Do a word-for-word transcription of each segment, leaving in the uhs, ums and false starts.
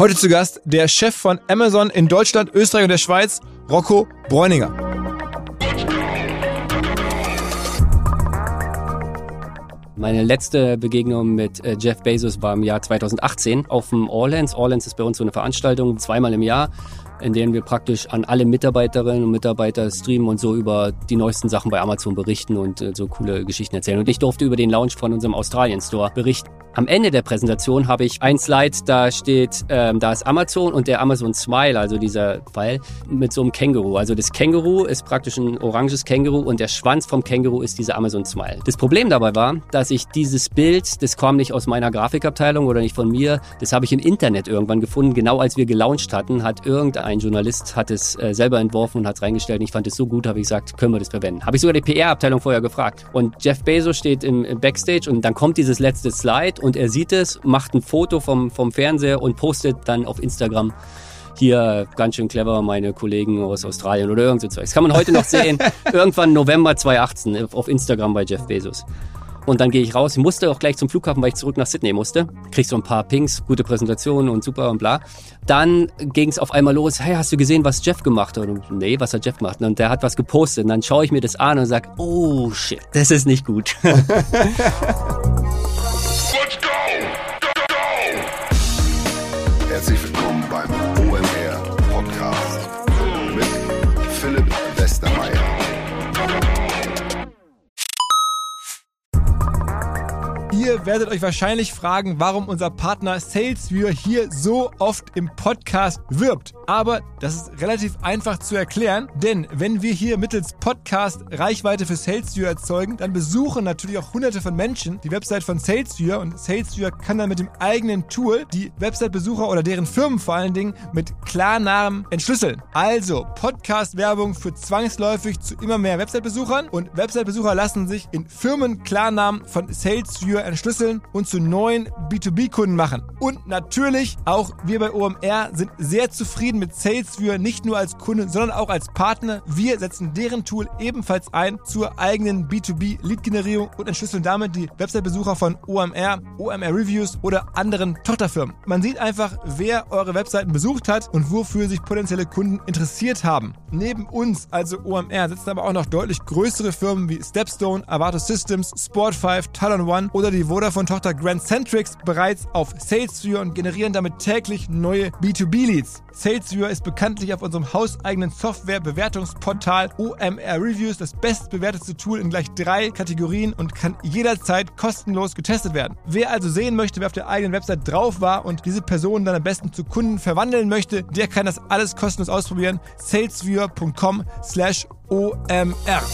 Heute zu Gast der Chef von Amazon in Deutschland, Österreich und der Schweiz, Rocco Bräuninger. Meine letzte Begegnung mit äh, Jeff Bezos war im Jahr zweitausendachtzehn auf dem Allhands. Allhands ist bei uns so eine Veranstaltung, zweimal im Jahr, in denen wir praktisch an alle Mitarbeiterinnen und Mitarbeiter streamen und so über die neuesten Sachen bei Amazon berichten und äh, so coole Geschichten erzählen. Und ich durfte über den Launch von unserem Australien-Store berichten. Am Ende der Präsentation habe ich ein Slide, da steht, ähm, da ist Amazon und der Amazon Smile, also dieser Pfeil, mit so einem Känguru. Also das Känguru ist praktisch ein oranges Känguru und der Schwanz vom Känguru ist dieser Amazon Smile. Das Problem dabei war, dass ich dieses Bild, das kam nicht aus meiner Grafikabteilung oder nicht von mir, das habe ich im Internet irgendwann gefunden. Genau als wir gelauncht hatten, hat irgendein Journalist hat es äh, selber entworfen und hat es reingestellt. Und ich fand es so gut, habe ich gesagt, können wir das verwenden. Habe ich sogar die P R-Abteilung vorher gefragt. Und Jeff Bezos steht im, im Backstage und dann kommt dieses letzte Slide und er sieht es, macht ein Foto vom, vom Fernseher und postet dann auf Instagram, hier ganz schön clever, meine Kollegen aus Australien oder irgend so Zeug. Das kann man heute noch sehen, irgendwann November zweitausendachtzehn auf Instagram bei Jeff Bezos. Und dann gehe ich raus, ich musste auch gleich zum Flughafen, weil ich zurück nach Sydney musste. Krieg so ein paar Pings, gute Präsentation und super und bla. Dann ging es auf einmal los, hey, hast du gesehen, was Jeff gemacht hat? Und nee, was hat Jeff gemacht? Und der hat was gepostet. Und dann schaue ich mir das an und sage, oh shit, das ist nicht gut. Herzlich willkommen beim O M R Podcast mit Philipp Westermeier. Ihr werdet euch wahrscheinlich fragen, warum unser Partner SalesViewer hier so oft im Podcast wirbt. Aber das ist relativ einfach zu erklären, denn wenn wir hier mittels Podcast Reichweite für SalesViewer erzeugen, dann besuchen natürlich auch hunderte von Menschen die Website von SalesViewer und SalesViewer kann dann mit dem eigenen Tool die Website-Besucher oder deren Firmen vor allen Dingen mit Klarnamen entschlüsseln. Also Podcast-Werbung führt zwangsläufig zu immer mehr Website-Besuchern und Website-Besucher lassen sich in Firmen-Klarnamen von SalesViewer entschlüsseln und zu neuen B zwei B-Kunden machen. Und natürlich, auch wir bei O M R sind sehr zufrieden mit SalesViewer, nicht nur als Kunde, sondern auch als Partner. Wir setzen deren Tool ebenfalls ein zur eigenen B zwei B-Lead-Generierung und entschlüsseln damit die Website-Besucher von O M R, O M R-Reviews oder anderen Tochterfirmen. Man sieht einfach, wer eure Webseiten besucht hat und wofür sich potenzielle Kunden interessiert haben. Neben uns, also O M R, sitzen aber auch noch deutlich größere Firmen wie Stepstone, Avato Systems, Sport fünf, Talon One oder die Vodafone-Tochter Grand Centrix bereits auf SalesViewer und generieren damit täglich neue B zwei B-Leads. SalesViewer ist bekanntlich auf unserem hauseigenen Software-Bewertungsportal O M R Reviews das bestbewertete Tool in gleich drei Kategorien und kann jederzeit kostenlos getestet werden. Wer also sehen möchte, wer auf der eigenen Website drauf war und diese Person dann am besten zu Kunden verwandeln möchte, der kann das alles kostenlos ausprobieren. salesviewer punkt com slash O M R.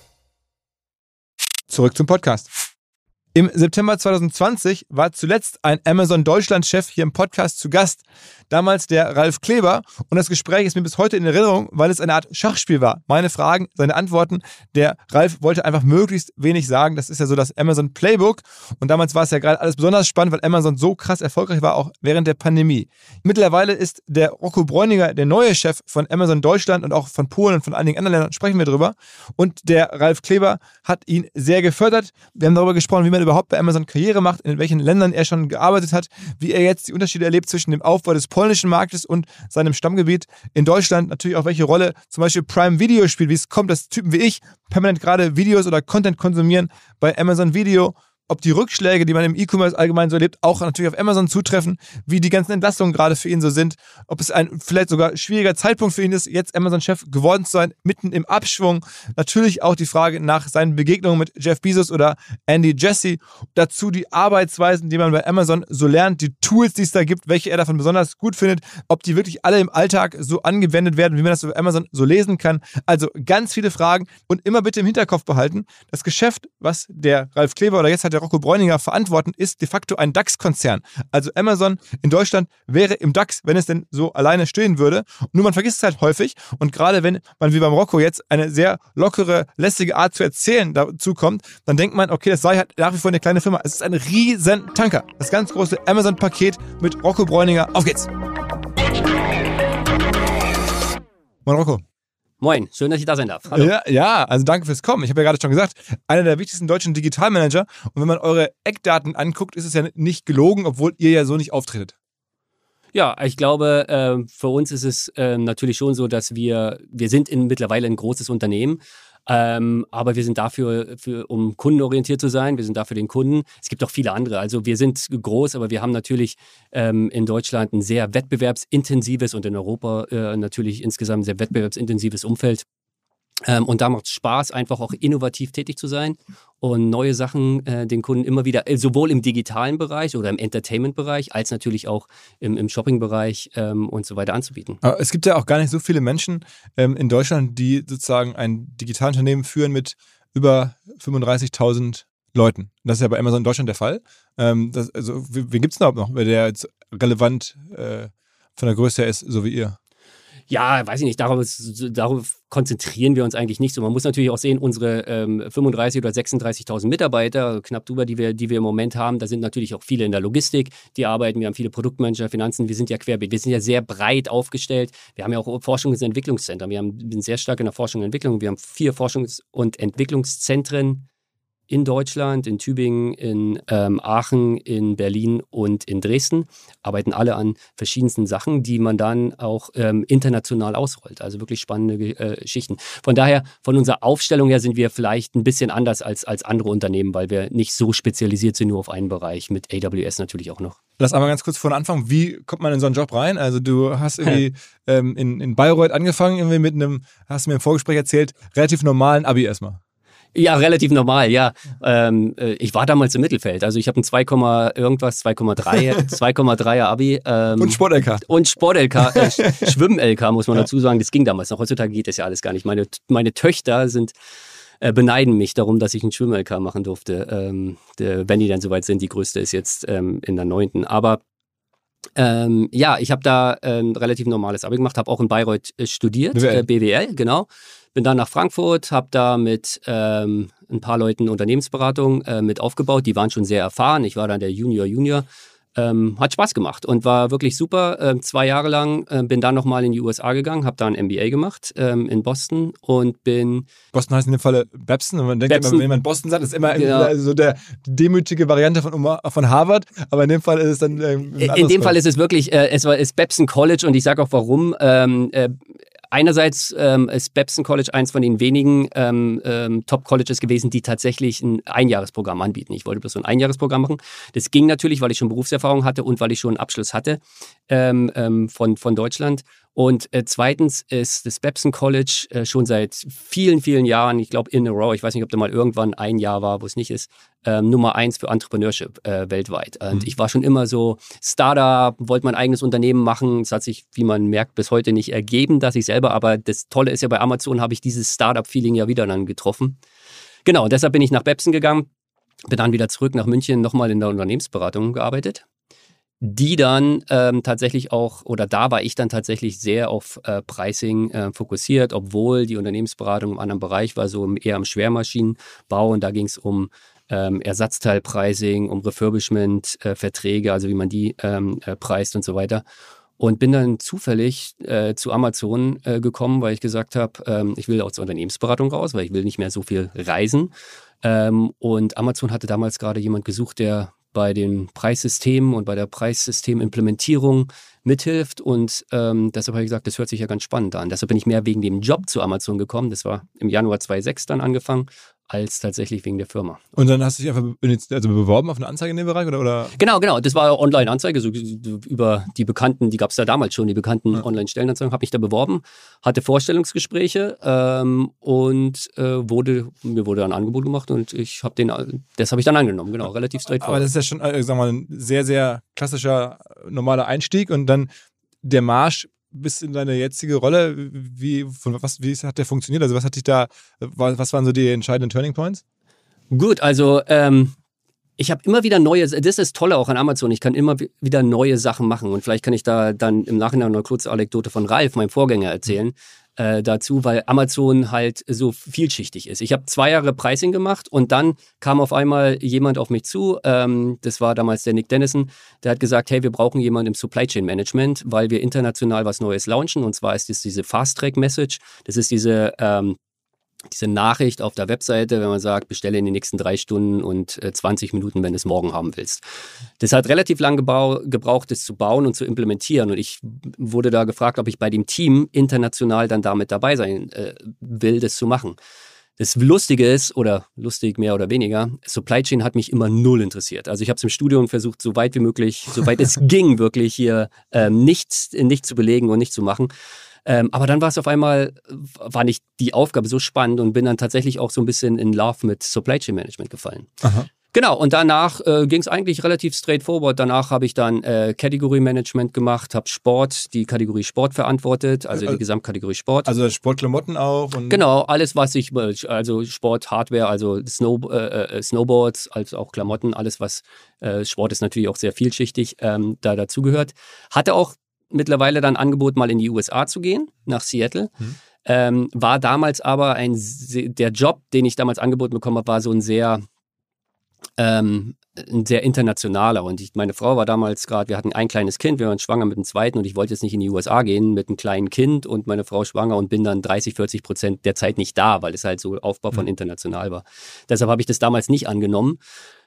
Zurück zum Podcast. Im September zweitausendzwanzig war zuletzt ein Amazon Deutschland-Chef hier im Podcast zu Gast. Damals der Ralf Kleber. Und das Gespräch ist mir bis heute in Erinnerung, weil es eine Art Schachspiel war. Meine Fragen, seine Antworten. Der Ralf wollte einfach möglichst wenig sagen. Das ist ja so das Amazon Playbook. Und damals war es ja gerade alles besonders spannend, weil Amazon so krass erfolgreich war, auch während der Pandemie. Mittlerweile ist der Rocco Bräuninger der neue Chef von Amazon Deutschland und auch von Polen und von einigen anderen Ländern. Sprechen wir drüber. Und der Ralf Kleber hat ihn sehr gefördert. Wir haben darüber gesprochen, wie man überhaupt bei Amazon Karriere macht, in welchen Ländern er schon gearbeitet hat, wie er jetzt die Unterschiede erlebt zwischen dem Aufbau des polnischen Marktes und seinem Stammgebiet in Deutschland. Natürlich auch, welche Rolle zum Beispiel Prime Video spielt, wie es kommt, dass Typen wie ich permanent gerade Videos oder Content konsumieren bei Amazon Video. Ob die Rückschläge, die man im E-Commerce allgemein so erlebt, auch natürlich auf Amazon zutreffen, wie die ganzen Entlastungen gerade für ihn so sind, ob es ein vielleicht sogar schwieriger Zeitpunkt für ihn ist, jetzt Amazon-Chef geworden zu sein, mitten im Abschwung. Natürlich auch die Frage nach seinen Begegnungen mit Jeff Bezos oder Andy Jassy. Dazu die Arbeitsweisen, die man bei Amazon so lernt, die Tools, die es da gibt, welche er davon besonders gut findet, ob die wirklich alle im Alltag so angewendet werden, wie man das auf Amazon so lesen kann. Also ganz viele Fragen und immer bitte im Hinterkopf behalten, das Geschäft, was der Ralf Kleber oder jetzt hat der Rocco Bräuninger verantworten, ist de facto ein DAX-Konzern. Also Amazon in Deutschland wäre im DAX, wenn es denn so alleine stehen würde. Nur man vergisst es halt häufig und gerade wenn man wie beim Rocco jetzt eine sehr lockere, lässige Art zu erzählen dazu kommt, dann denkt man, okay, das sei halt nach wie vor eine kleine Firma. Es ist ein riesen Tanker. Das ganz große Amazon-Paket mit Rocco Bräuninger. Auf geht's! Moin Rocco. Moin, schön, dass ich da sein darf. Hallo. Ja, ja, also danke fürs Kommen. Ich habe ja gerade schon gesagt, einer der wichtigsten deutschen Digitalmanager. Und wenn man eure Eckdaten anguckt, ist es ja nicht gelogen, obwohl ihr ja so nicht auftretet. Ja, ich glaube, äh, für uns ist es äh, natürlich schon so, dass wir, wir sind in, mittlerweile ein großes Unternehmen, ähm, aber wir sind dafür, für, um kundenorientiert zu sein, wir sind dafür den Kunden. Es gibt auch viele andere. Also wir sind groß, aber wir haben natürlich ähm, in Deutschland ein sehr wettbewerbsintensives und in Europa äh, natürlich insgesamt ein sehr wettbewerbsintensives Umfeld. Ähm, und da macht es Spaß, einfach auch innovativ tätig zu sein und neue Sachen äh, den Kunden immer wieder, äh, sowohl im digitalen Bereich oder im Entertainment-Bereich, als natürlich auch im, im Shopping-Bereich ähm, und so weiter anzubieten. Aber es gibt ja auch gar nicht so viele Menschen ähm, in Deutschland, die sozusagen ein Digitalunternehmen führen mit über fünfunddreißigtausend Leuten. Das ist ja bei Amazon in Deutschland der Fall. Ähm, das, also, wen gibt es überhaupt noch, der jetzt relevant äh, von der Größe her ist, so wie ihr? Ja, weiß ich nicht, darauf, darauf konzentrieren wir uns eigentlich nicht so. Man muss natürlich auch sehen, unsere ähm, fünfunddreißig oder sechsunddreißigtausend Mitarbeiter, knapp drüber, die wir, die wir im Moment haben, da sind natürlich auch viele in der Logistik, die arbeiten, wir haben viele Produktmanager, Finanzen, wir sind ja querbeet, wir sind ja sehr breit aufgestellt. Wir haben ja auch Forschungs- und Entwicklungszentren, wir, haben, wir sind sehr stark in der Forschung und Entwicklung, wir haben vier Forschungs- und Entwicklungszentren in Deutschland, in Tübingen, in ähm, Aachen, in Berlin und in Dresden, arbeiten alle an verschiedensten Sachen, die man dann auch ähm, international ausrollt. Also wirklich spannende äh, Geschichten. Von daher, von unserer Aufstellung her sind wir vielleicht ein bisschen anders als, als andere Unternehmen, weil wir nicht so spezialisiert sind nur auf einen Bereich, mit A W S natürlich auch noch. Lass einmal ganz kurz von Anfang, wie kommt man in so einen Job rein? Also du hast irgendwie ähm, in, in Bayreuth angefangen, irgendwie mit einem, hast du mir im Vorgespräch erzählt, relativ normalen Abi erstmal. Ja, relativ normal, ja. Ähm, äh, ich war damals im Mittelfeld. Also ich habe ein zwei, irgendwas, zwei Komma drei, zwei Komma dreier Abi. Ähm, und Sport-L K. Und Sport-L K, äh, Schwimmen-L K muss man ja dazu sagen. Das ging damals noch. Heutzutage geht das ja alles gar nicht. Meine, meine Töchter sind, äh, beneiden mich darum, dass ich ein Schwimmen-L K machen durfte. Ähm, der, wenn die dann soweit sind. Die größte ist jetzt ähm, in der neunten. Aber ähm, ja, ich habe da ein ähm, relativ normales Abi gemacht, habe auch in Bayreuth äh, studiert, B W L. Äh, B W L, genau. Bin dann nach Frankfurt, habe da mit ähm, ein paar Leuten Unternehmensberatung äh, mit aufgebaut. Die waren schon sehr erfahren. Ich war dann der Junior Junior. Ähm, hat Spaß gemacht und war wirklich super. Ähm, zwei Jahre lang äh, bin dann nochmal in die U S A gegangen, habe da ein M B A gemacht ähm, in Boston und bin... Boston heißt in dem Falle Babson und man denkt Babson, immer, wenn man Boston sagt, ist immer genau. so der die demütige Variante von, von Harvard, aber in dem Fall ist es dann... Ähm, in dem Fall. Fall ist es wirklich, äh, es war ist Babson College und ich sage auch warum. Ähm, äh, Einerseits ähm, ist Babson College eins von den wenigen ähm, ähm, Top-Colleges gewesen, die tatsächlich ein Einjahresprogramm anbieten. Ich wollte bloß so ein Einjahresprogramm machen. Das ging natürlich, weil ich schon Berufserfahrung hatte und weil ich schon einen Abschluss hatte ähm, ähm, von, von Deutschland. Und äh, zweitens ist das Babson College äh, schon seit vielen, vielen Jahren, ich glaube in a row, ich weiß nicht, ob da mal irgendwann ein Jahr war, wo es nicht ist, ähm, Nummer eins für Entrepreneurship äh, weltweit. Und mhm. ich war schon immer so Startup, wollte mein eigenes Unternehmen machen. Es hat sich, wie man merkt, bis heute nicht ergeben, dass ich selber, aber das Tolle ist ja, bei Amazon habe ich dieses Startup-Feeling ja wieder dann getroffen. Genau, deshalb bin ich nach Babson gegangen, bin dann wieder zurück nach München, nochmal in der Unternehmensberatung gearbeitet. Die dann ähm, tatsächlich auch, oder da war ich dann tatsächlich sehr auf äh, Pricing äh, fokussiert, obwohl die Unternehmensberatung im anderen Bereich war, so eher am Schwermaschinenbau und da ging es um ähm, Ersatzteilpricing, um Refurbishment, äh, Verträge, also wie man die ähm, äh, preist und so weiter. Und bin dann zufällig äh, zu Amazon äh, gekommen, weil ich gesagt habe, ähm, ich will aus der Unternehmensberatung raus, weil ich will nicht mehr so viel reisen. Ähm, und Amazon hatte damals gerade jemand gesucht, der bei den Preissystemen und bei der Preissystemimplementierung mithilft und ähm, deshalb habe ich gesagt, das hört sich ja ganz spannend an. Deshalb bin ich mehr wegen dem Job zu Amazon gekommen, das war im Januar zweitausendsechs dann angefangen, als tatsächlich wegen der Firma. Und dann hast du dich einfach also beworben auf eine Anzeige in dem Bereich? Oder, oder? Genau, genau. Das war Online-Anzeige, so über die bekannten, die gab es da damals schon, die bekannten ja. Online-Stellenanzeigen, habe mich da beworben, hatte Vorstellungsgespräche ähm, und äh, wurde, mir wurde ein Angebot gemacht und ich habe den, das habe ich dann angenommen, genau, relativ straightforward. Aber das ist ja schon, äh, sagen wir mal, ein sehr, sehr klassischer, normaler Einstieg und dann der Marsch bis in deine jetzige Rolle, wie, von was, wie hat der funktioniert? Also was hat dich da, was waren so die entscheidenden Turning Points? Gut, also ähm, ich habe immer wieder neue, das ist das Tolle auch an Amazon, ich kann immer wieder neue Sachen machen und vielleicht kann ich da dann im Nachhinein noch eine kurze Anekdote von Ralf, meinem Vorgänger, erzählen. Äh, dazu, weil Amazon halt so vielschichtig ist. Ich habe zwei Jahre Pricing gemacht und dann kam auf einmal jemand auf mich zu, ähm, das war damals der Nick Dennison, der hat gesagt, hey, wir brauchen jemanden im Supply Chain Management, weil wir international was Neues launchen und zwar ist das diese Fast Track Message, das ist diese ähm, diese Nachricht auf der Webseite, wenn man sagt, bestelle in den nächsten drei Stunden und äh, zwanzig Minuten, wenn du es morgen haben willst. Das hat relativ lange gebau- gebraucht, das zu bauen und zu implementieren. Und ich wurde da gefragt, ob ich bei dem Team international dann damit dabei sein äh, will, das zu machen. Das Lustige ist, oder lustig mehr oder weniger, Supply Chain hat mich immer null interessiert. Also ich habe es im Studium versucht, so weit wie möglich, soweit es ging, wirklich hier ähm, nichts, nicht zu belegen und nicht zu machen. Ähm, aber dann war es auf einmal, war nicht die Aufgabe so spannend und bin dann tatsächlich auch so ein bisschen in Love mit Supply Chain Management gefallen. Aha. Genau, und danach äh, ging es eigentlich relativ straightforward. Danach habe ich dann äh, Category Management gemacht, habe Sport, die Kategorie Sport verantwortet, also die Gesamtkategorie Sport. Also Sportklamotten auch? Und Genau, alles, was ich, also Sport, Hardware, also Snow, äh, Snowboards, als auch Klamotten, alles, was äh, Sport ist natürlich auch sehr vielschichtig, ähm, da dazugehört. Hatte auch mittlerweile dann Angebot, mal in die U S A zu gehen, nach Seattle. Hm. Ähm, war damals aber ein, der Job, den ich damals angeboten bekommen habe, war so ein sehr, ähm, ein sehr internationaler. Und ich, meine Frau war damals gerade, wir hatten ein kleines Kind, wir waren schwanger mit dem zweiten und ich wollte jetzt nicht in die U S A gehen mit einem kleinen Kind und meine Frau schwanger und bin dann dreißig, vierzig Prozent der Zeit nicht da, weil es halt so Aufbau von international war. Deshalb habe ich das damals nicht angenommen,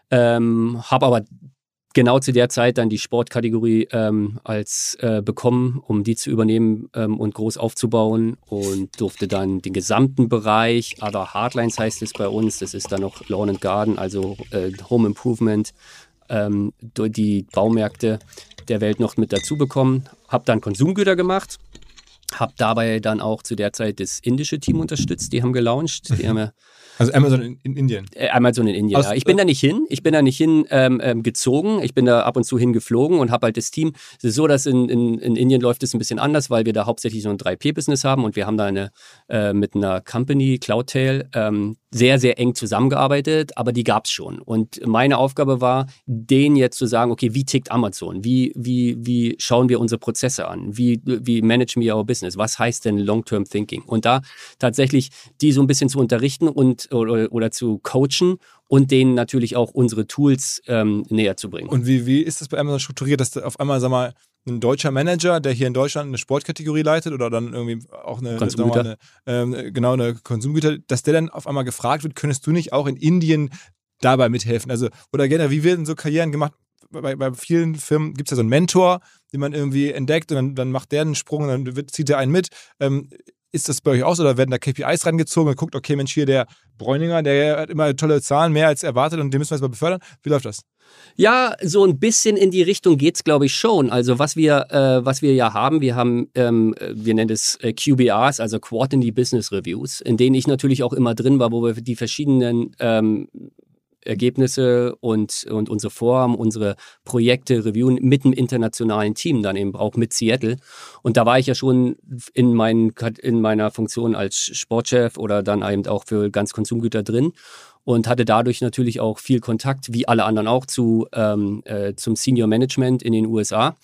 ähm, habe aber genau zu der Zeit dann die Sportkategorie ähm, als äh, bekommen, um die zu übernehmen ähm, und groß aufzubauen und durfte dann den gesamten Bereich, Other Hardlines heißt es bei uns, das ist dann noch Lawn and Garden, also äh, Home Improvement, ähm, die Baumärkte der Welt noch mit dazu bekommen. Habe dann Konsumgüter gemacht, habe dabei dann auch zu der Zeit das indische Team unterstützt, die haben gelauncht, die haben ja Also Amazon in, in Indien? Äh, Amazon in Indien, Aus, ja. Ich bin da nicht hin, ich bin da nicht hin ähm, ähm, gezogen, ich bin da ab und zu hingeflogen und habe halt das Team. Es ist so, dass in, in, in Indien läuft es ein bisschen anders, weil wir da hauptsächlich so ein drei P Business haben und wir haben da eine äh, mit einer Company, Cloudtail, ähm, sehr, sehr eng zusammengearbeitet, aber die gab es schon. Und meine Aufgabe war, denen jetzt zu sagen, okay, wie tickt Amazon? Wie, wie, wie schauen wir unsere Prozesse an? Wie, wie managen wir our business? Was heißt denn Long-Term Thinking? Und da tatsächlich die so ein bisschen zu unterrichten und oder, oder zu coachen und denen natürlich auch unsere Tools ähm, näher zu bringen. Und wie, wie ist das bei Amazon strukturiert, dass da auf einmal, sag mal, ein deutscher Manager, der hier in Deutschland eine Sportkategorie leitet oder dann irgendwie auch eine, Konsumgüter. eine, ähm, genau, eine Konsumgüter, dass der dann auf einmal gefragt wird, könntest du nicht auch in Indien dabei mithelfen? Also, oder generell, wie werden so Karrieren gemacht? Bei, bei vielen Firmen gibt es ja so einen Mentor, den man irgendwie entdeckt und dann, dann macht der einen Sprung und dann wird, zieht der einen mit. Ähm, Ist das bei euch auch so? Oder werden da K P Is rangezogen und guckt, okay, Mensch, hier der Bräuninger, der hat immer tolle Zahlen, mehr als erwartet und den müssen wir jetzt mal befördern. Wie läuft das? Ja, so ein bisschen in die Richtung geht's, glaube ich, schon. Also was wir, äh, was wir ja haben, wir haben, ähm, wir nennen es äh, Q B Rs, also Quarterly Business Reviews, in denen ich natürlich auch immer drin war, wo wir die verschiedenen ähm, Ergebnisse und, und unsere Vorhaben, unsere Projekte reviewen mit einem internationalen Team, dann eben auch mit Seattle. Und da war ich ja schon in, mein, in meiner Funktion als Sportchef oder dann eben auch für ganz Konsumgüter drin und hatte dadurch natürlich auch viel Kontakt, wie alle anderen auch, zu, ähm, äh, zum Senior Management in den U S A.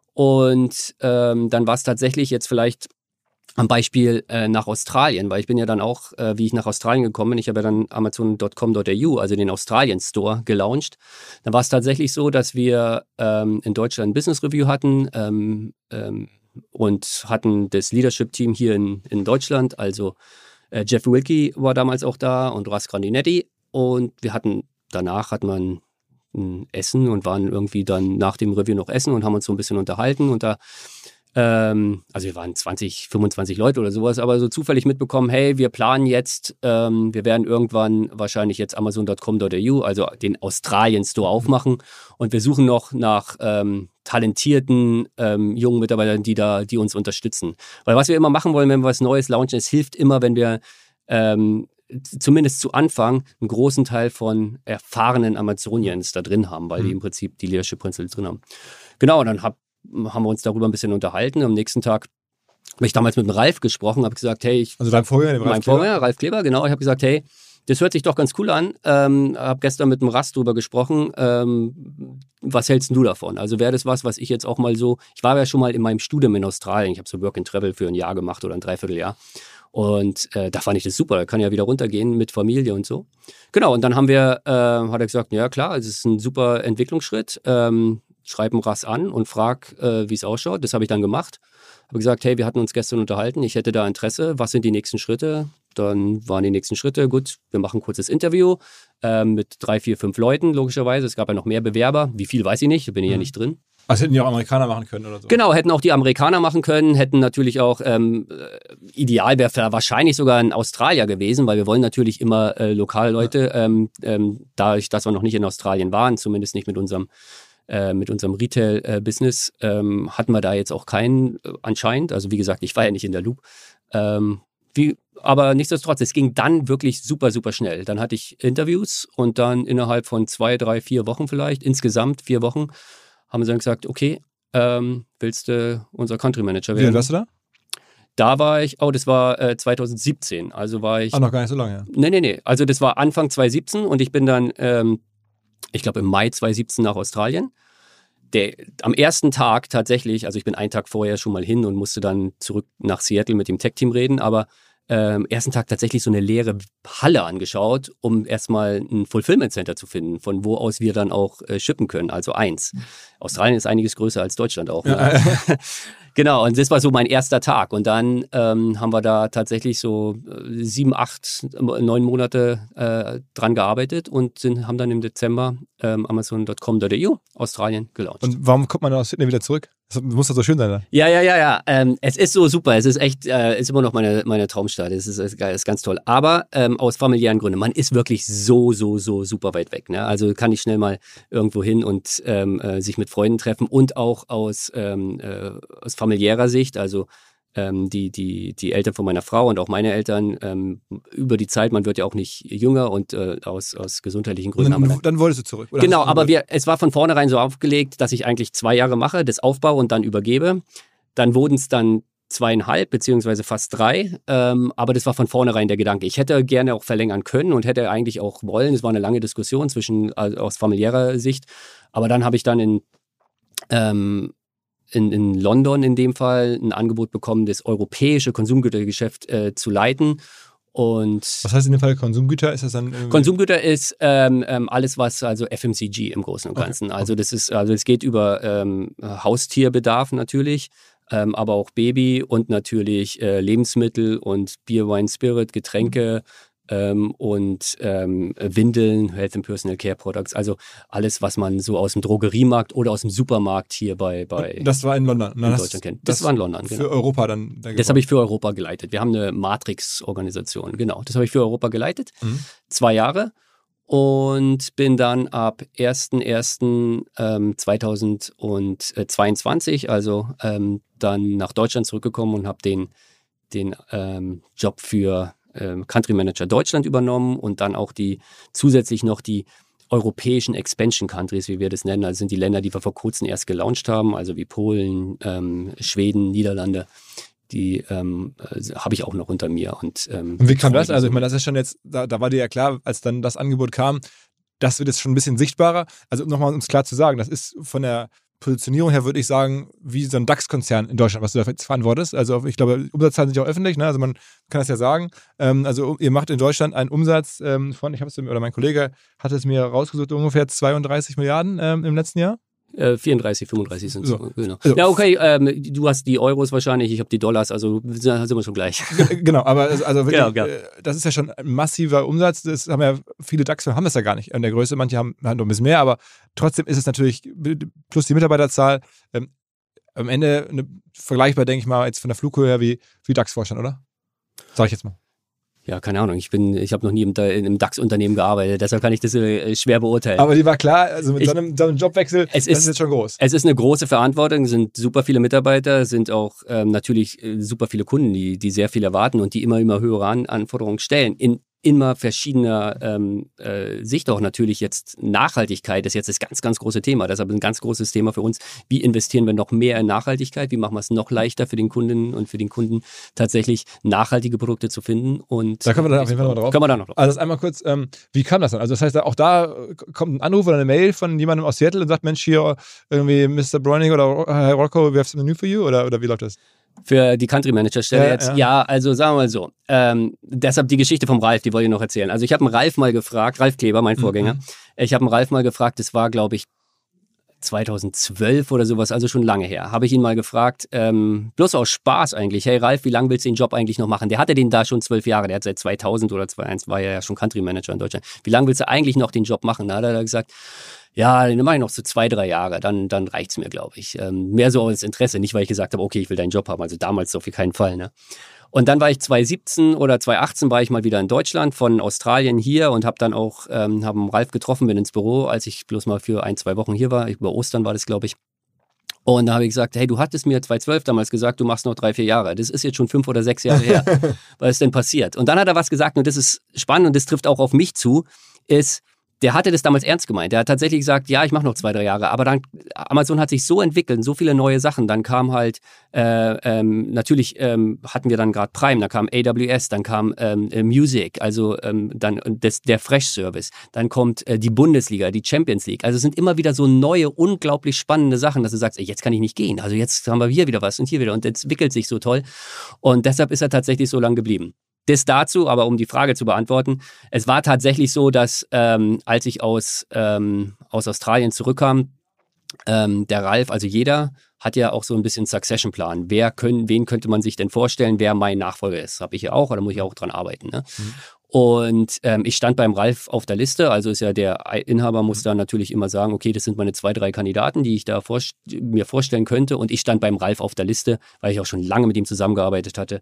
Und ähm, dann war es tatsächlich jetzt vielleicht am Beispiel äh, nach Australien, weil ich bin ja dann auch, äh, wie ich nach Australien gekommen bin, ich habe ja dann Amazon Punkt com Punkt A U, also den Australien Store, gelauncht. Dann war es tatsächlich so, dass wir ähm, in Deutschland ein Business Review hatten ähm, ähm, und hatten das Leadership-Team hier in, in Deutschland, also äh, Jeff Wilkie war damals auch da und Russ Grandinetti und wir hatten, danach hat man ein Essen und waren irgendwie dann nach dem Review noch essen und haben uns so ein bisschen unterhalten und da also wir waren zwanzig, fünfundzwanzig Leute oder sowas, aber so zufällig mitbekommen, hey, wir planen jetzt, ähm, wir werden irgendwann wahrscheinlich jetzt Amazon Punkt com Punkt A U, also den Australien Store aufmachen und wir suchen noch nach ähm, talentierten ähm, jungen Mitarbeitern, die da, die uns unterstützen. Weil was wir immer machen wollen, wenn wir was Neues launchen, es hilft immer, wenn wir ähm, zumindest zu Anfang einen großen Teil von erfahrenen Amazonians da drin haben, weil die im Prinzip die Leadership Principles drin haben. Genau, und dann hab haben wir uns darüber ein bisschen unterhalten. Am nächsten Tag habe ich damals mit dem Ralf gesprochen, habe gesagt, hey, ich... Also dein Vorgänger, dem Ralf Mein Kleber? Vorgänger, Ralf Kleber, genau. Ich habe gesagt, hey, das hört sich doch ganz cool an. Ähm, habe gestern mit dem Rast drüber gesprochen. Ähm, was hältst du davon? Also wäre das was, was ich jetzt auch mal so... Ich war ja schon mal in meinem Studium in Australien. Ich habe so Work and Travel für ein Jahr gemacht oder ein Dreivierteljahr. Und äh, da fand ich das super. Da kann ja wieder runtergehen mit Familie und so. Genau, und dann haben wir, äh, hat er gesagt, ja klar, es ist ein super Entwicklungsschritt. Ähm, schreib einen Rass an und frag, äh, wie es ausschaut. Das habe ich dann gemacht. Habe gesagt, hey, wir hatten uns gestern unterhalten, ich hätte da Interesse. Was sind die nächsten Schritte? dann waren die nächsten Schritte, gut, wir machen ein kurzes Interview äh, mit drei, vier, fünf Leuten, logischerweise. Es gab ja noch mehr Bewerber. Wie viel, weiß ich nicht, da bin ich mhm. ja nicht drin. Also hätten die auch Amerikaner machen können oder so? Genau, hätten auch die Amerikaner machen können, hätten natürlich auch, ähm, ideal wäre wahrscheinlich sogar ein Australier gewesen, weil wir wollen natürlich immer äh, Lokalleute, ja. ähm, ähm, dadurch, dass wir noch nicht in Australien waren, zumindest nicht mit unserem äh, mit unserem Retail-Business, ähm, hatten wir da jetzt auch keinen äh, anscheinend. Also wie gesagt, ich war ja nicht in der Loop. Ähm, wie, aber nichtsdestotrotz, es ging dann wirklich super, super schnell. Dann hatte ich Interviews und dann innerhalb von zwei, drei, vier Wochen vielleicht, insgesamt vier Wochen, haben sie dann gesagt, okay, ähm, willst du unser Country Manager werden? Wie alt warst du da? Da war ich, oh, das war äh, zwanzig siebzehn, also war ich... Ach, noch gar nicht so lange, ja. Nee, nee, nee, also das war Anfang zwanzig siebzehn und ich bin dann, ähm, ich glaube im Mai zwanzig siebzehn nach Australien. Der, am ersten Tag tatsächlich, also ich bin einen Tag vorher schon mal hin und musste dann zurück nach Seattle mit dem Tech-Team reden, aber am ähm, ersten Tag tatsächlich so eine leere Halle angeschaut, um erstmal ein Fulfillment Center zu finden, von wo aus wir dann auch äh, shippen können, also eins. Australien ist einiges größer als Deutschland auch. Ne? Ja. Genau, und das war so mein erster Tag. Und dann ähm, haben wir da tatsächlich so äh, sieben, acht, neun Monate äh, dran gearbeitet und sind, haben dann im Dezember ähm, Amazon Punkt com Punkt e u Australien gelauncht. Und warum kommt man aus Sydney wieder zurück? Das muss doch so schön sein, ne? Ja, ja, ja, ja. Ähm, es ist so super. Es ist echt, äh, ist immer noch meine, meine Traumstadt. Es ist, ist, ist ganz toll. Aber ähm, aus familiären Gründen. Man ist wirklich so, so, so super weit weg. Ne? Also kann ich schnell mal irgendwo hin und ähm, äh, sich mit Freunden treffen und auch aus, ähm, äh, aus familiärer Sicht. Also ähm, die, die, die Eltern von meiner Frau und auch meine Eltern ähm, über die Zeit, man wird ja auch nicht jünger und äh, aus, aus gesundheitlichen Gründen. Dann, dann, dann wolltest du zurück, oder? Genau, aber wir, es war von vornherein so aufgelegt, dass ich eigentlich zwei Jahre mache, das aufbaue und dann übergebe. Dann wurden es dann zweieinhalb, beziehungsweise fast drei. Ähm, aber das war von vornherein der Gedanke. Ich hätte gerne auch verlängern können und hätte eigentlich auch wollen. Es war eine lange Diskussion zwischen, also aus familiärer Sicht. Aber dann habe ich dann in ähm, In, in London in dem Fall ein Angebot bekommen, das europäische Konsumgütergeschäft äh, zu leiten. Und was heißt in dem Fall Konsumgüter? Ist das dann Konsumgüter ist ähm, ähm, alles, was also F M C G im Großen und Ganzen. Okay. Also das ist, also es geht über ähm, Haustierbedarf natürlich, ähm, aber auch Baby und natürlich äh, Lebensmittel und Bier, Wine, Spirit, Getränke. Mhm. Ähm, und ähm, Windeln, Health and Personal Care Products, also alles, was man so aus dem Drogeriemarkt oder aus dem Supermarkt hier bei, bei das war in London, in Deutschland kennt. Das, das war in London, genau. Für Europa dann? dann das habe ich für Europa geleitet. Wir haben eine Matrix-Organisation, genau. Das habe ich für Europa geleitet, mhm. zwei Jahre und bin dann ab erster erster zweitausendzweiundzwanzig, also ähm, dann nach Deutschland zurückgekommen und habe den, den ähm, Job für Country Manager Deutschland übernommen und dann auch die zusätzlich noch die europäischen Expansion Countries, wie wir das nennen. Also sind die Länder, die wir vor kurzem erst gelauncht haben, also wie Polen, ähm, Schweden, Niederlande. Die ähm, äh, habe ich auch noch unter mir. Und, ähm, und wie kam das? Also ich meine, das ist schon jetzt, da, da war dir ja klar, als dann das Angebot kam, das wird jetzt schon ein bisschen sichtbarer. Also nochmal, um es klar zu sagen, das ist von der Positionierung her, würde ich sagen, wie so ein DAX-Konzern in Deutschland, was du da jetzt verantwortest. Also ich glaube, Umsatzzahlen sind ja auch öffentlich, ne? Also man kann das ja sagen. Ähm, also ihr macht in Deutschland einen Umsatz ähm, von, ich habe es, oder mein Kollege hat es mir rausgesucht, ungefähr zweiunddreißig Milliarden ähm, im letzten Jahr. Äh, vierunddreißig, fünfunddreißig sind es. So. Genau. Also, ja, okay, ähm, du hast die Euros wahrscheinlich, ich habe die Dollars, also sind wir schon gleich. Genau, aber also wirklich, genau, genau. das ist ja schon ein massiver Umsatz. Das haben ja viele DAX-Firmen haben das ja gar nicht in der Größe. Manche haben halt noch ein bisschen mehr, aber trotzdem ist es natürlich, plus die Mitarbeiterzahl, ähm, am Ende eine, vergleichbar, denke ich mal, jetzt von der Flughöhe her wie, wie DAX-Vorstand, oder? Sag ich jetzt mal. Ja, keine Ahnung. Ich bin, ich habe noch nie im, in einem DAX-Unternehmen gearbeitet, deshalb kann ich das äh, schwer beurteilen. Aber die war klar, also mit ich, so, einem, so einem Jobwechsel, es das ist, ist jetzt schon groß. Es ist eine große Verantwortung, es sind super viele Mitarbeiter, es sind auch ähm, natürlich äh, super viele Kunden, die, die sehr viel erwarten und die immer, immer höhere An- Anforderungen stellen. In immer verschiedener ähm, äh, Sicht auch natürlich jetzt Nachhaltigkeit ist jetzt das ganz, ganz große Thema. Deshalb ein ganz großes Thema für uns. Wie investieren wir noch mehr in Nachhaltigkeit? Wie machen wir es noch leichter für den Kunden und für den Kunden tatsächlich nachhaltige Produkte zu finden? Und da können wir dann auf jeden Fall noch drauf. Können wir da noch drauf. Also das einmal kurz, ähm, wie kam das dann? Also das heißt, auch da kommt ein Anruf oder eine Mail von jemandem aus Seattle und sagt, Mensch, hier irgendwie Mister Browning oder Herr Rocco, we have something new for you? Oder, oder wie läuft das? Für die Country Manager Stelle ja, jetzt? Ja. ja, also sagen wir mal so. Ähm, deshalb die Geschichte vom Ralf, die wollte ich noch erzählen. Also ich habe einen Ralf mal gefragt, Ralf Kleber, mein Vorgänger. Mhm. Ich habe einen Ralf mal gefragt, das war glaube ich zweitausendzwölf oder sowas, also schon lange her, habe ich ihn mal gefragt, ähm, bloß aus Spaß eigentlich, hey Ralf, wie lange willst du den Job eigentlich noch machen? Der hatte den da schon zwölf Jahre, der hat seit zweitausend oder zweitausendeins war er ja schon Country Manager in Deutschland. Wie lange willst du eigentlich noch den Job machen? Da hat er gesagt, ja, den mache ich noch so zwei, drei Jahre, dann, dann reicht's mir, glaube ich. Ähm, mehr so aus Interesse, nicht weil ich gesagt habe, okay, ich will deinen Job haben, also damals auf keinen Fall, ne? Und dann war ich zweitausendsiebzehn oder zweitausendachtzehn war ich mal wieder in Deutschland, von Australien hier und habe dann auch, ähm, haben Ralf getroffen, bin ins Büro, als ich bloß mal für ein, zwei Wochen hier war, über Ostern war das, glaube ich. Und da habe ich gesagt, hey, du hattest mir zweitausendzwölf damals gesagt, du machst noch drei, vier Jahre. Das ist jetzt schon fünf oder sechs Jahre her. Was ist denn passiert? Und dann hat er was gesagt und das ist spannend und das trifft auch auf mich zu, ist, der hatte das damals ernst gemeint. Der hat tatsächlich gesagt, ja, ich mache noch zwei, drei Jahre. Aber dann, Amazon hat sich so entwickelt, so viele neue Sachen. Dann kam halt, äh, ähm, natürlich ähm, hatten wir dann gerade Prime, dann kam A W S, dann kam ähm, Music, also ähm, dann das, der Fresh-Service. Dann kommt äh, die Bundesliga, die Champions League. Also es sind immer wieder so neue, unglaublich spannende Sachen, dass du sagst, ey, jetzt kann ich nicht gehen. Also jetzt haben wir hier wieder was und hier wieder. Und das entwickelt sich so toll. Und deshalb ist er tatsächlich so lang geblieben. Das dazu, aber um die Frage zu beantworten, es war tatsächlich so, dass ähm, als ich aus, ähm, aus Australien zurückkam, ähm, der Ralf, also jeder hat ja auch so ein bisschen Succession-Plan. Wer können, wen könnte man sich denn vorstellen, wer mein Nachfolger ist? Habe ich ja auch, oder muss ich auch dran arbeiten, ne? Mhm. Und ähm, ich stand beim Ralf auf der Liste, also ist ja der Inhaber muss da natürlich immer sagen, okay, das sind meine zwei, drei Kandidaten, die ich da vorst- mir vorstellen könnte, und ich stand beim Ralf auf der Liste, weil ich auch schon lange mit ihm zusammengearbeitet hatte.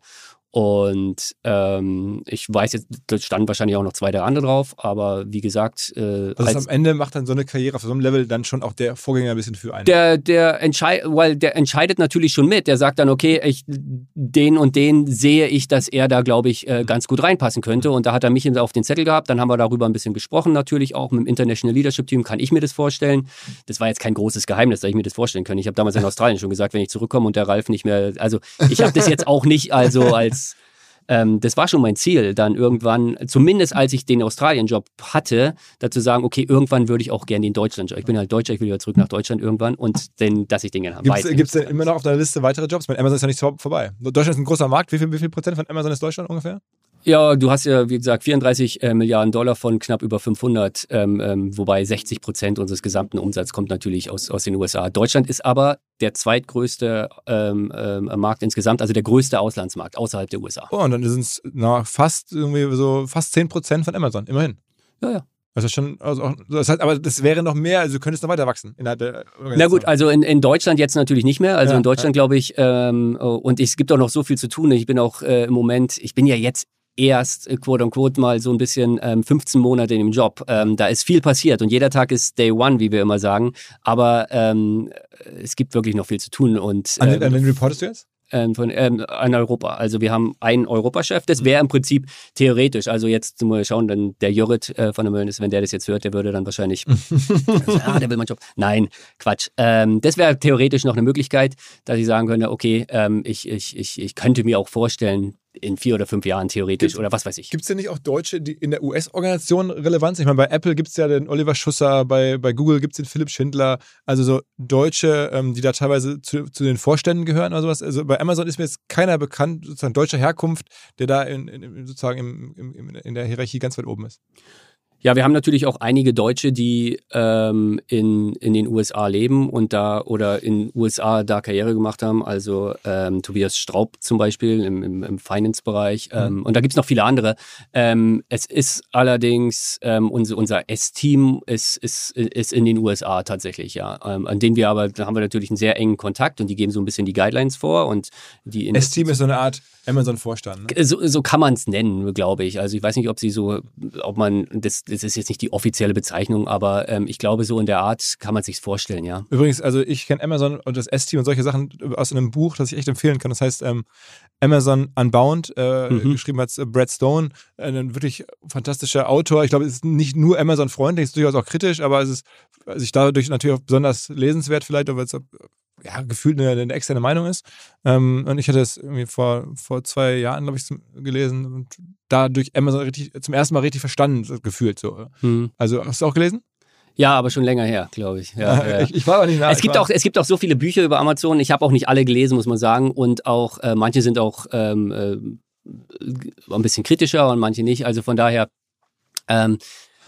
Und ähm, ich weiß jetzt, da standen wahrscheinlich auch noch zwei, drei andere drauf, aber wie gesagt... Äh, also als am Ende macht dann so eine Karriere auf so einem Level dann schon auch der Vorgänger ein bisschen für einen. Der, der, entschei- weil der entscheidet natürlich schon mit, der sagt dann, okay, ich, den und den sehe ich, dass er da, glaube ich, äh, ganz gut reinpassen könnte, und da hat er mich auf den Zettel gehabt, dann haben wir darüber ein bisschen gesprochen, natürlich auch mit dem International Leadership Team, kann ich mir das vorstellen. Das war jetzt kein großes Geheimnis, dass ich mir das vorstellen kann. Ich habe damals in Australien schon gesagt, wenn ich zurückkomme und der Ralf nicht mehr, also ich habe das jetzt auch nicht also als Ähm, das war schon mein Ziel, dann irgendwann, zumindest als ich den Australien-Job hatte, dazu sagen, okay, irgendwann würde ich auch gerne den Deutschland-Job. Ich bin halt Deutscher, ich will wieder zurück nach Deutschland irgendwann, und den, dass ich den gerne habe. Gibt es denn immer noch auf deiner Liste weitere Jobs? Weil Amazon ist ja nicht so vorbei. Deutschland ist ein großer Markt. Wie viel, wie viel Prozent von Amazon ist Deutschland ungefähr? Ja, du hast ja, wie gesagt, vierunddreißig äh, Milliarden Dollar von knapp über fünfhundert, ähm, ähm, wobei sechzig Prozent unseres gesamten Umsatzes kommt natürlich aus, aus den U S A. Deutschland ist aber der zweitgrößte ähm, ähm, Markt insgesamt, also der größte Auslandsmarkt außerhalb der U S A. Oh, und dann sind es na, fast irgendwie so fast zehn Prozent von Amazon, immerhin. Ja, ja. Das ist schon, also auch, das heißt, aber das wäre noch mehr, also du könntest noch weiter wachsen innerhalb der Organisation. Na gut, also in, in Deutschland jetzt natürlich nicht mehr. Also ja, in Deutschland, ja. glaube ich, ähm, und es gibt auch noch so viel zu tun. Ich bin auch äh, im Moment, ich bin ja jetzt erst, äh, quote unquote, mal so ein bisschen ähm, fünfzehn Monate in dem Job. Ähm, da ist viel passiert und jeder Tag ist Day One, wie wir immer sagen. Aber ähm, es gibt wirklich noch viel zu tun. Und, an, ähm, an wen reportest du jetzt? Von, ähm, an Europa. Also wir haben einen Europachef, das wäre im Prinzip theoretisch, also jetzt mal schauen, dann der Jörrit äh, von der Möllnis, wenn der das jetzt hört, der würde dann wahrscheinlich, also, ah, der will meinen Job. Nein, Quatsch. Ähm, das wäre theoretisch noch eine Möglichkeit, dass ich sagen könnte, okay, ähm, ich, ich, ich, ich könnte mir auch vorstellen, in vier oder fünf Jahren theoretisch gibt, oder was weiß ich. Gibt es denn nicht auch Deutsche, die in der U S-Organisation Relevanz? Ich meine, bei Apple gibt es ja den Oliver Schusser, bei, bei Google gibt es den Philipp Schindler, also so Deutsche, ähm, die da teilweise zu, zu den Vorständen gehören oder sowas. Also bei Amazon ist mir jetzt keiner bekannt, sozusagen deutscher Herkunft, der da in, in, sozusagen im, im, in der Hierarchie ganz weit oben ist. Ja, wir haben natürlich auch einige Deutsche, die ähm, in, in den U S A leben und da oder in U S A da Karriere gemacht haben. Also ähm, Tobias Straub zum Beispiel im, im, im Finance-Bereich. Ähm, mhm. Und da gibt's noch viele andere. Ähm, es ist allerdings, ähm, unser, unser S-Team ist, ist, ist in den U S A tatsächlich, ja. Ähm, an denen wir aber, da haben wir natürlich einen sehr engen Kontakt und die geben so ein bisschen die Guidelines vor. Und die S-Team ist so eine Art Amazon-Vorstand, ne? So, so kann man es nennen, glaube ich. Also ich weiß nicht, ob sie so, ob man, das, das ist jetzt nicht die offizielle Bezeichnung, aber ähm, ich glaube, so in der Art kann man sich's vorstellen, ja. Übrigens, also ich kenne Amazon und das S-Team und solche Sachen aus einem Buch, das ich echt empfehlen kann. Das heißt ähm, Amazon Unbound, äh, mhm. geschrieben hat äh, Brad Stone, äh, ein wirklich fantastischer Autor. Ich glaube, es ist nicht nur Amazon-freundlich, es ist durchaus auch kritisch, aber es ist sich dadurch natürlich auch besonders lesenswert vielleicht, weil es ja, gefühlt eine, eine externe Meinung ist. Ähm, und ich hatte es irgendwie vor, vor zwei Jahren, glaube ich, gelesen und dadurch Amazon richtig, zum ersten Mal richtig verstanden, gefühlt so. Mhm. Also, hast du auch gelesen? Ja, aber schon länger her, glaube ich. Ja, ja. Ich, ich war aber nicht nah. Es gibt, auch, es gibt auch so viele Bücher über Amazon. Ich habe auch nicht alle gelesen, muss man sagen. Und auch äh, manche sind auch ähm, äh, ein bisschen kritischer und manche nicht. Also von daher... Ähm,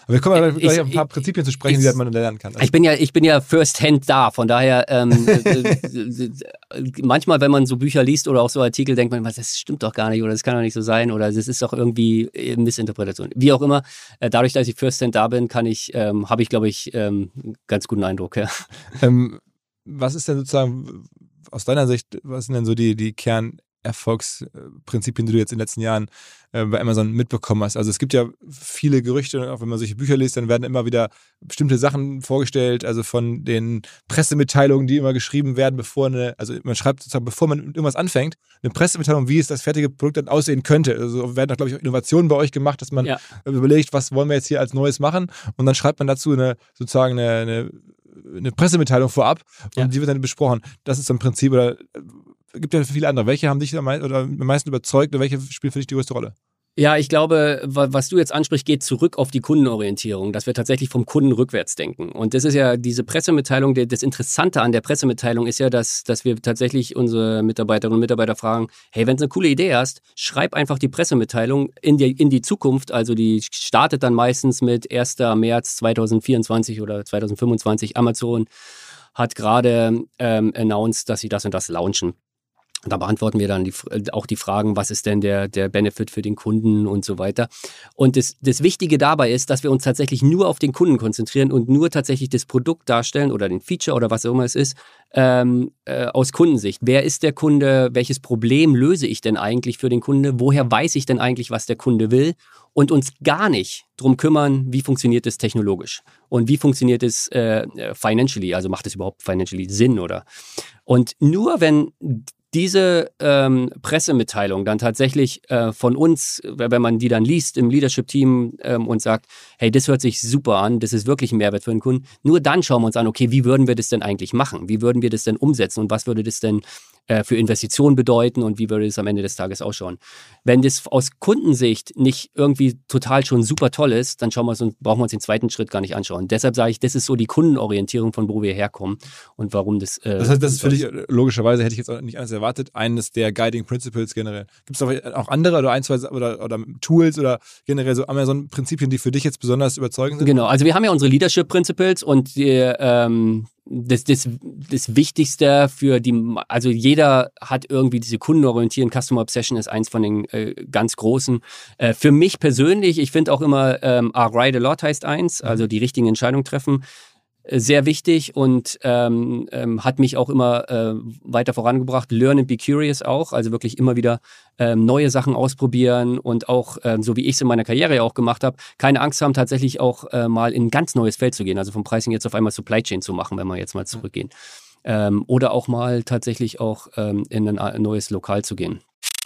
Aber wir kommen ja Ich- gleich auf ein paar ich- Prinzipien zu sprechen, ich- die man lernen kann. Also, Ich bin ja, ich bin ja first hand da, von daher ähm, äh, äh, manchmal, wenn man so Bücher liest oder auch so Artikel, denkt man, das stimmt doch gar nicht oder das kann doch nicht so sein oder das ist doch irgendwie äh, Missinterpretation. Wie auch immer, äh, dadurch, dass ich first hand da bin, kann ich, ähm, habe ich, glaube ich, ähm, einen ganz guten Eindruck. Ja. ähm, was ist denn sozusagen aus deiner Sicht, was sind denn so die, die Kernerfolgsprinzipien, die du jetzt in den letzten Jahren äh, bei Amazon mitbekommen hast? Also es gibt ja viele Gerüchte, auch wenn man solche Bücher liest, dann werden immer wieder bestimmte Sachen vorgestellt, also von den Pressemitteilungen, die immer geschrieben werden, bevor eine, also man schreibt sozusagen, bevor man mit irgendwas anfängt, eine Pressemitteilung, wie es das fertige Produkt dann aussehen könnte. Also werden auch, glaube ich, auch Innovationen bei euch gemacht, dass man Ja. überlegt, was wollen wir jetzt hier als Neues machen und dann schreibt man dazu eine, sozusagen eine, eine eine Pressemitteilung vorab und Ja. die wird dann besprochen. Das ist so ein Prinzip, oder äh, gibt ja viele andere. Welche haben dich am mei- oder am meisten überzeugt oder welche spielen für dich die größte Rolle? Ja, ich glaube, wa- was du jetzt ansprichst, geht zurück auf die Kundenorientierung, dass wir tatsächlich vom Kunden rückwärts denken. Und das ist ja diese Pressemitteilung, der- das Interessante an der Pressemitteilung ist ja, dass, dass wir tatsächlich unsere Mitarbeiterinnen und Mitarbeiter fragen, hey, wenn du eine coole Idee hast, schreib einfach die Pressemitteilung in die, in die Zukunft. Also die startet dann meistens mit erster März zweitausendvierundzwanzig oder zweitausendfünfundzwanzig. Amazon hat gerade ähm, announced, dass sie das und das launchen. Und da beantworten wir dann die, auch die Fragen, was ist denn der, der Benefit für den Kunden und so weiter. Und das, das Wichtige dabei ist, dass wir uns tatsächlich nur auf den Kunden konzentrieren und nur tatsächlich das Produkt darstellen oder den Feature oder was auch immer es ist, ähm, äh, aus Kundensicht. Wer ist der Kunde? Welches Problem löse ich denn eigentlich für den Kunde? Woher weiß ich denn eigentlich, was der Kunde will? Und uns gar nicht drum kümmern, wie funktioniert es technologisch und wie funktioniert es äh, financially, also macht es überhaupt financially Sinn, oder? Und nur wenn diese ähm, Pressemitteilung dann tatsächlich äh, von uns, wenn man die dann liest im Leadership-Team ähm, und sagt, hey, das hört sich super an, das ist wirklich ein Mehrwert für den Kunden, nur dann schauen wir uns an, okay, wie würden wir das denn eigentlich machen? Wie würden wir das denn umsetzen und was würde das denn äh, für Investitionen bedeuten und wie würde es am Ende des Tages ausschauen? Wenn das aus Kundensicht nicht irgendwie total schon super toll ist, dann schauen wir uns, brauchen wir uns den zweiten Schritt gar nicht anschauen. Deshalb sage ich, das ist so die Kundenorientierung, von wo wir herkommen und warum das... Äh, Das heißt, das ist für dich, äh, logischerweise hätte ich jetzt auch nicht anders erwartet, eines der Guiding Principles generell. Gibt es auch andere oder ein, zwei oder, oder Tools oder generell so Amazon-Prinzipien, die für dich jetzt besonders überzeugend sind? Genau, also wir haben ja unsere Leadership Principles und die, ähm, das, das, das Wichtigste für die, also jeder hat irgendwie diese Kundenorientierung, Customer Obsession ist eins von den äh, ganz großen. Äh, für mich persönlich, ich finde auch immer, ähm, I write a lot heißt eins, also die richtigen Entscheidungen treffen. Sehr wichtig und ähm, ähm, hat mich auch immer äh, weiter vorangebracht. Learn and be curious auch, also wirklich immer wieder ähm, neue Sachen ausprobieren und auch, ähm, so wie ich es in meiner Karriere ja auch gemacht habe, keine Angst haben, tatsächlich auch äh, mal in ein ganz neues Feld zu gehen, also vom Pricing jetzt auf einmal Supply Chain zu machen, wenn wir jetzt mal zurückgehen. Ähm, oder auch mal tatsächlich auch ähm, in ein, ein neues Lokal zu gehen.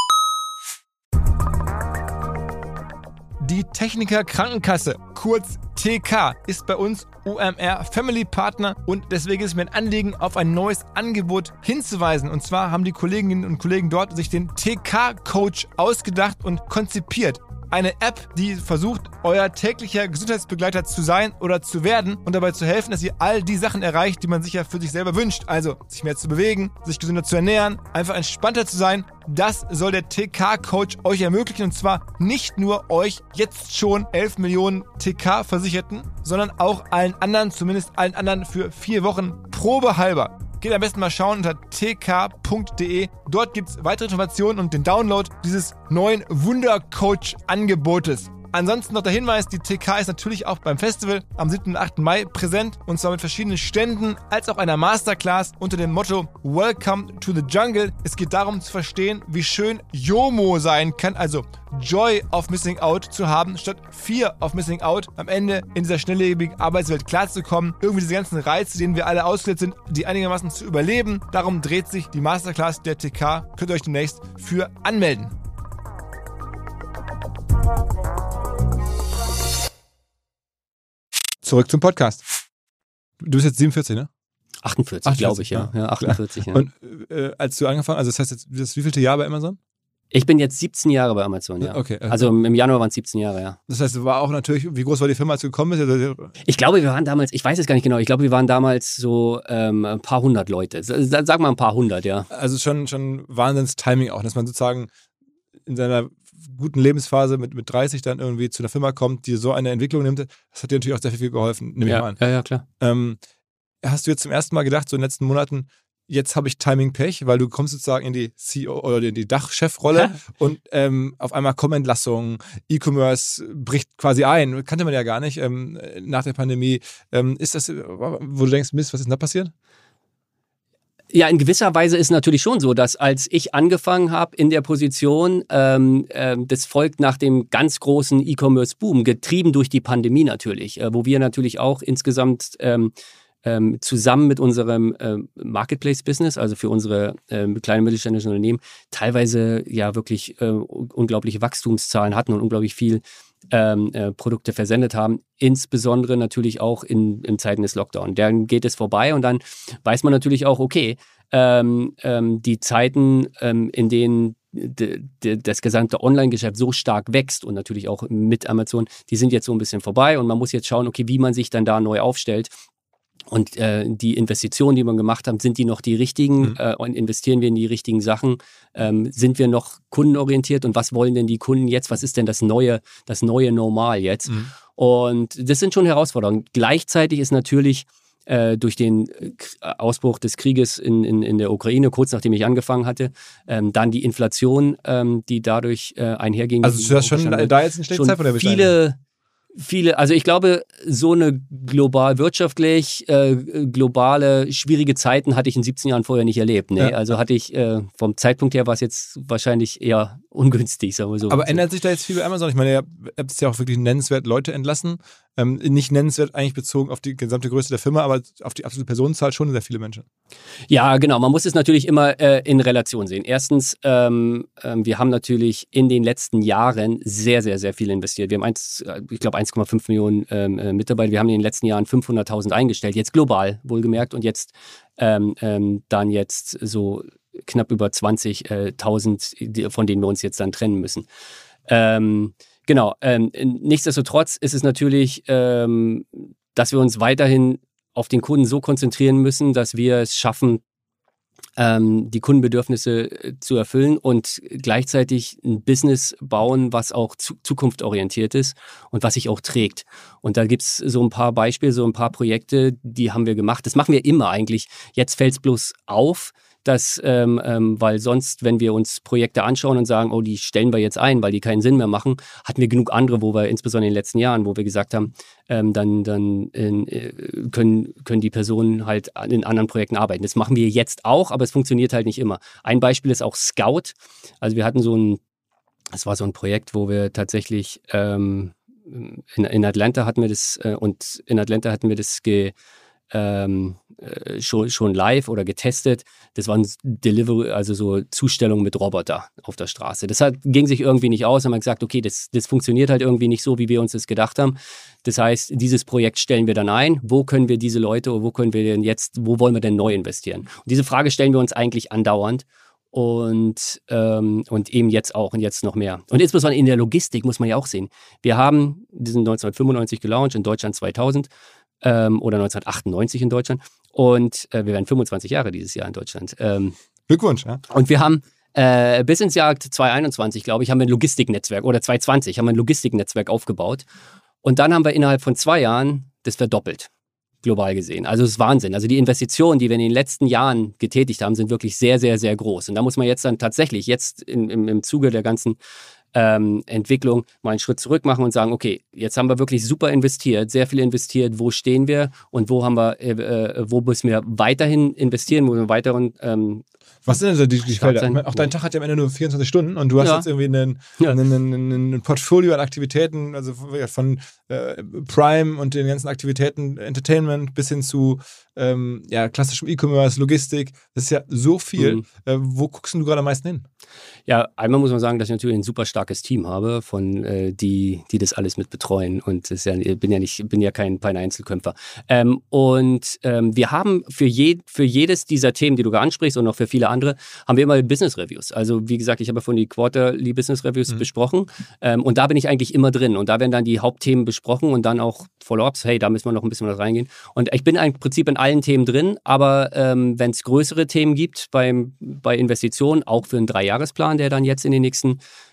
Die Techniker Krankenkasse, kurz T K, ist bei uns U M R Family Partner und deswegen ist mir ein Anliegen, auf ein neues Angebot hinzuweisen. Und zwar haben die Kolleginnen und Kollegen dort sich den T K-Coach ausgedacht und konzipiert. Eine App, die versucht, euer täglicher Gesundheitsbegleiter zu sein oder zu werden und dabei zu helfen, dass ihr all die Sachen erreicht, die man sich ja für sich selber wünscht. Also sich mehr zu bewegen, sich gesünder zu ernähren, einfach entspannter zu sein. Das soll der T K-Coach euch ermöglichen und zwar nicht nur euch jetzt schon elf Millionen T K-Versicherten, sondern auch allen anderen, zumindest allen anderen für vier Wochen probehalber. Geht am besten mal schauen unter t k punkt d e. Dort gibt es weitere Informationen und den Download dieses neuen Wunder-Coach-Angebotes. Ansonsten noch der Hinweis, die T K ist natürlich auch beim Festival am siebten und achten Mai präsent und zwar mit verschiedenen Ständen als auch einer Masterclass unter dem Motto Welcome to the Jungle. Es geht darum zu verstehen, wie schön JOMO sein kann, also Joy of Missing Out zu haben, statt Fear of Missing Out, am Ende in dieser schnelllebigen Arbeitswelt klarzukommen, irgendwie diese ganzen Reize, denen wir alle ausgesetzt sind, die einigermaßen zu überleben. Darum dreht sich die Masterclass der T K. Könnt ihr euch demnächst für anmelden. Zurück zum Podcast. Du bist jetzt siebenundvierzig, ne? achtundvierzig, glaube ich, ja. ja achtundvierzig, ja. Und äh, als du angefangen, also das heißt jetzt, das wievielte Jahr bei Amazon? Ich bin jetzt siebzehn Jahre bei Amazon, ja. Okay. Also im Januar waren es siebzehn Jahre, ja. Das heißt, war auch natürlich, wie groß war die Firma, als du gekommen bist? Ich glaube, wir waren damals, ich weiß es gar nicht genau, ich glaube, wir waren damals so ähm, ein paar hundert Leute. Sag mal ein paar hundert, ja. Also schon, schon Wahnsinns-Timing auch, dass man sozusagen in seiner guten Lebensphase mit, mit dreißig dann irgendwie zu einer Firma kommt, die so eine Entwicklung nimmt, das hat dir natürlich auch sehr viel geholfen, nehme ich ja, mal an. Ja, ja, klar. Ähm, hast du jetzt zum ersten Mal gedacht, so in den letzten Monaten, jetzt habe ich Timing-Pech, weil du kommst sozusagen in die C E O oder in die Dachchefrolle und ähm, auf einmal kommen Entlassungen, E-Commerce bricht quasi ein, kannte man ja gar nicht ähm, nach der Pandemie. Ähm, ist das, wo du denkst, Mist, was ist denn da passiert? Ja, in gewisser Weise ist natürlich schon so, dass als ich angefangen habe in der Position, ähm, äh, das folgt nach dem ganz großen E-Commerce-Boom, getrieben durch die Pandemie natürlich, äh, wo wir natürlich auch insgesamt ähm, ähm, zusammen mit unserem ähm, Marketplace-Business, also für unsere ähm, kleinen mittelständischen Unternehmen, teilweise ja wirklich äh, unglaubliche Wachstumszahlen hatten und unglaublich viel Ähm, äh, Produkte versendet haben, insbesondere natürlich auch in, in Zeiten des Lockdown. Dann geht es vorbei und dann weiß man natürlich auch, okay, ähm, ähm, die Zeiten, ähm, in denen d- d- das gesamte Online-Geschäft so stark wächst und natürlich auch mit Amazon, die sind jetzt so ein bisschen vorbei und man muss jetzt schauen, okay, wie man sich dann da neu aufstellt. Und äh, die Investitionen, die wir gemacht haben, sind die noch die richtigen? Mhm. Äh, und investieren wir in die richtigen Sachen? Ähm, sind wir noch kundenorientiert? Und was wollen denn die Kunden jetzt? Was ist denn das neue, das neue Normal jetzt? Mhm. Und das sind schon Herausforderungen. Gleichzeitig ist natürlich äh, durch den Ausbruch des Krieges in, in, in der Ukraine, kurz nachdem ich angefangen hatte, ähm, dann die Inflation, ähm, die dadurch äh, einherging. Also du hast schon da jetzt einen schlechten Zeitpunkt erwischt. Viele Viele, also ich glaube, so eine global wirtschaftlich, äh, globale, schwierige Zeiten hatte ich in siebzehn Jahren vorher nicht erlebt. Nee. Ja. Also hatte ich, äh, vom Zeitpunkt her war es jetzt wahrscheinlich eher ungünstig, sagen wir so. Aber ändert sich da jetzt viel bei Amazon? Ich meine, ihr habt ja auch wirklich nennenswert Leute entlassen. Ähm, nicht nennenswert eigentlich bezogen auf die gesamte Größe der Firma, aber auf die absolute Personenzahl schon sehr viele Menschen. Ja, genau. Man muss es natürlich immer äh, in Relation sehen. Erstens, ähm, ähm, wir haben natürlich in den letzten Jahren sehr, sehr, sehr viel investiert. Wir haben, eins, ich glaube, eins Komma fünf Millionen ähm, äh, Mitarbeiter. Wir haben in den letzten Jahren fünfhunderttausend eingestellt, jetzt global wohlgemerkt und jetzt ähm, ähm, dann jetzt so knapp über zwanzigtausend, von denen wir uns jetzt dann trennen müssen. Ähm, genau. Ähm, nichtsdestotrotz ist es natürlich, ähm, dass wir uns weiterhin auf den Kunden so konzentrieren müssen, dass wir es schaffen, ähm, die Kundenbedürfnisse äh, zu erfüllen und gleichzeitig ein Business bauen, was auch zu, zukunftsorientiert ist und was sich auch trägt. Und da gibt es so ein paar Beispiele, so ein paar Projekte, die haben wir gemacht. Das machen wir immer eigentlich. Jetzt fällt es bloß auf, dass, ähm, ähm, weil sonst, wenn wir uns Projekte anschauen und sagen, oh, die stellen wir jetzt ein, weil die keinen Sinn mehr machen, hatten wir genug andere, wo wir insbesondere in den letzten Jahren, wo wir gesagt haben, ähm, dann, dann äh, können, können die Personen halt in anderen Projekten arbeiten. Das machen wir jetzt auch, aber es funktioniert halt nicht immer. Ein Beispiel ist auch Scout. Also wir hatten so ein, das war so ein Projekt, wo wir tatsächlich ähm, in, in Atlanta hatten wir das äh, und in Atlanta hatten wir das ge Ähm, äh, schon, schon live oder getestet. Das waren Delivery, also so Zustellungen mit Roboter auf der Straße. Das hat, ging sich irgendwie nicht aus. Haben wir gesagt, okay, das, das funktioniert halt irgendwie nicht so, wie wir uns das gedacht haben. Das heißt, dieses Projekt stellen wir dann ein. Wo können wir diese Leute oder wo können wir denn jetzt, wo wollen wir denn neu investieren? Und diese Frage stellen wir uns eigentlich andauernd. Und, ähm, und eben jetzt auch und jetzt noch mehr. Und insbesondere in der Logistik muss man ja auch sehen. Wir haben diesen neunzehnhundertfünfundneunzig gelauncht, in Deutschland zweitausend. Ähm, oder neunzehnhundertachtundneunzig in Deutschland. Und äh, wir werden fünfundzwanzig Jahre dieses Jahr in Deutschland. Ähm, Glückwunsch. Ja? Und wir haben äh, bis ins Jahr zweitausendeinundzwanzig, glaube ich, haben wir ein Logistiknetzwerk, oder zweitausendzwanzig haben wir ein Logistiknetzwerk aufgebaut. Und dann haben wir innerhalb von zwei Jahren das verdoppelt, global gesehen. Also das ist Wahnsinn. Also die Investitionen, die wir in den letzten Jahren getätigt haben, sind wirklich sehr, sehr, sehr groß. Und da muss man jetzt dann tatsächlich, jetzt in, im, im Zuge der ganzen Ähm, Entwicklung mal einen Schritt zurück machen und sagen, okay, jetzt haben wir wirklich super investiert, sehr viel investiert, wo stehen wir und wo haben wir, äh, äh, wo müssen wir weiterhin investieren, wo wir weiteren ähm, Was sind denn so die, die Felder? sein? Auch dein Tag hat ja am Ende nur vierundzwanzig Stunden und du hast Ja. jetzt irgendwie einen, Ja. einen, einen, ein Portfolio an Aktivitäten, also von äh, Prime und den ganzen Aktivitäten, Entertainment bis hin zu ähm, ja, klassischem E-Commerce, Logistik. Das ist ja so viel. Mhm. Äh, wo guckst du gerade am meisten hin? Ja, einmal muss man sagen, dass ich natürlich ein super starkes Team habe, von äh, die, die das alles mit betreuen. Und das ist ja, ich bin ja nicht, bin ja kein, kein Einzelkämpfer. Ähm, und ähm, wir haben für, je, für jedes dieser Themen, die du gerade ansprichst und auch für viele andere, haben wir immer Business Reviews. Also wie gesagt, ich habe ja von die Quarterly Business Reviews mhm. besprochen. Ähm, und da bin ich eigentlich immer drin. Und da werden dann die Hauptthemen besprochen und dann auch Follow-ups. Hey, da müssen wir noch ein bisschen was reingehen. Und ich bin im Prinzip in allen Themen drin. Aber ähm, wenn es größere Themen gibt beim, bei Investitionen, auch für einen Dreijahresplan, der dann jetzt in den nächsten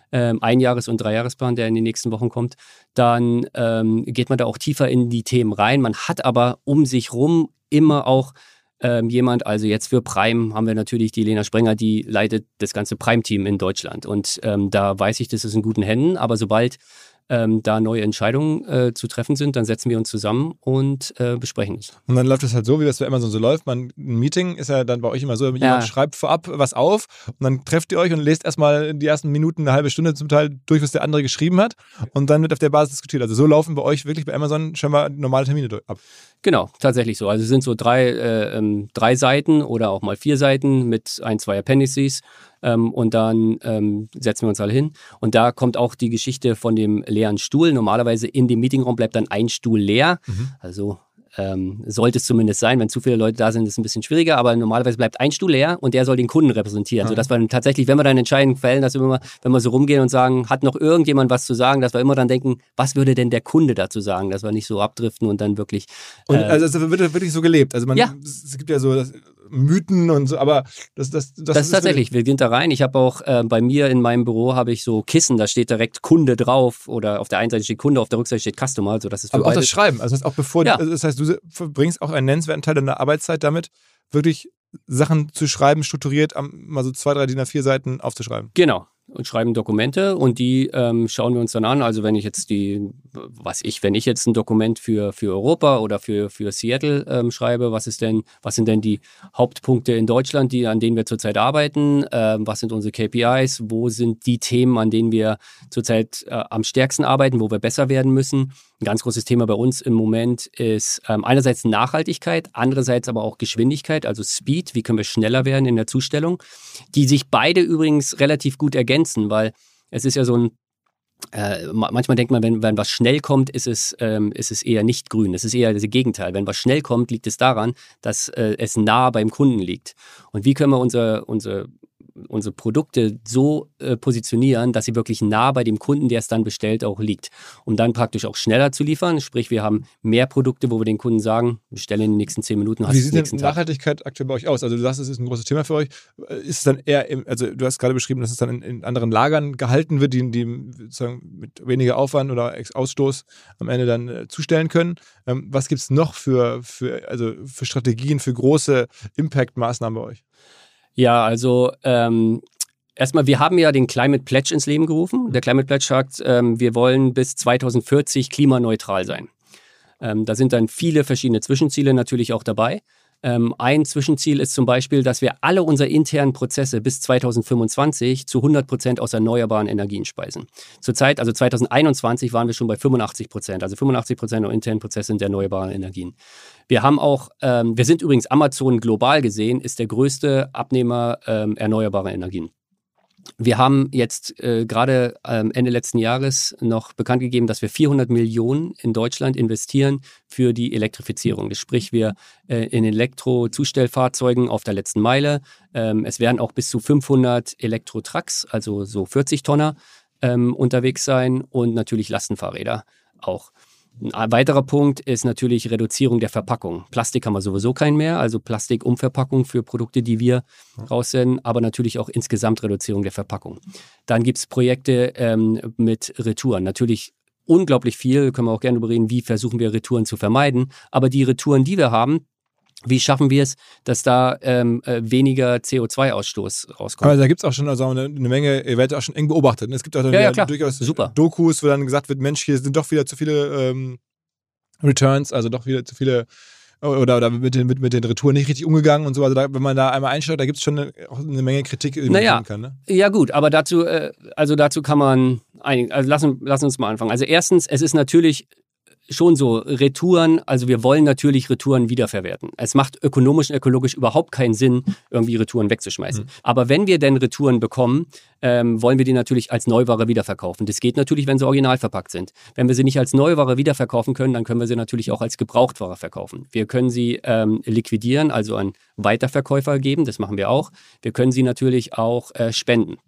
ähm, Einjahres- und Dreijahresplan, der in den nächsten Wochen kommt, dann ähm, geht man da auch tiefer in die Themen rein. Man hat aber um sich rum immer auch ähm, jemand, also jetzt für Prime haben wir natürlich die Lena Sprenger, die leitet das ganze Prime-Team in Deutschland. Und ähm, da weiß ich, das ist in guten Händen, aber sobald ähm, da neue Entscheidungen äh, zu treffen sind, dann setzen wir uns zusammen und äh, besprechen es. Und dann läuft es halt so, wie das bei Amazon so läuft. Man, ein Meeting ist ja dann bei euch immer so, jemand Ja. schreibt vorab was auf und dann trefft ihr euch und lest erstmal die ersten Minuten, eine halbe Stunde zum Teil durch, was der andere geschrieben hat und dann wird auf der Basis diskutiert. Also so laufen bei euch wirklich bei Amazon schon mal normale Termine durch, ab. Genau, tatsächlich so. Also es sind so drei, äh, ähm, drei Seiten oder auch mal vier Seiten mit ein, zwei Appendices ähm, und dann ähm, setzen wir uns alle hin. Und da kommt auch die Geschichte von dem leeren Stuhl. Normalerweise in dem Meetingraum bleibt dann ein Stuhl leer. Mhm. Also ähm, sollte es zumindest sein. Wenn zu viele Leute da sind, ist es ein bisschen schwieriger. Aber normalerweise bleibt ein Stuhl leer und der soll den Kunden repräsentieren. Mhm. Sodass wir dann tatsächlich, wenn wir dann Entscheidungen fällen, dass wir immer, wenn wir so rumgehen und sagen, hat noch irgendjemand was zu sagen, dass wir immer dann denken, was würde denn der Kunde dazu sagen? Dass wir nicht so abdriften und dann wirklich... Und äh, also es wird wirklich so gelebt. Also man, Ja. es gibt ja so das, Mythen und so, aber das, das, das, Das ist tatsächlich, wir gehen da rein. Ich habe auch äh, bei mir in meinem Büro habe ich so Kissen, da steht direkt Kunde drauf oder auf der einen Seite steht Kunde, auf der Rückseite steht Customer. Also das ist für aber auch beide. das Schreiben, also das heißt auch bevor, Ja. also das heißt, du verbringst auch einen nennenswerten Teil deiner Arbeitszeit damit, wirklich Sachen zu schreiben, strukturiert, am- mal so zwei, drei D I N A vier Seiten aufzuschreiben. Genau. Und schreiben Dokumente und die ähm, schauen wir uns dann an. Also wenn ich jetzt die, was ich, wenn ich jetzt ein Dokument für, für Europa oder für, für Seattle ähm, schreibe, was ist denn, was sind denn die Hauptpunkte in Deutschland, die, an denen wir zurzeit arbeiten? Ähm, was sind unsere K P Is? Wo sind die Themen, an denen wir zurzeit äh, am stärksten arbeiten, wo wir besser werden müssen? Ein ganz großes Thema bei uns im Moment ist ähm, einerseits Nachhaltigkeit, andererseits aber auch Geschwindigkeit, also Speed. Wie können wir schneller werden in der Zustellung? Die sich beide übrigens relativ gut ergänzen, weil es ist ja so ein, äh, manchmal denkt man, wenn, wenn was schnell kommt, ist es, ähm, ist es eher nicht grün. Es ist eher das Gegenteil. Wenn was schnell kommt, liegt es daran, dass äh, es nah beim Kunden liegt. Und wie können wir unser, unser unsere Produkte so äh, positionieren, dass sie wirklich nah bei dem Kunden, der es dann bestellt, auch liegt. Um dann praktisch auch schneller zu liefern. Sprich, wir haben mehr Produkte, wo wir den Kunden sagen, bestelle in den nächsten zehn Minuten, hast Wie du sieht den denn nächsten Tag. Nachhaltigkeit aktuell bei euch aus? Also du sagst, es ist ein großes Thema für euch. Ist es dann eher, im, also du hast gerade beschrieben, dass es dann in, in anderen Lagern gehalten wird, die, die sozusagen mit weniger Aufwand oder Ausstoß am Ende dann äh, zustellen können. Ähm, was gibt es noch für, für, also für Strategien, für große Impact-Maßnahmen bei euch? Ja, also ähm, erstmal, wir haben ja den Climate Pledge ins Leben gerufen. Der Climate Pledge sagt, ähm, wir wollen bis zweitausendvierzig klimaneutral sein. Ähm, da sind dann viele verschiedene Zwischenziele natürlich auch dabei. Ähm, ein Zwischenziel ist zum Beispiel, dass wir alle unsere internen Prozesse bis zweitausendfünfundzwanzig zu hundert Prozent aus erneuerbaren Energien speisen. Zurzeit, also zweitausendeinundzwanzig, waren wir schon bei fünfundachtzig Prozent. Also fünfundachtzig Prozent der internen Prozesse sind erneuerbare Energien. Wir haben auch, ähm, wir sind übrigens Amazon global gesehen, ist der größte Abnehmer ähm, erneuerbarer Energien. Wir haben jetzt äh, gerade ähm, Ende letzten Jahres noch bekannt gegeben, dass wir vierhundert Millionen in Deutschland investieren für die Elektrifizierung. Das sprich, wir äh, in Elektrozustellfahrzeugen auf der letzten Meile. Ähm, es werden auch bis zu fünfhundert Elektro-Trucks, also so vierzig Tonner, ähm, unterwegs sein und natürlich Lastenfahrräder auch. Ein weiterer Punkt ist natürlich Reduzierung der Verpackung. Plastik haben wir sowieso keinen mehr, also Plastikumverpackung für Produkte, die wir raussenden, aber natürlich auch insgesamt Reduzierung der Verpackung. Dann gibt es Projekte ähm, mit Retouren. Natürlich unglaublich viel, können wir auch gerne darüber reden, wie versuchen wir Retouren zu vermeiden. Aber die Retouren, die wir haben, wie schaffen wir es, dass da ähm, äh, weniger C O zwei Ausstoß rauskommt? Aber da gibt es auch schon also eine, eine Menge, ihr werdet auch schon eng beobachtet. Es gibt auch dann Ja, ja, ja klar. durchaus Super. Dokus, wo dann gesagt wird, Mensch, hier sind doch wieder zu viele ähm, Returns, also doch wieder zu viele oder, oder mit, den, mit, mit den Retouren nicht richtig umgegangen und so. Also da, wenn man da einmal einschaut, da gibt es schon eine, auch eine Menge Kritik, die man Naja. finden kann. Ne? Ja gut, aber dazu, äh, also dazu kann man einigen, also lassen, lassen uns mal anfangen. Also erstens, es ist natürlich schon so, Retouren, also wir wollen natürlich Retouren wiederverwerten. Es macht ökonomisch und ökologisch überhaupt keinen Sinn, irgendwie Retouren wegzuschmeißen. Mhm. Aber wenn wir denn Retouren bekommen, ähm, wollen wir die natürlich als Neuware wiederverkaufen. Das geht natürlich, wenn sie original verpackt sind. Wenn wir sie nicht als Neuware wiederverkaufen können, dann können wir sie natürlich auch als Gebrauchtware verkaufen. Wir können sie ähm, liquidieren, also an Weiterverkäufer geben, das machen wir auch. Wir können sie natürlich auch äh, spenden.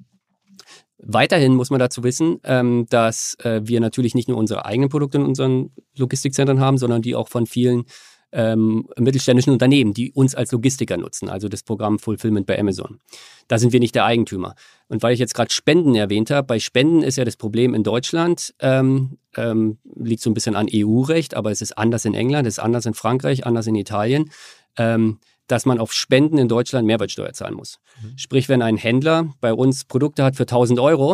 Weiterhin muss man dazu wissen, ähm, dass äh, wir natürlich nicht nur unsere eigenen Produkte in unseren Logistikzentren haben, sondern die auch von vielen ähm, mittelständischen Unternehmen, die uns als Logistiker nutzen, also das Programm Fulfillment bei Amazon. Da sind wir nicht der Eigentümer. Und weil ich jetzt gerade Spenden erwähnt habe, bei Spenden ist ja das Problem in Deutschland, ähm, ähm, liegt so ein bisschen an E U-Recht, aber es ist anders in England, es ist anders in Frankreich, anders in Italien, ähm, dass man auf Spenden in Deutschland Mehrwertsteuer zahlen muss. Mhm. Sprich, wenn ein Händler bei uns Produkte hat für tausend Euro,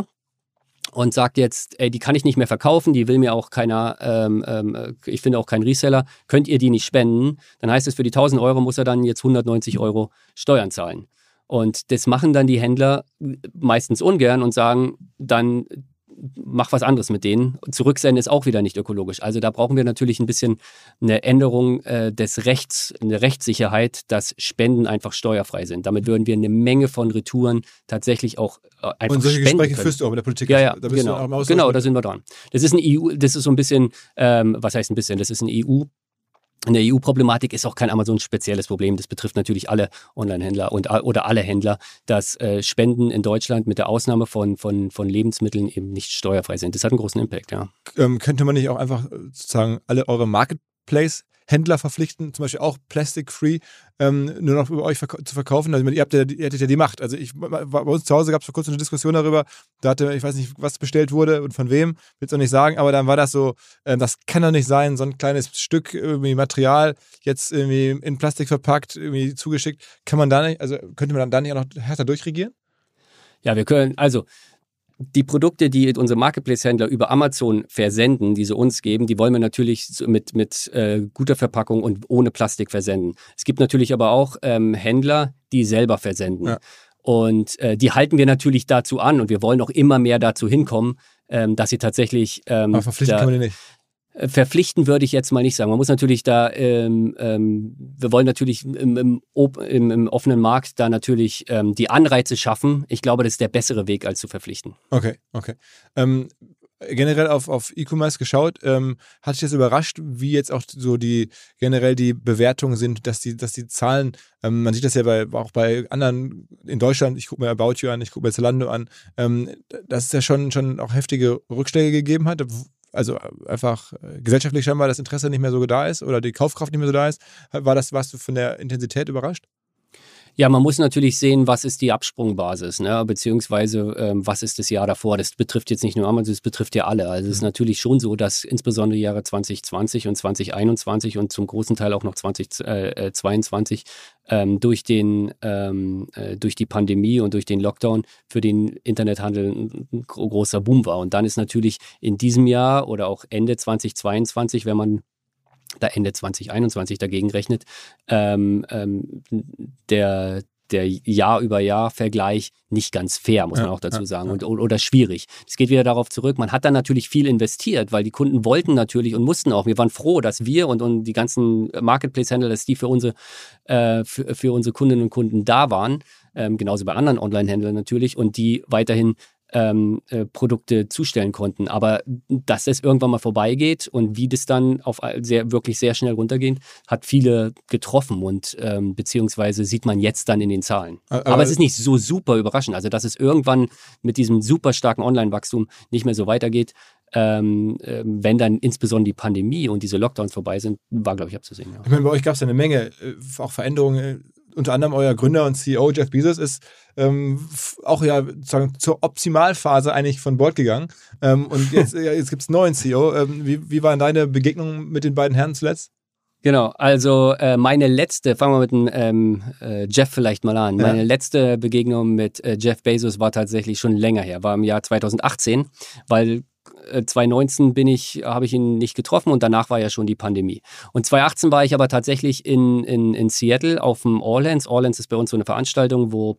und sagt jetzt, ey, die kann ich nicht mehr verkaufen, die will mir auch keiner, ähm, ähm, ich finde auch keinen Reseller, könnt ihr die nicht spenden? Dann heißt es, für die tausend Euro muss er dann jetzt hundertneunzig Euro Steuern zahlen. Und das machen dann die Händler meistens ungern und sagen, dann mach was anderes mit denen. Zurücksenden ist auch wieder nicht ökologisch. Also da brauchen wir natürlich ein bisschen eine Änderung äh, des Rechts, eine Rechtssicherheit, dass Spenden einfach steuerfrei sind. Damit würden wir eine Menge von Retouren tatsächlich auch äh, einfach und solche spenden Gespräche können. führst du auch mit der Politik. Ja, ja, da bist genau, du auch genau, da sind wir dran. Das ist ein E U, das ist so ein bisschen, ähm, was heißt ein bisschen, das ist ein E U Eine E U-Problematik, ist auch kein Amazon-spezielles Problem. Das betrifft natürlich alle Online-Händler und, oder alle Händler, dass äh, Spenden in Deutschland mit der Ausnahme von, von, von Lebensmitteln eben nicht steuerfrei sind. Das hat einen großen Impact, ja. Ähm, könnte man nicht auch einfach sozusagen alle eure Marketplace-Händler verpflichten, zum Beispiel auch Plastic-Free, ähm, nur noch über euch verk- zu verkaufen? Also ihr, habt ja, ihr hättet ja die Macht. Also ich, bei uns zu Hause gab es vor kurzem eine Diskussion darüber, da hatte, ich weiß nicht, was bestellt wurde und von wem, will es auch nicht sagen, aber dann war das so, äh, das kann doch nicht sein, so ein kleines Stück irgendwie Material jetzt irgendwie in Plastik verpackt, irgendwie zugeschickt. Kann man da nicht, also könnte man dann da nicht auch noch härter durchregieren? Ja, wir können, also die Produkte, die unsere Marketplace-Händler über Amazon versenden, die sie uns geben, die wollen wir natürlich mit, mit äh, guter Verpackung und ohne Plastik versenden. Es gibt natürlich aber auch ähm, Händler, die selber versenden. Ja. Und äh, die halten wir natürlich dazu an und wir wollen auch immer mehr dazu hinkommen, ähm, dass sie tatsächlich... Ähm, aber verpflichten da, kann man die nicht. Verpflichten würde ich jetzt mal nicht sagen. Man muss natürlich da, ähm, ähm, wir wollen natürlich im, im, im, im offenen Markt da natürlich ähm, die Anreize schaffen. Ich glaube, das ist der bessere Weg, als zu verpflichten. Okay, okay. Ähm, generell auf, auf E-Commerce geschaut, ähm, hat dich das überrascht, wie jetzt auch so die generell die Bewertungen sind, dass die, dass die Zahlen, ähm, man sieht das ja bei, auch bei anderen in Deutschland, ich gucke mir About You an, ich gucke mir Zalando an, ähm, dass es ja schon, schon auch heftige Rückschläge gegeben hat. Also einfach gesellschaftlich scheinbar das Interesse nicht mehr so da ist oder die Kaufkraft nicht mehr so da ist. War das, warst du von der Intensität überrascht? Ja, man muss natürlich sehen, was ist die Absprungbasis, ne? Beziehungsweise ähm, was ist das Jahr davor. Das betrifft jetzt nicht nur Amazon, das betrifft ja alle. Also es ist natürlich schon so, dass insbesondere die Jahre zwanzig zwanzig und zwanzig einundzwanzig und zum großen Teil auch noch zwanzig zweiundzwanzig ähm, durch, den, ähm, äh, durch die Pandemie und durch den Lockdown für den Internethandel ein großer Boom war. Und dann ist natürlich in diesem Jahr oder auch Ende zwanzig zweiundzwanzig, wenn man da Ende zwanzig einundzwanzig dagegen rechnet, ähm, ähm, der, der Jahr-über-Jahr-Vergleich nicht ganz fair, muss man ja, auch dazu ja, sagen, ja. Und, oder schwierig. Es geht wieder darauf zurück, man hat dann natürlich viel investiert, weil die Kunden wollten natürlich und mussten auch. Wir waren froh, dass wir und, und die ganzen Marketplace-Händler, dass die für unsere, äh, für, für unsere Kundinnen und Kunden da waren, ähm, genauso bei anderen Online-Händlern natürlich, und die weiterhin Ähm, äh, Produkte zustellen konnten. Aber dass es irgendwann mal vorbeigeht und wie das dann auf sehr, wirklich sehr schnell runtergeht, hat viele getroffen und ähm, beziehungsweise sieht man jetzt dann in den Zahlen. Aber, Aber es ist nicht so super überraschend. Also dass es irgendwann mit diesem super starken Online-Wachstum nicht mehr so weitergeht, ähm, äh, wenn dann insbesondere die Pandemie und diese Lockdowns vorbei sind, war, glaube ich, abzusehen. Ja. Ich meine, bei euch gab es ja eine Menge, äh, auch Veränderungen. Unter anderem euer Gründer und C E O Jeff Bezos ist ähm, auch ja sozusagen zur Optimalphase eigentlich von Bord gegangen. Ähm, und jetzt, ja, jetzt gibt es einen neuen C E O. Ähm, wie, wie waren deine Begegnungen mit den beiden Herren zuletzt? Genau, also äh, meine letzte, fangen wir mit dem ähm, äh, Jeff vielleicht mal an. Ja. Meine letzte Begegnung mit äh, Jeff Bezos war tatsächlich schon länger her, war im Jahr zwanzig achtzehn, weil zwanzig neunzehn bin ich, habe ich ihn nicht getroffen und danach war ja schon die Pandemie. Und zwanzig achtzehn war ich aber tatsächlich in, in, in Seattle auf dem Allhands. Allhands ist bei uns so eine Veranstaltung, wo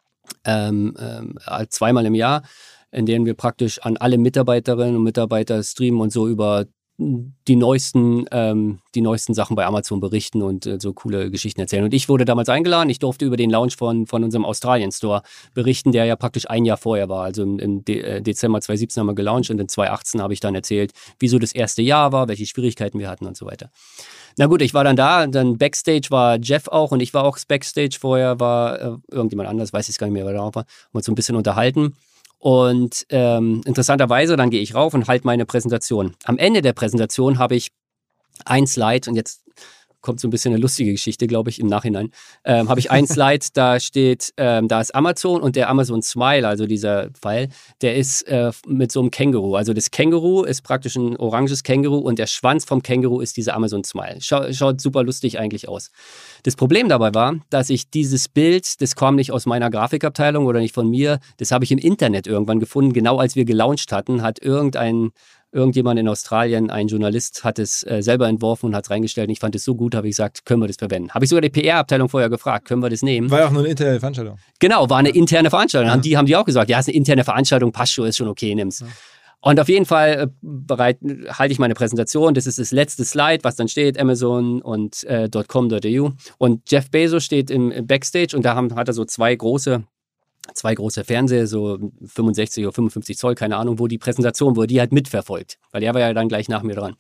ähm, ähm, zweimal im Jahr, in denen wir praktisch an alle Mitarbeiterinnen und Mitarbeiter streamen und so über die neuesten, ähm, die neuesten Sachen bei Amazon berichten und äh, so coole Geschichten erzählen. Und ich wurde damals eingeladen. Ich durfte über den Launch von, von unserem Australien-Store berichten, der ja praktisch ein Jahr vorher war. Also im, im De- äh, Dezember zwanzig siebzehn haben wir gelauncht und in zwanzig achtzehn habe ich dann erzählt, wieso das erste Jahr war, welche Schwierigkeiten wir hatten und so weiter. Na gut, ich war dann da, dann Backstage war Jeff auch und ich war auch Backstage. Vorher war äh, irgendjemand anders, weiß ich gar nicht mehr, wer da war, haben uns so ein bisschen unterhalten. Und ähm, interessanterweise, dann gehe ich rauf und halte meine Präsentation. Am Ende der Präsentation habe ich ein Slide und jetzt kommt so ein bisschen eine lustige Geschichte, glaube ich, im Nachhinein. Ähm, habe ich ein Slide, da steht, ähm, da ist Amazon und der Amazon Smile, also dieser Pfeil, der ist äh, mit so einem Känguru. Also das Känguru ist praktisch ein oranges Känguru und der Schwanz vom Känguru ist dieser Amazon Smile. Schau, schaut super lustig eigentlich aus. Das Problem dabei war, dass ich dieses Bild, das kam nicht aus meiner Grafikabteilung oder nicht von mir, das habe ich im Internet irgendwann gefunden. Genau als wir gelauncht hatten, hat irgendein, irgendjemand in Australien, ein Journalist, hat es äh, selber entworfen und hat es reingestellt. Und ich fand es so gut, habe ich gesagt, können wir das verwenden. Habe ich sogar die P R-Abteilung vorher gefragt, können wir das nehmen? War ja auch nur eine interne Veranstaltung. Genau, war eine interne Veranstaltung. Ja. Haben die haben die auch gesagt, ja, ist eine interne Veranstaltung, passt schon, ist schon okay, nimm's. Ja. Und auf jeden Fall äh, bereit, halte ich meine Präsentation. Das ist das letzte Slide, was dann steht, Amazon und äh, .com punkt e u. Und Jeff Bezos steht im, im Backstage und da haben, hat er so zwei große, zwei große Fernseher, so fünfundsechzig oder fünfundfünfzig Zoll, keine Ahnung, wo die Präsentation, wo er die halt mitverfolgt. Weil er war ja dann gleich nach mir dran.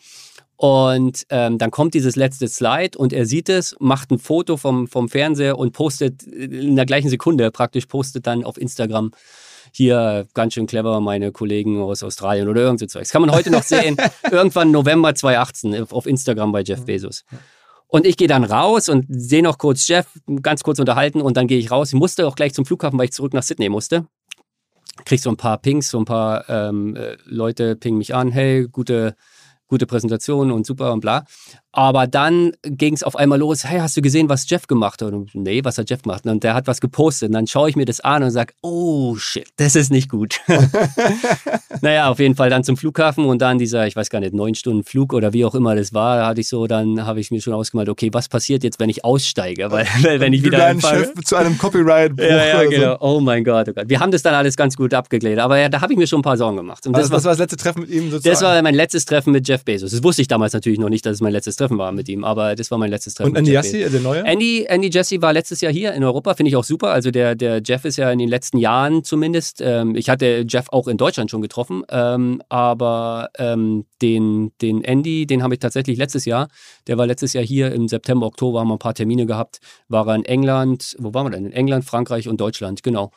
Und ähm, dann kommt dieses letzte Slide und er sieht es, macht ein Foto vom, vom Fernseher und postet in der gleichen Sekunde praktisch, postet dann auf Instagram, hier ganz schön clever, meine Kollegen aus Australien oder irgend so Zeugs. Kann man heute noch sehen, irgendwann November zweitausendachtzehn auf Instagram bei Jeff Bezos. Und ich gehe dann raus und sehe noch kurz Jeff, ganz kurz unterhalten und dann gehe ich raus. Ich musste auch gleich zum Flughafen, weil ich zurück nach Sydney musste. Krieg so ein paar Pings, so ein paar ähm, Leute pingen mich an, hey, gute, gute Präsentation und super und bla. Aber dann ging es auf einmal los, hey, hast du gesehen, was Jeff gemacht hat? Und, nee, was hat Jeff gemacht? Und der hat was gepostet. Und dann schaue ich mir das an und sage, oh shit, das ist nicht gut. Naja, auf jeden Fall dann zum Flughafen und dann dieser, ich weiß gar nicht, neun Stunden Flug oder wie auch immer das war, da hatte ich so, dann habe ich mir schon ausgemalt, okay, was passiert jetzt, wenn ich aussteige? Weil wenn ich du wieder deinen Chef zu einem Copyright-Bruch ja, ja, oder genau. so. Oh mein Gott, oh Gott. Wir haben das dann alles ganz gut abgeklärt, aber ja, da habe ich mir schon ein paar Sorgen gemacht. Und Also das, das war, war das letzte Treffen mit ihm sozusagen? das war mein letztes Treffen mit Jeff Bezos. Das wusste ich damals natürlich noch nicht, dass es mein letztes Treffen war mit ihm, aber das war mein letztes Treffen. Und Andy mit Jeff Jassy, der Neue? Andy, Andy Jassy war letztes Jahr hier in Europa, finde ich auch super. Also der, der Jeff ist ja in den letzten Jahren zumindest, ähm, ich hatte Jeff auch in Deutschland schon getroffen, ähm, aber ähm, den, den Andy, den habe ich tatsächlich letztes Jahr, der war letztes Jahr hier im September, Oktober, haben wir ein paar Termine gehabt, war er in England, wo waren wir denn? In England, Frankreich und Deutschland, genau.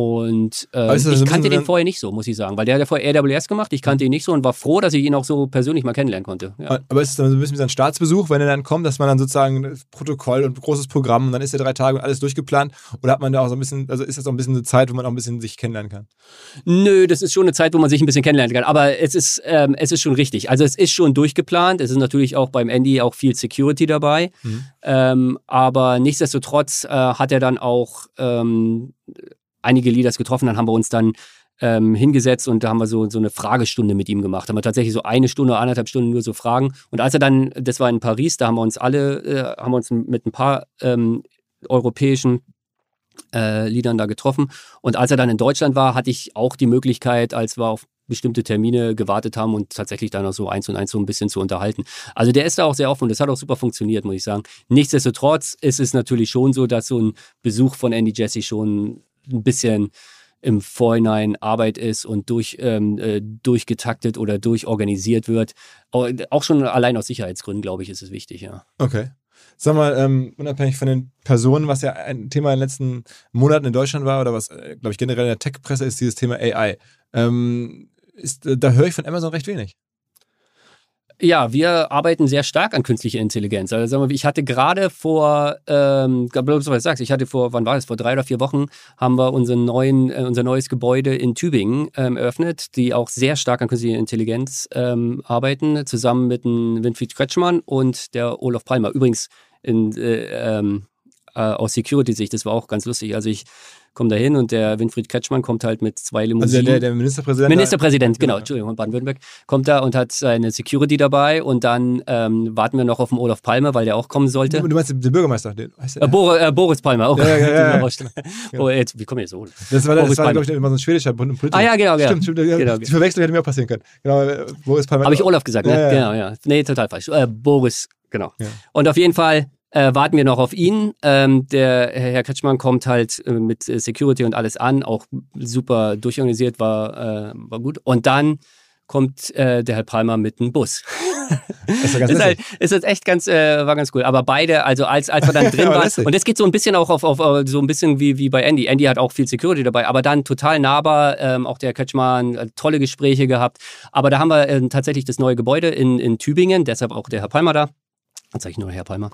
Und äh, also, ich so kannte den dann, vorher nicht so, muss ich sagen, weil der hat ja vorher A W S gemacht, ich kannte ihn nicht so und war froh, dass ich ihn auch so persönlich mal kennenlernen konnte. Ja. Aber ist es dann so ein bisschen wie ein Staatsbesuch, wenn er dann kommt, dass man dann sozusagen das Protokoll und großes Programm und dann ist er drei Tage und alles durchgeplant oder hat man da auch so ein bisschen, also ist das auch ein bisschen eine Zeit, wo man auch ein bisschen sich kennenlernen kann? Nö, das ist schon eine Zeit, wo man sich ein bisschen kennenlernen kann, aber es ist, ähm, es ist schon richtig. Also es ist schon durchgeplant, es ist natürlich auch beim Andy auch viel Security dabei, mhm. ähm, aber nichtsdestotrotz äh, hat er dann auch ähm, einige Leaders getroffen, dann haben wir uns dann ähm, hingesetzt und da haben wir so, so eine Fragestunde mit ihm gemacht. Da haben wir tatsächlich so eine Stunde, anderthalb Stunden nur so Fragen. Und als er dann, das war in Paris, da haben wir uns alle, äh, haben wir uns mit ein paar ähm, europäischen äh, Leadern da getroffen. Und als er dann in Deutschland war, hatte ich auch die Möglichkeit, als wir auf bestimmte Termine gewartet haben und tatsächlich dann auch so eins und eins so ein bisschen zu unterhalten. Also der ist da auch sehr offen und das hat auch super funktioniert, muss ich sagen. Nichtsdestotrotz ist es natürlich schon so, dass so ein Besuch von Andy Jassy schon ein bisschen im Vorhinein Arbeit ist und durch, ähm, äh, durchgetaktet oder durchorganisiert wird. Auch schon allein aus Sicherheitsgründen, glaube ich, ist es wichtig, ja. Okay. Sag mal, ähm, unabhängig von den Personen, was ja ein Thema in den letzten Monaten in Deutschland war oder was, äh, glaube ich, generell in der Tech-Presse ist, dieses Thema A I. Ähm, ist, äh, da höre ich von Amazon recht wenig. Ja, wir arbeiten sehr stark an künstlicher Intelligenz. Also sagen wir, ich hatte gerade vor, ähm, was du sagst, ich hatte vor, wann war das? Vor drei oder vier Wochen haben wir unseren neuen, äh, unser neues Gebäude in Tübingen ähm, eröffnet, die auch sehr stark an künstlicher Intelligenz ähm, arbeiten, zusammen mit dem Winfried Kretschmann und der Olaf Palmer. Übrigens in, äh, ähm, äh, aus Security-Sicht, das war auch ganz lustig. Also ich komme da hin und der Winfried Kretschmann kommt halt mit zwei Limousinen. Also der, der Ministerpräsident? Ministerpräsident, genau, Entschuldigung, von Baden-Württemberg, kommt da und hat seine Security dabei und dann ähm, warten wir noch auf den Olaf Palmer, weil der auch kommen sollte. Du meinst den Bürgermeister? Den, heißt der? Äh, Bor äh, Boris Palmer. Oh, ja, ja, ja, ja. oh, jetzt, wie komme ich jetzt so? Das war, das war glaube ich, immer so ein schwedischer Politiker. Ah ja, genau, genau. Stimmt, stimmt. Genau, genau. Die Verwechslung hätte mir auch passieren können. Genau, Boris Palmer. Habe ich Olaf gesagt, ne? Ja, ja. Genau, ja. Nee, total falsch. Äh, Boris, genau. Ja. Und auf jeden Fall Äh, warten wir noch auf ihn. Ähm, der Herr Kretschmann kommt halt äh, mit äh, Security und alles an, auch super durchorganisiert, war, äh, war gut. Und dann kommt äh, der Herr Palmer mit einem Bus. Das ist, ganz ist, halt, ist halt echt ganz, äh, war ganz cool. Aber beide, also als, als wir dann drin waren, und das geht so ein bisschen auch auf, auf so ein bisschen wie, wie bei Andy. Andy hat auch viel Security dabei, aber dann total nahbar, ähm, auch der Kretschmann, äh, tolle Gespräche gehabt. Aber da haben wir äh, tatsächlich das neue Gebäude in, in Tübingen, deshalb auch der Herr Palmer da. Dann sage ich nur Herr Palmer.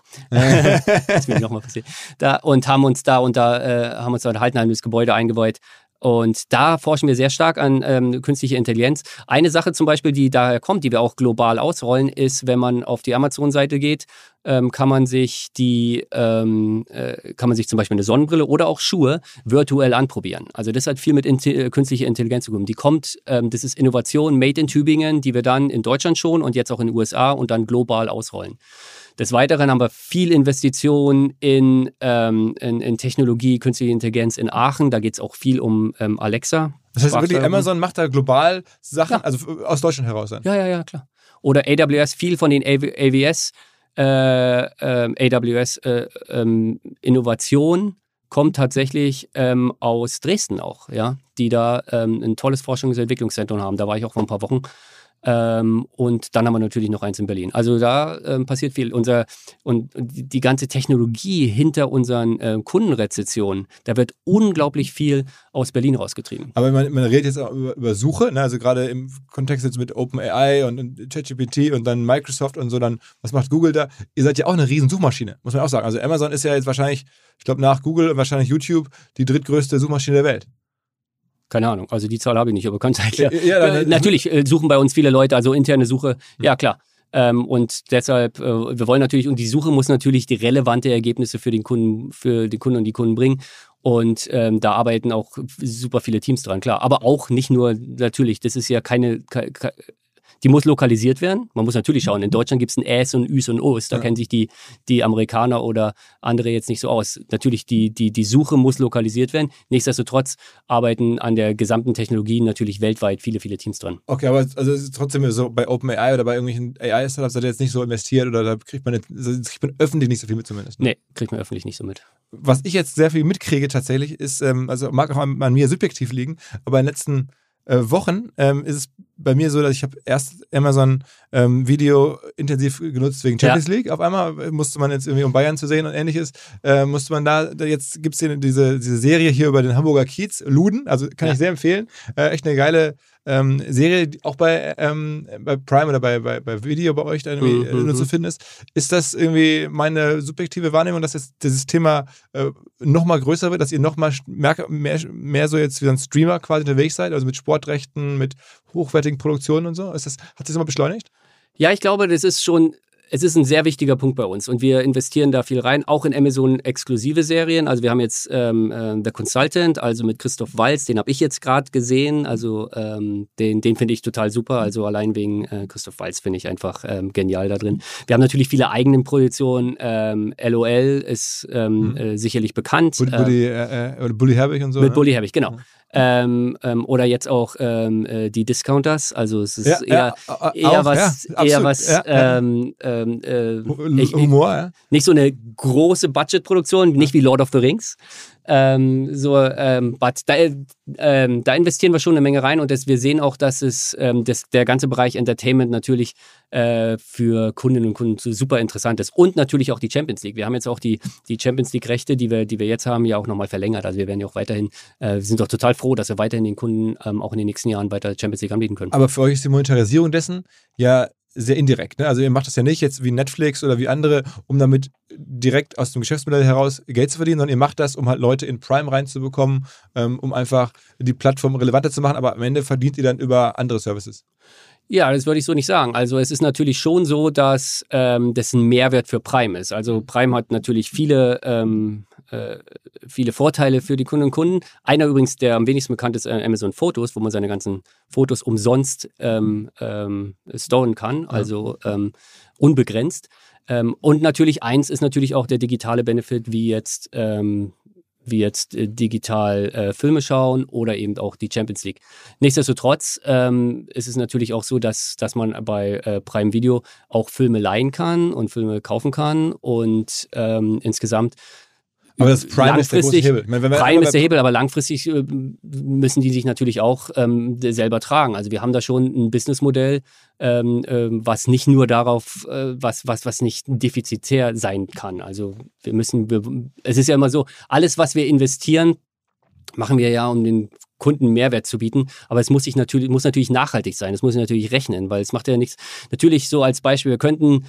Das will nochmal passieren. Da, und haben uns da und da äh, haben uns da unterhalten, haben das Gebäude eingeweiht. Und da forschen wir sehr stark an ähm, künstliche Intelligenz. Eine Sache zum Beispiel, die daher kommt, die wir auch global ausrollen, ist, wenn man auf die Amazon-Seite geht, ähm, kann man sich die, ähm, äh, kann man sich zum Beispiel eine Sonnenbrille oder auch Schuhe virtuell anprobieren. Also das hat viel mit Inti- künstlicher Intelligenz zu tun. Die kommt, ähm, das ist Innovation made in Tübingen, die wir dann in Deutschland schon und jetzt auch in den U S A und dann global ausrollen. Des Weiteren haben wir viel Investition in, ähm, in, in Technologie, künstliche Intelligenz in Aachen. Da geht es auch viel um ähm, Alexa. Das heißt wirklich, Amazon macht da global Sachen, ja. also aus Deutschland heraus dann? Ja, ja, ja, klar. Oder A W S, viel von den A W S, äh, äh, A W S äh, ähm, Innovation kommt tatsächlich ähm, aus Dresden auch, ja, die da ähm, ein tolles Forschungs- und Entwicklungszentrum haben. Da war ich auch vor ein paar Wochen. Ähm, und dann haben wir natürlich noch eins in Berlin. Also da ähm, passiert viel. Unser, und die, die ganze Technologie hinter unseren äh, Kundenrezessionen, da wird unglaublich viel aus Berlin rausgetrieben. Aber man, man redet jetzt auch über, über Suche, ne? Also gerade im Kontext jetzt mit OpenAI und, und ChatGPT und dann Microsoft und so, dann, was macht Google da? Ihr seid ja auch eine riesen Suchmaschine, muss man auch sagen. Also Amazon ist ja jetzt wahrscheinlich, ich glaube nach Google und wahrscheinlich YouTube, die drittgrößte Suchmaschine der Welt. Keine Ahnung, also die Zahl habe ich nicht, aber kann sein. Ja. Ja, dann, äh, natürlich äh, suchen bei uns viele Leute, also interne Suche, ja klar. Ähm, und deshalb, äh, wir wollen natürlich, und die Suche muss natürlich die relevante Ergebnisse für den Kunden, für die Kunden und die Kunden bringen. Und ähm, da arbeiten auch super viele Teams dran, klar. Aber auch nicht nur, natürlich, das ist ja keine, keine, keine die muss lokalisiert werden. Man muss natürlich schauen, in Deutschland gibt es ein Äs und Üs und Os. Da ja. kennen sich die, die Amerikaner oder andere jetzt nicht so aus. Natürlich, die, die, die Suche muss lokalisiert werden. Nichtsdestotrotz arbeiten an der gesamten Technologie natürlich weltweit viele, viele Teams dran. Okay, aber also es ist trotzdem so, bei OpenAI oder bei irgendwelchen A I-Startups seid ihr jetzt nicht so investiert oder da kriegt man, jetzt, kriegt man öffentlich nicht so viel mit zumindest. Ne? Nee, kriegt man öffentlich nicht so mit. Was ich jetzt sehr viel mitkriege tatsächlich ist, ähm, also mag auch an, an mir subjektiv liegen, aber in den letzten äh, Wochen ähm, ist es bei mir so, dass ich habe erst Amazon ähm, Video intensiv genutzt wegen Champions ja. League. Auf einmal musste man jetzt irgendwie, um Bayern zu sehen und ähnliches, äh, musste man da, da jetzt gibt es diese, diese Serie hier über den Hamburger Kiez, Luden, also kann ja. ich sehr empfehlen. Äh, echt eine geile ähm, Serie, die auch bei, ähm, bei Prime oder bei, bei, bei Video bei euch da irgendwie mhm. nur zu finden ist. Ist das irgendwie meine subjektive Wahrnehmung, dass jetzt dieses Thema äh, nochmal größer wird, dass ihr nochmal mehr, mehr, mehr so jetzt wie ein Streamer quasi unterwegs seid, also mit Sportrechten, mit hochwertigen Produktionen und so? Ist das, hat sich das mal beschleunigt? Ja, ich glaube, das ist schon, es ist ein sehr wichtiger Punkt bei uns und wir investieren da viel rein, auch in Amazon-exklusive Serien. Also wir haben jetzt ähm, äh, The Consultant, also mit Christoph Waltz, den habe ich jetzt gerade gesehen, also ähm, den, den finde ich total super, also allein wegen äh, Christoph Waltz finde ich einfach ähm, genial da drin. Wir haben natürlich viele eigene Produktionen, ähm, L O L ist ähm, mhm. äh, sicherlich bekannt. Bully, äh, äh, oder Bully Herbig und so. Mit ne? Bully Herbig, genau. Ja. Ähm, ähm, oder jetzt auch ähm, äh, die Discounters, also es ist ja, eher, ja, eher auch, was, ja, eher was ja, ja. Ähm, ähm, äh, ich, Humor, ja. Nicht so eine große Budgetproduktion, nicht wie Lord of the Rings. Ähm, so, ähm, but da, ähm, da investieren wir schon eine Menge rein und das, wir sehen auch, dass es ähm, das, der ganze Bereich Entertainment natürlich äh, für Kundinnen und Kunden super interessant ist und natürlich auch die Champions League. Wir haben jetzt auch die, die Champions League Rechte, die wir, die wir jetzt haben, ja auch nochmal verlängert. Also wir werden ja auch weiterhin, äh, wir sind doch total froh, dass wir weiterhin den Kunden ähm, auch in den nächsten Jahren weiter Champions League anbieten können. Aber für euch ist die Monetarisierung dessen ja sehr indirekt. Ne? Also ihr macht das ja nicht jetzt wie Netflix oder wie andere, um damit direkt aus dem Geschäftsmodell heraus Geld zu verdienen, sondern ihr macht das, um halt Leute in Prime reinzubekommen, ähm, um einfach die Plattform relevanter zu machen, aber am Ende verdient ihr dann über andere Services. Ja, das würde ich so nicht sagen. Also es ist natürlich schon so, dass ähm, das ein Mehrwert für Prime ist. Also Prime hat natürlich viele, ähm, äh, viele Vorteile für die Kunden und Kunden. Einer übrigens, der am wenigsten bekannt ist, äh, Amazon Fotos, wo man seine ganzen Fotos umsonst ähm, ähm, storen kann, also ähm, unbegrenzt. Ähm, und natürlich eins ist natürlich auch der digitale Benefit, wie jetzt ähm, wie jetzt äh, digital äh, Filme schauen oder eben auch die Champions League. Nichtsdestotrotz ähm, ist es natürlich auch so, dass, dass man bei äh, Prime Video auch Filme leihen kann und Filme kaufen kann und ähm, insgesamt aber das Prime ist der große Hebel. Ich meine, wenn wir Prime ist der Hebel, aber langfristig äh, müssen die sich natürlich auch ähm, selber tragen. Also wir haben da schon ein Businessmodell, ähm, äh, was nicht nur darauf, äh, was, was, was nicht defizitär sein kann. Also wir müssen, wir, es ist ja immer so, alles, was wir investieren, machen wir ja, um den Kunden Mehrwert zu bieten, aber es muss sich natürlich, muss natürlich nachhaltig sein. Es muss sich natürlich rechnen, weil es macht ja nichts. Natürlich so als Beispiel, wir könnten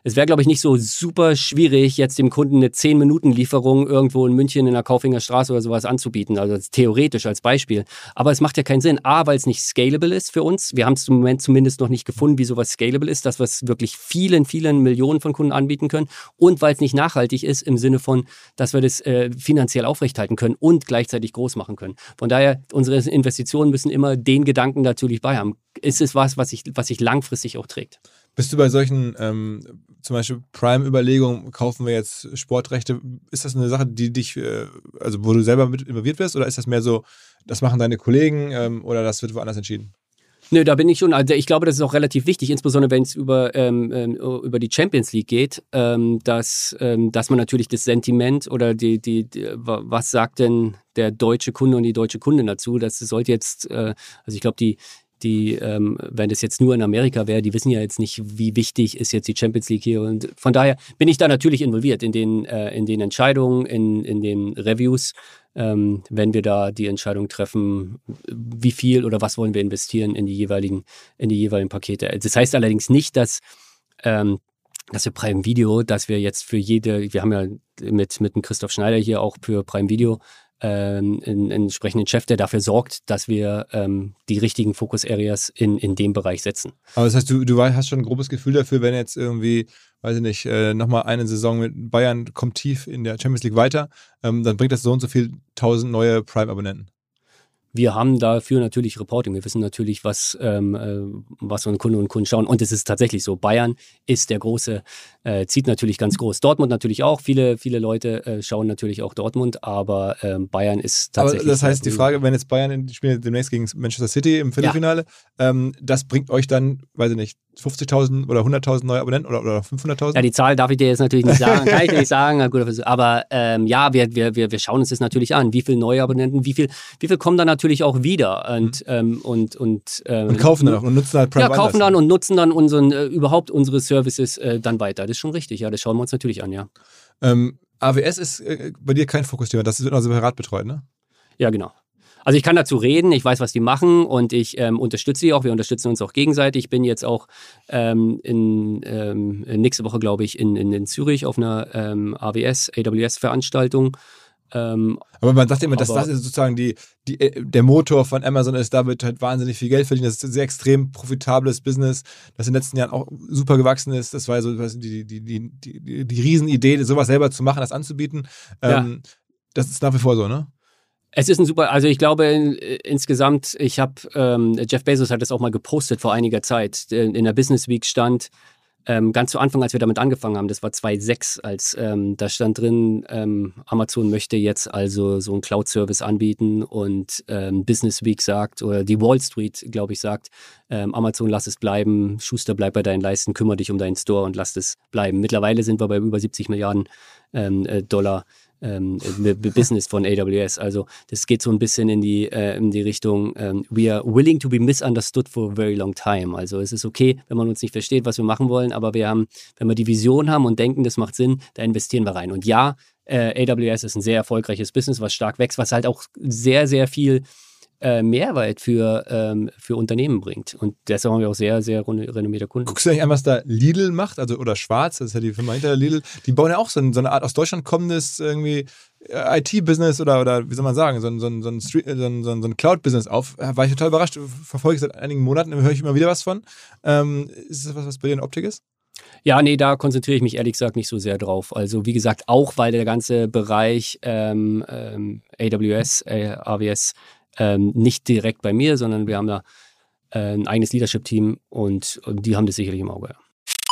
es wäre, glaube ich, nicht so super schwierig, jetzt dem Kunden eine zehn Minuten Lieferung irgendwo in München in der Kaufinger Straße oder sowas anzubieten. Also theoretisch als Beispiel. Aber es macht ja keinen Sinn. A, weil es nicht scalable ist für uns. Wir haben es im Moment zumindest noch nicht gefunden, wie sowas scalable ist, dass wir es wirklich vielen, vielen Millionen von Kunden anbieten können. Und weil es nicht nachhaltig ist im Sinne von, dass wir das äh, finanziell aufrechthalten können und gleichzeitig groß machen können. Von daher, unsere Investitionen müssen immer den Gedanken natürlich bei haben. Ist es was, was sich, was sich langfristig auch trägt? Bist du bei solchen, ähm, zum Beispiel Prime-Überlegungen, kaufen wir jetzt Sportrechte, ist das eine Sache, die dich, äh, also wo du selber mit involviert wirst, oder ist das mehr so, das machen deine Kollegen ähm, oder das wird woanders entschieden? Nö, da bin ich schon, also ich glaube, das ist auch relativ wichtig, insbesondere wenn es über, ähm, über die Champions League geht, ähm, dass, ähm, dass man natürlich das Sentiment oder die, die, die, was sagt denn der deutsche Kunde und die deutsche Kundin dazu, das sollte jetzt, äh, also ich glaube, die Die, ähm, wenn das jetzt nur in Amerika wäre, die wissen ja jetzt nicht, wie wichtig ist jetzt die Champions League hier. Und von daher bin ich da natürlich involviert in den, äh, in den Entscheidungen, in, in den Reviews, ähm, wenn wir da die Entscheidung treffen, wie viel oder was wollen wir investieren in die jeweiligen, in die jeweiligen Pakete. Das heißt allerdings nicht, dass, ähm, dass wir Prime Video, dass wir jetzt für jede, wir haben ja mit, mit dem Christoph Schneider hier auch für Prime Video einen, einen entsprechenden Chef, der dafür sorgt, dass wir ähm, die richtigen Focus-Areas in, in dem Bereich setzen. Aber das heißt, du, du hast schon ein grobes Gefühl dafür, wenn jetzt irgendwie, weiß ich nicht, äh, nochmal eine Saison mit Bayern kommt tief in der Champions League weiter, ähm, dann bringt das so und so viel tausend neue Prime-Abonnenten. Wir haben dafür natürlich Reporting. Wir wissen natürlich, was, ähm, äh, was unsere Kunden und Kunden schauen. Und es ist tatsächlich so. Bayern ist der große, äh, zieht natürlich ganz groß. Dortmund natürlich auch. Viele, viele Leute äh, schauen natürlich auch Dortmund, aber ähm, Bayern ist tatsächlich. Aber das heißt, die Frage, wenn jetzt Bayern spielt demnächst gegen Manchester City im Viertelfinale, ja. ähm, das bringt euch dann, weiß ich nicht, fünfzigtausend oder hunderttausend neue Abonnenten oder, oder fünfhunderttausend? Ja, die Zahl darf ich dir jetzt natürlich nicht sagen, kann ich dir nicht sagen, aber ähm, ja, wir, wir, wir schauen uns das natürlich an, wie viele neue Abonnenten, wie viel, wie viel kommen dann natürlich auch wieder und, mhm. ähm, und, und, ähm, und kaufen dann auch und nutzen halt Prime. Ja, kaufen dann und nutzen dann unseren, äh, überhaupt unsere Services äh, dann weiter. Das ist schon richtig, ja, das schauen wir uns natürlich an, ja. Ähm, A W S ist äh, bei dir kein Fokusthema, das wird noch separat betreut, ne? Ja, genau. Also ich kann dazu reden, ich weiß, was die machen und ich ähm, unterstütze sie auch, wir unterstützen uns auch gegenseitig. Ich bin jetzt auch ähm, in, ähm, nächste Woche, glaube ich, in, in, in Zürich auf einer ähm, A W S, A W S-Veranstaltung. Ähm, aber man sagt immer, dass das sozusagen die, die, der Motor von Amazon ist, da wird halt wahnsinnig viel Geld verdient. Das ist ein sehr extrem profitables Business, das in den letzten Jahren auch super gewachsen ist. Das war so die, die, die, die, die Riesenidee, sowas selber zu machen, das anzubieten. Ähm, ja. Das ist nach wie vor so, ne? Es ist ein super, also ich glaube in, insgesamt, ich habe, ähm, Jeff Bezos hat das auch mal gepostet vor einiger Zeit, in, in der Business Week stand, ähm, ganz zu Anfang, als wir damit angefangen haben, das war zweitausendsechs, als ähm, da stand drin, ähm, Amazon möchte jetzt also so einen Cloud-Service anbieten und ähm, Business Week sagt, oder die Wall Street, glaube ich, sagt, ähm, Amazon, lass es bleiben, Schuster, bleib bei deinen Leisten, kümmere dich um deinen Store und lass es bleiben. Mittlerweile sind wir bei über siebzig Milliarden ähm, Dollar Ähm, Business von A W S. Also das geht so ein bisschen in die, äh, in die Richtung, ähm, we are willing to be misunderstood for a very long time. Also es ist okay, wenn man uns nicht versteht, was wir machen wollen, aber wir haben, wenn wir die Vision haben und denken, das macht Sinn, da investieren wir rein. Und ja, äh, A W S ist ein sehr erfolgreiches Business, was stark wächst, was halt auch sehr, sehr viel äh, Mehrwert für, ähm, für Unternehmen bringt. Und deshalb haben wir auch sehr, sehr renommierte Kunden. Guckst du eigentlich an, was da Lidl macht? Also, oder Schwarz, das ist ja die Firma hinter Lidl. Die bauen ja auch so, ein, so eine Art aus Deutschland kommendes irgendwie I T-Business oder, oder wie soll man sagen, so ein, so ein, so ein, Street, so ein, so ein Cloud-Business auf. War ich total überrascht. Verfolge ich seit einigen Monaten, höre ich immer wieder was von. Ähm, ist das was, was bei dir in Optik ist? Ja, nee, da konzentriere ich mich ehrlich gesagt nicht so sehr drauf. Also wie gesagt, auch weil der ganze Bereich ähm, ähm, A W S, äh, A W S ähm, nicht direkt bei mir, sondern wir haben da äh, ein eigenes Leadership-Team und, und die haben das sicherlich im Auge. Ja.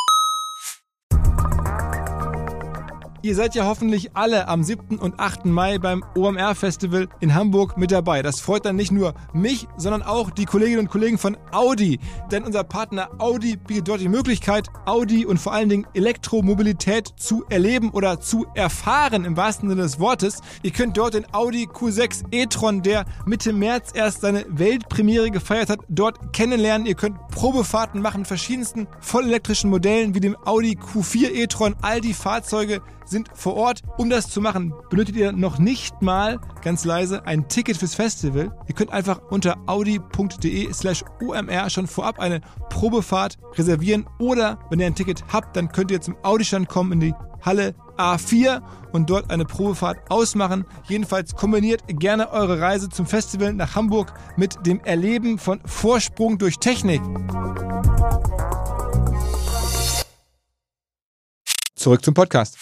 Ihr seid ja hoffentlich alle am siebten und achten Mai beim O M R-Festival in Hamburg mit dabei. Das freut dann nicht nur mich, sondern auch die Kolleginnen und Kollegen von Audi. Denn unser Partner Audi bietet dort die Möglichkeit, Audi und vor allen Dingen Elektromobilität zu erleben oder zu erfahren, im wahrsten Sinne des Wortes. Ihr könnt dort den Audi Q sechs e-tron, der Mitte März erst seine Weltpremiere gefeiert hat, dort kennenlernen. Ihr könnt Probefahrten machen mit verschiedensten vollelektrischen Modellen wie dem Audi Q vier e-tron. All die Fahrzeuge sind vor Ort. Um das zu machen, benötigt ihr noch nicht mal, ganz leise, ein Ticket fürs Festival. Ihr könnt einfach unter audi.de slash omr schon vorab eine Probefahrt reservieren. Oder wenn ihr ein Ticket habt, dann könnt ihr zum Audi-Stand kommen in die Halle A vier und dort eine Probefahrt ausmachen. Jedenfalls kombiniert gerne eure Reise zum Festival nach Hamburg mit dem Erleben von Vorsprung durch Technik. Zurück zum Podcast.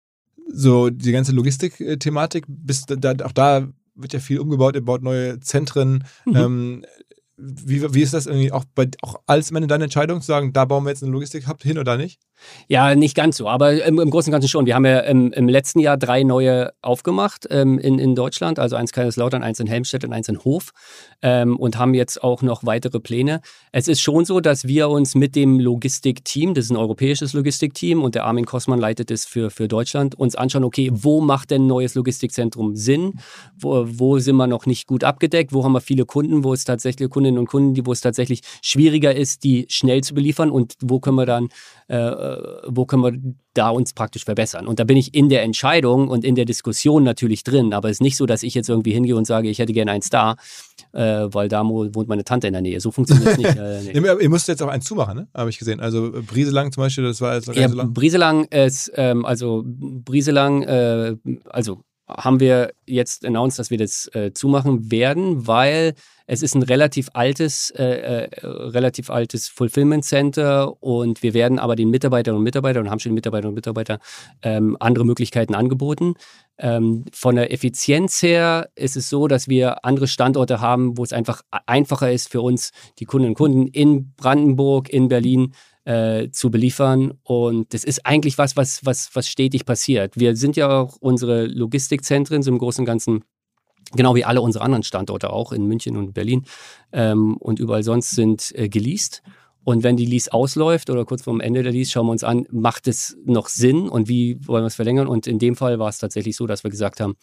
So, die ganze Logistik-Thematik, bis da, auch da wird ja viel umgebaut, ihr baut neue Zentren. Mhm. Ähm, wie, wie ist das irgendwie auch, bei, auch als Ende deine Entscheidung zu sagen, da bauen wir jetzt einen Logistik-Hub hin oder nicht? Ja, nicht ganz so, aber im, im Großen und Ganzen schon. Wir haben ja im, im letzten Jahr drei neue aufgemacht ähm, in, in Deutschland, also eins Kaiserslautern, eins in Helmstedt und eins in Hof ähm, und haben jetzt auch noch weitere Pläne. Es ist schon so, dass wir uns mit dem Logistikteam, das ist ein europäisches Logistikteam und der Armin Kossmann leitet es für, für Deutschland, uns anschauen, okay, wo macht denn ein neues Logistikzentrum Sinn? Wo, wo sind wir noch nicht gut abgedeckt? Wo haben wir viele Kunden, wo es tatsächlich Kundinnen und Kunden, die, wo es tatsächlich schwieriger ist, die schnell zu beliefern und wo können wir dann äh, wo können wir da uns praktisch verbessern. Und da bin ich in der Entscheidung und in der Diskussion natürlich drin, aber es ist nicht so, dass ich jetzt irgendwie hingehe und sage, ich hätte gerne eins da, äh, weil da wohnt meine Tante in der Nähe. So funktioniert es nicht. Äh, nee. Ihr müsst jetzt auch eins zumachen, ne? Habe ich gesehen. Also Brieselang zum Beispiel, das war jetzt noch gar ja, nicht so lang. Brieselang ist, ähm, also Brieselang, äh, also haben wir jetzt announced, dass wir das äh, zumachen werden, weil es ist ein relativ altes, äh, äh, relativ altes Fulfillment Center und wir werden aber den Mitarbeiterinnen und Mitarbeitern und haben schon den Mitarbeiterinnen und Mitarbeitern ähm, andere Möglichkeiten angeboten. Ähm, von der Effizienz her ist es so, dass wir andere Standorte haben, wo es einfach einfacher ist für uns, die Kundinnen und Kunden in Brandenburg, in Berlin äh, zu beliefern. Und das ist eigentlich was, was, was, was stetig passiert. Wir sind ja auch unsere Logistikzentren so im Großen und Ganzen, genau wie alle unsere anderen Standorte auch in München und Berlin ähm, und überall sonst sind äh, geleast. Und wenn die Lease ausläuft oder kurz vor dem Ende der Lease, schauen wir uns an, macht es noch Sinn und wie wollen wir es verlängern? Und in dem Fall war es tatsächlich so, dass wir gesagt haben,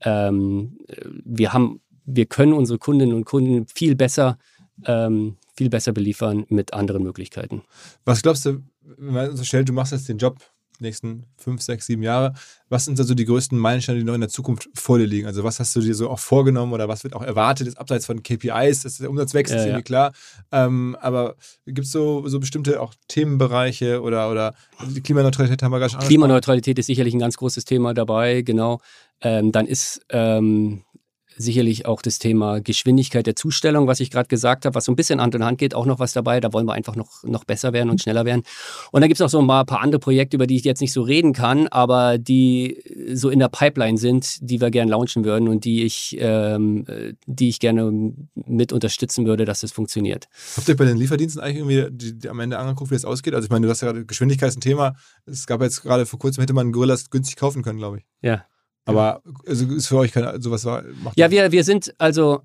ähm, wir haben, wir können unsere Kundinnen und Kunden viel besser, ähm, viel besser beliefern mit anderen Möglichkeiten. Was glaubst du, wenn man so stellt, du machst jetzt den Job die nächsten fünf, sechs, sieben Jahre. Was sind also die größten Meilensteine, die noch in der Zukunft vor dir liegen? Also was hast du dir so auch vorgenommen oder was wird auch erwartet, ist abseits von K P Is, dass der Umsatz wächst, ja, ist irgendwie ja. klar. Ähm, aber gibt es so, so bestimmte auch Themenbereiche oder, oder die Klimaneutralität haben wir gerade schon angesprochen? Klimaneutralität ist sicherlich ein ganz großes Thema dabei, genau. Ähm, dann ist ähm, sicherlich auch das Thema Geschwindigkeit der Zustellung, was ich gerade gesagt habe, was so ein bisschen Hand in Hand geht, auch noch was dabei. Da wollen wir einfach noch, noch besser werden und schneller werden. Und dann gibt es noch so ein paar, paar andere Projekte, über die ich jetzt nicht so reden kann, aber die so in der Pipeline sind, die wir gerne launchen würden und die ich, ähm, die ich gerne mit unterstützen würde, dass das funktioniert. Habt ihr bei den Lieferdiensten eigentlich irgendwie die, die am Ende angeguckt, wie das ausgeht? Also ich meine, du hast ja gerade Geschwindigkeit ist ein Thema. Es gab jetzt gerade vor kurzem, hätte man Gorillas günstig kaufen können, glaube ich. Ja. Aber also ist für euch kein, sowas war. Ja, wir, wir sind also,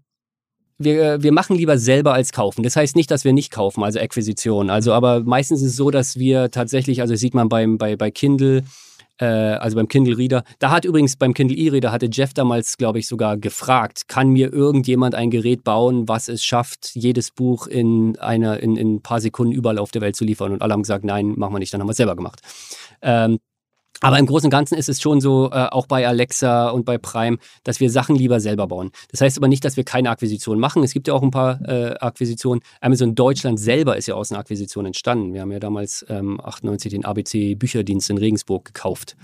wir, wir machen lieber selber als kaufen. Das heißt nicht, dass wir nicht kaufen, also Akquisition. Also, aber meistens ist es so, dass wir tatsächlich, also sieht man beim, bei, bei Kindle, äh, also beim Kindle Reader, da hat übrigens beim Kindle E-Reader hatte Jeff damals, glaube ich, sogar gefragt, kann mir irgendjemand ein Gerät bauen, was es schafft, jedes Buch in einer, in, in ein paar Sekunden überall auf der Welt zu liefern? Und alle haben gesagt, nein, machen wir nicht, dann haben wir es selber gemacht. Ähm, Aber im Großen und Ganzen ist es schon so, äh, auch bei Alexa und bei Prime, dass wir Sachen lieber selber bauen. Das heißt aber nicht, dass wir keine Akquisitionen machen. Es gibt ja auch ein paar äh, Akquisitionen. Amazon Deutschland selber ist ja aus einer Akquisition entstanden. Wir haben ja damals ähm, achtundneunzig den A B C Bücherdienst in Regensburg gekauft.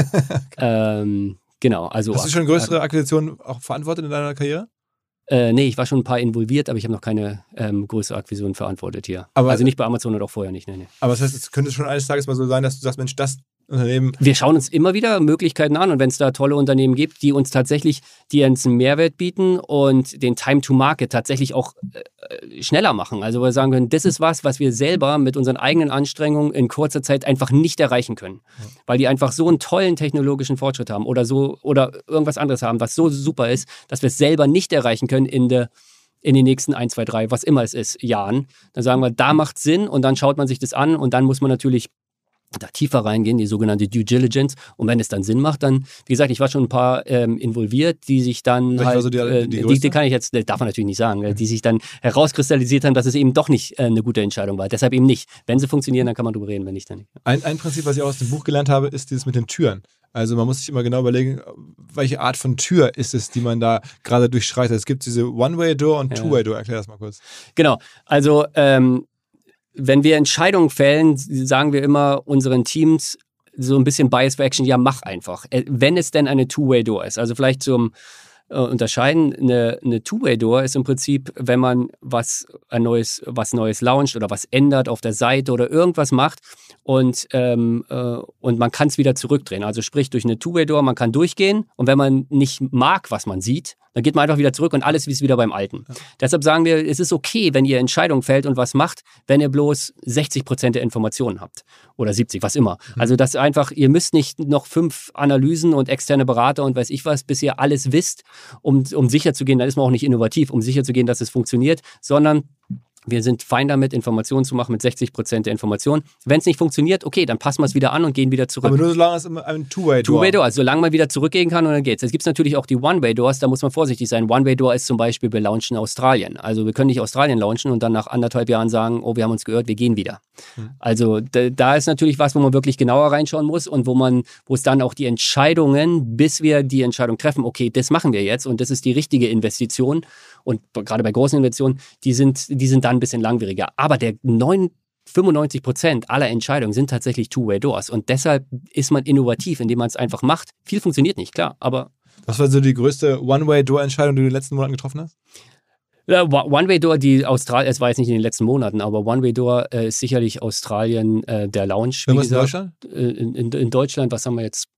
ähm, genau. Also, hast du schon größere Akquisitionen auch verantwortet in deiner Karriere? Äh, nee, ich war schon ein paar involviert, aber ich habe noch keine ähm, größere Akquisition verantwortet hier. Aber, also nicht bei Amazon und auch vorher nicht. Nee, nee. Aber das heißt, es könnte schon eines Tages mal so sein, dass du sagst, Mensch, das Unternehmen. Wir schauen uns immer wieder Möglichkeiten an und wenn es da tolle Unternehmen gibt, die uns tatsächlich, die uns einen Mehrwert bieten und den Time to Market tatsächlich auch äh, schneller machen. Also wir sagen können, das ist was, was wir selber mit unseren eigenen Anstrengungen in kurzer Zeit einfach nicht erreichen können. Ja. Weil die einfach so einen tollen technologischen Fortschritt haben oder so oder irgendwas anderes haben, was so super ist, dass wir es selber nicht erreichen können in der in den nächsten ein, zwei, drei, was immer es ist, Jahren. Dann sagen wir, da macht Sinn und dann schaut man sich das an und dann muss man natürlich da tiefer reingehen, die sogenannte Due Diligence. Und wenn es dann Sinn macht, dann, wie gesagt, ich war schon ein paar ähm, involviert, die sich dann Vielleicht halt, war so die, äh, die, die, die kann ich jetzt, darf man natürlich nicht sagen, mhm. die sich dann herauskristallisiert haben, dass es eben doch nicht äh, eine gute Entscheidung war. Deshalb eben nicht. Wenn sie funktionieren, dann kann man drüber reden, wenn nicht, dann nicht. Ein, ein Prinzip, was ich auch aus dem Buch gelernt habe, ist dieses mit den Türen. Also man muss sich immer genau überlegen, welche Art von Tür ist es, die man da gerade durchschreitet. Es gibt diese One-Way-Door und Ja. Two-Way-Door. Erklär das mal kurz. Genau, also ähm, wenn wir Entscheidungen fällen, sagen wir immer unseren Teams so ein bisschen Bias for Action, ja mach einfach. Äh, Wenn es denn eine Two-Way-Door ist, also vielleicht zum äh, Unterscheiden, eine, eine Two-Way-Door ist im Prinzip, wenn man was ein neues, was Neues launcht oder was ändert auf der Seite oder irgendwas macht und, ähm, äh, und man kann es wieder zurückdrehen. Also sprich durch eine Two-Way-Door, man kann durchgehen und wenn man nicht mag, was man sieht, dann geht man einfach wieder zurück und alles ist wieder beim Alten. Ja. Deshalb sagen wir, es ist okay, wenn ihr Entscheidungen fällt und was macht, wenn ihr bloß sechzig Prozent der Informationen habt. Oder siebzig, was immer. Mhm. Also das einfach, ihr müsst nicht noch fünf Analysen und externe Berater und weiß ich was, bis ihr alles wisst, um, um sicher zu gehen, dann ist man auch nicht innovativ, um sicher zu gehen, dass es funktioniert, sondern wir sind fein damit, Informationen zu machen mit sechzig Prozent der Informationen. Wenn es nicht funktioniert, okay, dann passen wir es wieder an und gehen wieder zurück. Aber nur solange es immer ein Two-Way-Door. Two-Way-Door, also solange man wieder zurückgehen kann und dann geht's. Es gibt natürlich auch die One-Way-Doors, da muss man vorsichtig sein. One-Way-Door ist zum Beispiel, wir launchen Australien. Also wir können nicht Australien launchen und dann nach anderthalb Jahren sagen, oh, wir haben uns gehört, wir gehen wieder. Hm. Also da, da ist natürlich was, wo man wirklich genauer reinschauen muss und wo man, wo es dann auch die Entscheidungen, bis wir die Entscheidung treffen, okay, das machen wir jetzt und das ist die richtige Investition. Und gerade bei großen Investitionen, die sind, die sind dann ein bisschen langwieriger. Aber der fünfundneunzig Prozent aller Entscheidungen sind tatsächlich Two-Way-Doors. Und deshalb ist man innovativ, indem man es einfach macht. Viel funktioniert nicht, klar, aber... Was war so die größte One-Way-Door-Entscheidung, die du in den letzten Monaten getroffen hast? Ja, One-Way-Door, die Australien, es war jetzt nicht in den letzten Monaten, aber One-Way-Door äh, ist sicherlich Australien äh, der Launch. Was in Deutschland? Äh, in, in, in Deutschland, was haben wir jetzt?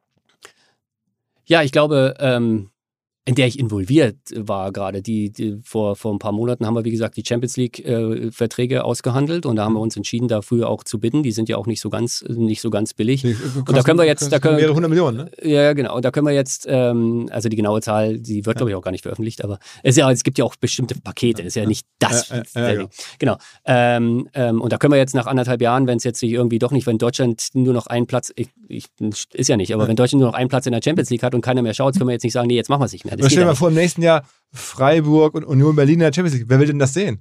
Ja, ich glaube... Ähm, in der ich involviert war gerade. Die, die vor, vor ein paar Monaten haben wir, wie gesagt, die Champions League-Verträge äh, ausgehandelt und da haben wir uns entschieden, dafür auch zu bidden. Die sind ja auch nicht so ganz, nicht so ganz billig. Die, und da können wir jetzt... Da können, mehrere hundert Millionen, ne? Ja, genau. Und da können wir jetzt, ähm, also die genaue Zahl, die wird, ja. glaube ich, auch gar nicht veröffentlicht, aber es, ist ja, es gibt ja auch bestimmte Pakete. Das ist ja nicht das. Ja, ja, ja, ja, genau. Ähm, ähm, und da können wir jetzt nach anderthalb Jahren, wenn es jetzt sich irgendwie doch nicht, wenn Deutschland nur noch einen Platz, ich, ich, ist ja nicht, aber ja. wenn Deutschland nur noch einen Platz in der Champions League hat und keiner mehr schaut, können wir jetzt nicht sagen, nee, jetzt machen wir es nicht mehr. Das stell dir mal vor, im nächsten Jahr Freiburg und Union Berlin in der Champions League. Wer will denn das sehen?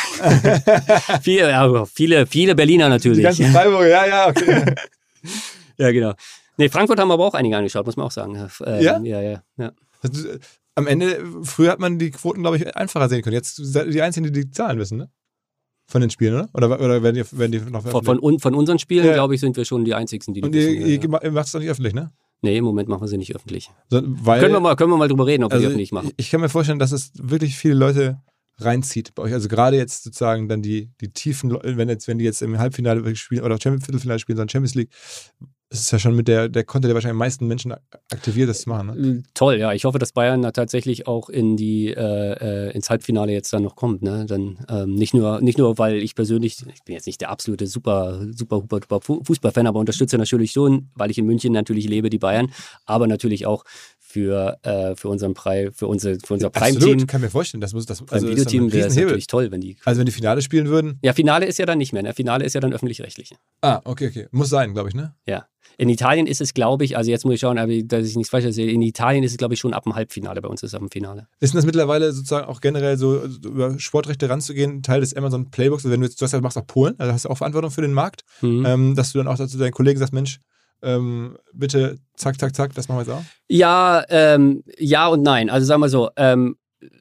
viele, ja, viele, viele Berliner natürlich. Die ganzen Freiburger, ja, ja, okay. Ja, genau. Nee, Frankfurt haben aber auch einige angeschaut, muss man auch sagen. Ähm, ja? Ja, ja, ja. Also, am Ende, früher hat man die Quoten, glaube ich, einfacher sehen können. Jetzt seid ihr die Einzigen, die die Zahlen wissen, ne? Von den Spielen, oder? Oder, oder werden, die, werden die noch von, von, von unseren Spielen, ja. glaube ich, sind wir schon die Einzigen, die die Und wissen. ihr, ihr ja. macht es doch nicht öffentlich, ne? Nee, im Moment machen wir sie nicht öffentlich. So, weil, können, wir mal, können wir mal drüber reden, ob also wir sie öffentlich machen. Ich kann mir vorstellen, dass es wirklich viele Leute reinzieht bei euch. Also gerade jetzt sozusagen dann die, die tiefen, wenn jetzt, wenn die jetzt im Halbfinale spielen oder Viertelfinale spielen, sondern Champions League, es ist ja schon mit der, der Content, der wahrscheinlich am meisten Menschen aktiviert, das zu machen. Ne? Toll, ja. Ich hoffe, dass Bayern da tatsächlich auch in die, äh, ins Halbfinale jetzt dann noch kommt. Ne? Dann ähm, nicht nur, nicht nur, weil ich persönlich, ich bin jetzt nicht der absolute super, super, super, super Fußballfan, aber unterstütze natürlich schon, weil ich in München natürlich lebe, die Bayern, aber natürlich auch für, äh, für unseren Prime, für unser, für unser Prime-Team. Absolut, kann mir vorstellen, das muss das also Beim Videoteam wäre es natürlich toll, wenn die. Also wenn die Finale spielen würden. Ja, Finale ist ja dann nicht mehr. Ne? Finale ist ja dann öffentlich-rechtlich. Ah, okay, okay. Muss sein, glaube ich, ne? Ja. In Italien ist es, glaube ich, also jetzt muss ich schauen, aber dass ich nichts falsch sehe, in Italien ist es, glaube ich, schon ab dem Halbfinale, bei uns ist es ab dem Finale. Ist denn das mittlerweile sozusagen auch generell so, so über Sportrechte ranzugehen, Teil des Amazon Playbooks, also wenn du jetzt, du hast ja, machst auch Polen, also hast du auch Verantwortung für den Markt, mhm. ähm, dass du dann auch dazu deinen Kollegen sagst, Mensch, ähm, bitte zack, zack, zack, das machen wir jetzt auch? Ja, ähm, ja und nein. Also sagen wir so, ähm,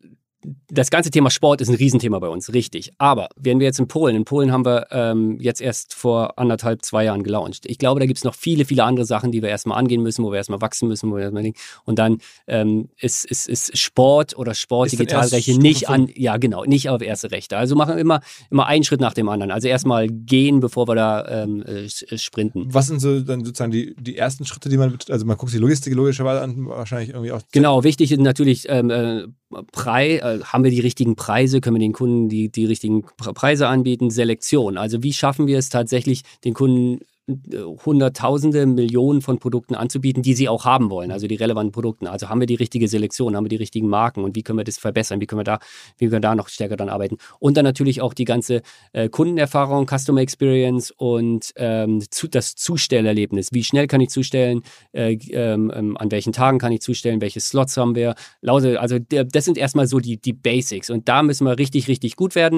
das ganze Thema Sport ist ein Riesenthema bei uns, richtig. Aber wenn wir jetzt in Polen, in Polen haben wir ähm, jetzt erst vor anderthalb, zwei Jahren gelauncht. Ich glaube, da gibt es noch viele, viele andere Sachen, die wir erstmal angehen müssen, wo wir erstmal wachsen müssen, wo wir erstmal und dann ähm, ist, ist, ist Sport oder Sport, Digitalrechte nicht an, ja genau, nicht auf erste Rechte. Also machen wir immer, immer einen Schritt nach dem anderen. Also erstmal gehen, bevor wir da ähm, sprinten. Was sind so dann sozusagen die, die ersten Schritte, die man, also man guckt sich die Logistik logischerweise an, wahrscheinlich irgendwie auch. Genau, wichtig ist natürlich ähm, äh, Preis, äh, haben wir die richtigen Preise, können wir den Kunden die, die richtigen Preise anbieten, Selektion. Also wie schaffen wir es tatsächlich, den Kunden Hunderttausende, Millionen von Produkten anzubieten, die sie auch haben wollen, also die relevanten Produkte. Also haben wir die richtige Selektion, haben wir die richtigen Marken und wie können wir das verbessern, wie können wir da, wie können wir da noch stärker dran arbeiten. Und dann natürlich auch die ganze äh, Kundenerfahrung, Customer Experience und ähm, zu, das Zustellerlebnis. Wie schnell kann ich zustellen, äh, ähm, an welchen Tagen kann ich zustellen, welche Slots haben wir. Also der, das sind erstmal so die, die Basics und da müssen wir richtig, richtig gut werden.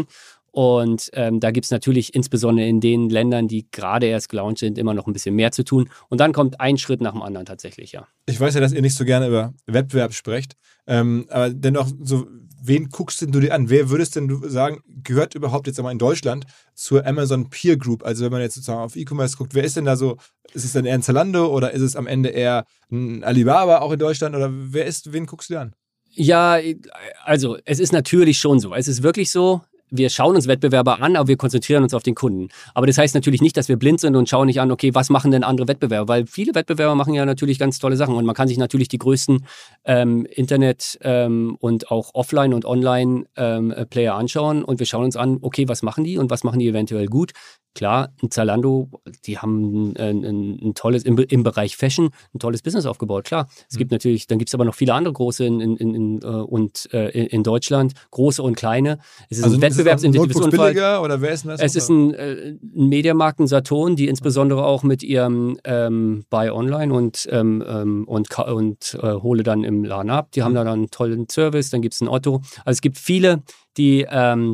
Und ähm, da gibt es natürlich insbesondere in den Ländern, die gerade erst gelauncht sind, immer noch ein bisschen mehr zu tun. Und dann kommt ein Schritt nach dem anderen tatsächlich, ja. Ich weiß ja, dass ihr nicht so gerne über Wettbewerb sprecht, ähm, aber dennoch, so, wen guckst denn du dir an? Wer würdest denn du sagen, gehört überhaupt jetzt einmal in Deutschland zur Amazon Peer Group? Also wenn man jetzt sozusagen auf E-Commerce guckt, wer ist denn da so, ist es dann eher ein Zalando oder ist es am Ende eher ein Alibaba auch in Deutschland oder wer ist, wen guckst du dir an? Ja, also es ist natürlich schon so. Es ist wirklich so, wir schauen uns Wettbewerber an, aber wir konzentrieren uns auf den Kunden. Aber das heißt natürlich nicht, dass wir blind sind und schauen nicht an, okay, was machen denn andere Wettbewerber? Weil viele Wettbewerber machen ja natürlich ganz tolle Sachen und man kann sich natürlich die größten ähm, Internet- ähm, und auch Offline- und Online-Player ähm, anschauen und wir schauen uns an, okay, was machen die und was machen die eventuell gut? Klar, ein Zalando, die haben ein, ein, ein tolles, im, im Bereich Fashion, ein tolles Business aufgebaut, klar. Es gibt natürlich, dann gibt es aber noch viele andere große in, in, in, in, und, äh, in Deutschland, große und kleine. Es ist also ein wettbewerbsintensives Umfeld. Oder wer ist denn das? Es ist ein, äh, ein Mediamarkt, ein Saturn, die insbesondere auch mit ihrem ähm, Buy Online und, ähm, und, und äh, hole dann im Laden ab. Die haben da dann einen tollen Service, dann gibt es ein Otto. Also es gibt viele, die, ähm,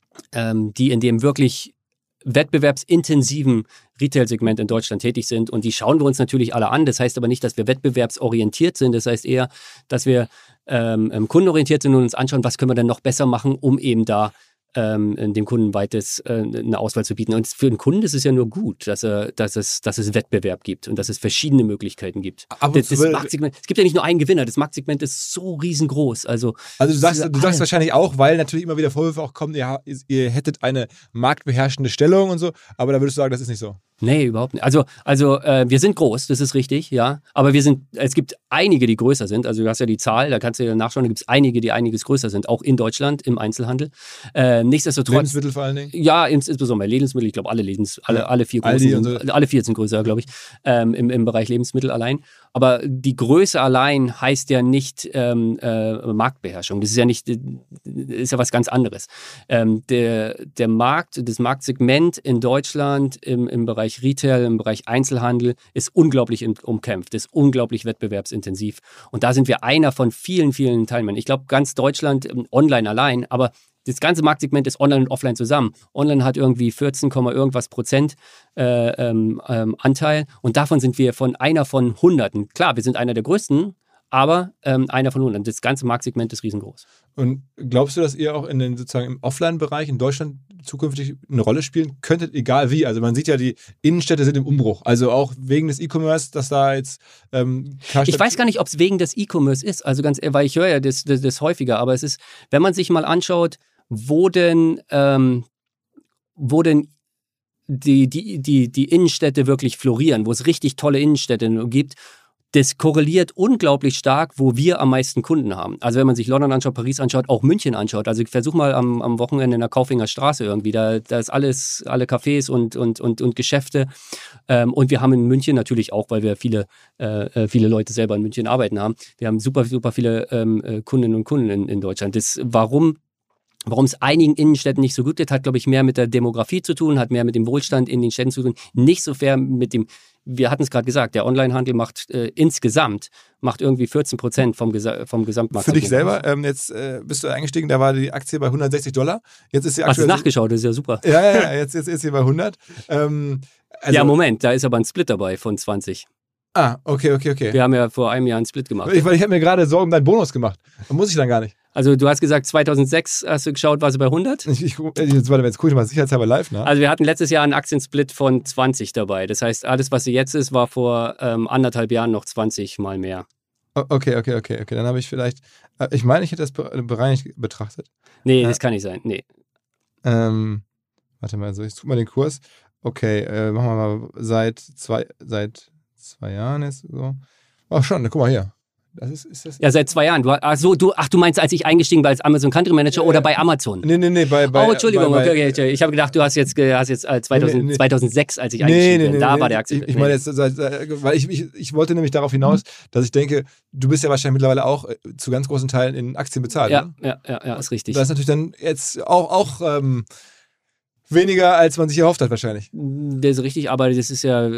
ähm, die in dem wirklich wettbewerbsintensiven Retail-Segment in Deutschland tätig sind und die schauen wir uns natürlich alle an. Das heißt aber nicht, dass wir wettbewerbsorientiert sind. Das heißt eher, dass wir ähm, kundenorientiert sind und uns anschauen, was können wir denn noch besser machen, um eben da ähm, dem Kunden weites äh, eine Auswahl zu bieten. Und für den Kunden ist es ja nur gut, dass, er, dass, es, dass es Wettbewerb gibt und dass es verschiedene Möglichkeiten gibt. Aber das, das Marktsegment, es gibt ja nicht nur einen Gewinner, das Marktsegment ist so riesengroß. Also, also du sagst, du sagst wahrscheinlich auch, weil natürlich immer wieder Vorwürfe auch kommen, ihr, ihr hättet eine marktbeherrschende Stellung und so, aber da würdest du sagen, das ist nicht so. Nee, überhaupt nicht. Also, also äh, wir sind groß, das ist richtig, ja. Aber wir sind, es gibt einige, die größer sind. Also du hast ja die Zahl, da kannst du ja nachschauen, da gibt es einige, die einiges größer sind, auch in Deutschland im Einzelhandel. Äh, nichtsdestotrotz. Lebensmittel vor allen Dingen? Ja, ins, insbesondere Lebensmittel. Ich glaube, alle Lebens, alle, alle vier großen, sind, so. alle vier sind größer, glaube ich, ähm, im, im Bereich Lebensmittel allein. Aber die Größe allein heißt ja nicht ähm, äh, Marktbeherrschung. Das ist ja nicht, ist ja was ganz anderes. Ähm, der, der Markt, das Marktsegment in Deutschland im, im Bereich Retail, im Bereich Einzelhandel ist unglaublich umkämpft, ist unglaublich wettbewerbsintensiv. Und da sind wir einer von vielen, vielen Teilnehmern. Ich glaube, ganz Deutschland online allein, aber das ganze Marktsegment ist online und offline zusammen. Online hat irgendwie vierzehn, irgendwas Prozent äh, ähm, ähm, Anteil und davon sind wir von einer von Hunderten. Klar, wir sind einer der größten, aber ähm, einer von Hunderten. Das ganze Marktsegment ist riesengroß. Und glaubst du, dass ihr auch in den sozusagen im Offline-Bereich in Deutschland zukünftig eine Rolle spielen könntet, egal wie? Also man sieht ja, die Innenstädte sind im Umbruch. Also auch wegen des E-Commerce, dass da jetzt ähm, Ich weiß gar nicht, ob es wegen des E-Commerce ist. Also ganz, weil ich höre ja das, das, das häufiger, aber es ist, wenn man sich mal anschaut, wo denn, ähm, wo denn die, die, die, die Innenstädte wirklich florieren, wo es richtig tolle Innenstädte gibt, das korreliert unglaublich stark, wo wir am meisten Kunden haben. Also wenn man sich London anschaut, Paris anschaut, auch München anschaut. Also ich versuche mal am, am Wochenende in der Kaufinger Straße irgendwie, da, da ist alles, alle Cafés und, und, und, und Geschäfte. Ähm, und wir haben in München natürlich auch, weil wir viele, äh, viele Leute selber in München arbeiten haben, wir haben super, super viele ähm, Kundinnen und Kunden in, in Deutschland. Das, warum Warum es einigen Innenstädten nicht so gut geht, hat, glaube ich, mehr mit der Demografie zu tun, hat mehr mit dem Wohlstand in den Städten zu tun. Nicht so fair mit dem, wir hatten es gerade gesagt, der Onlinehandel macht äh, insgesamt, macht irgendwie vierzehn Prozent vom, Gesa- vom Gesamtmarkt. Für dich selber, ähm, jetzt äh, bist du eingestiegen, da war die Aktie bei hundertsechzig Dollar. Jetzt ist sie aktuell. Hast du nachgeschaut, das ist ja super. Ja, ja, ja, jetzt, jetzt ist sie bei hundert. Ähm, also ja, Moment, da ist aber ein Split dabei von zwanzig. Ah, okay, okay, okay. Wir haben ja vor einem Jahr einen Split gemacht. Ich, weil ich habe mir gerade Sorgen um deinen Bonus gemacht. Da muss ich dann gar nicht. Also du hast gesagt, zweitausendsechs hast du geschaut, war sie bei hundert? Ich, ich, jetzt, warte, jetzt gucke ich mal sicherheitshalber live nach. Also wir hatten letztes Jahr einen Aktiensplit von zwanzig dabei. Das heißt, alles, was sie jetzt ist, war vor ähm, anderthalb Jahren noch zwanzig mal mehr. Okay, okay, okay, okay. Dann habe ich vielleicht, ich meine, ich hätte das bereinigt betrachtet. Nee, äh, das kann nicht sein. Nee. Ähm, warte mal, so, ich tue mal den Kurs. Okay, äh, machen wir mal seit zwei, seit zwei Jahren ist so. Ach schon, guck mal hier. Das ist, ist das ja, seit zwei Jahren. Du, ach, so, du, ach, du meinst, als ich eingestiegen war als Amazon Country Manager äh, oder bei Amazon? Nee, nee, nee, bei, bei Oh, Entschuldigung, bei, bei, okay, okay. Ich habe gedacht, du hast jetzt, hast jetzt äh, zweitausend, nee, nee. zweitausendsechs, als ich nee, eingestiegen nee, bin. nee, Da nee, war der Aktie. Ich, ich meine jetzt, weil ich, ich, ich wollte nämlich darauf hinaus, dass ich denke, du bist ja wahrscheinlich mittlerweile auch zu ganz großen Teilen in Aktien bezahlt. Ja, ne? ja, ja, ja, ist richtig. Das ist natürlich dann jetzt auch, auch ähm, weniger, als man sich erhofft hat wahrscheinlich. Das ist richtig, aber das ist ja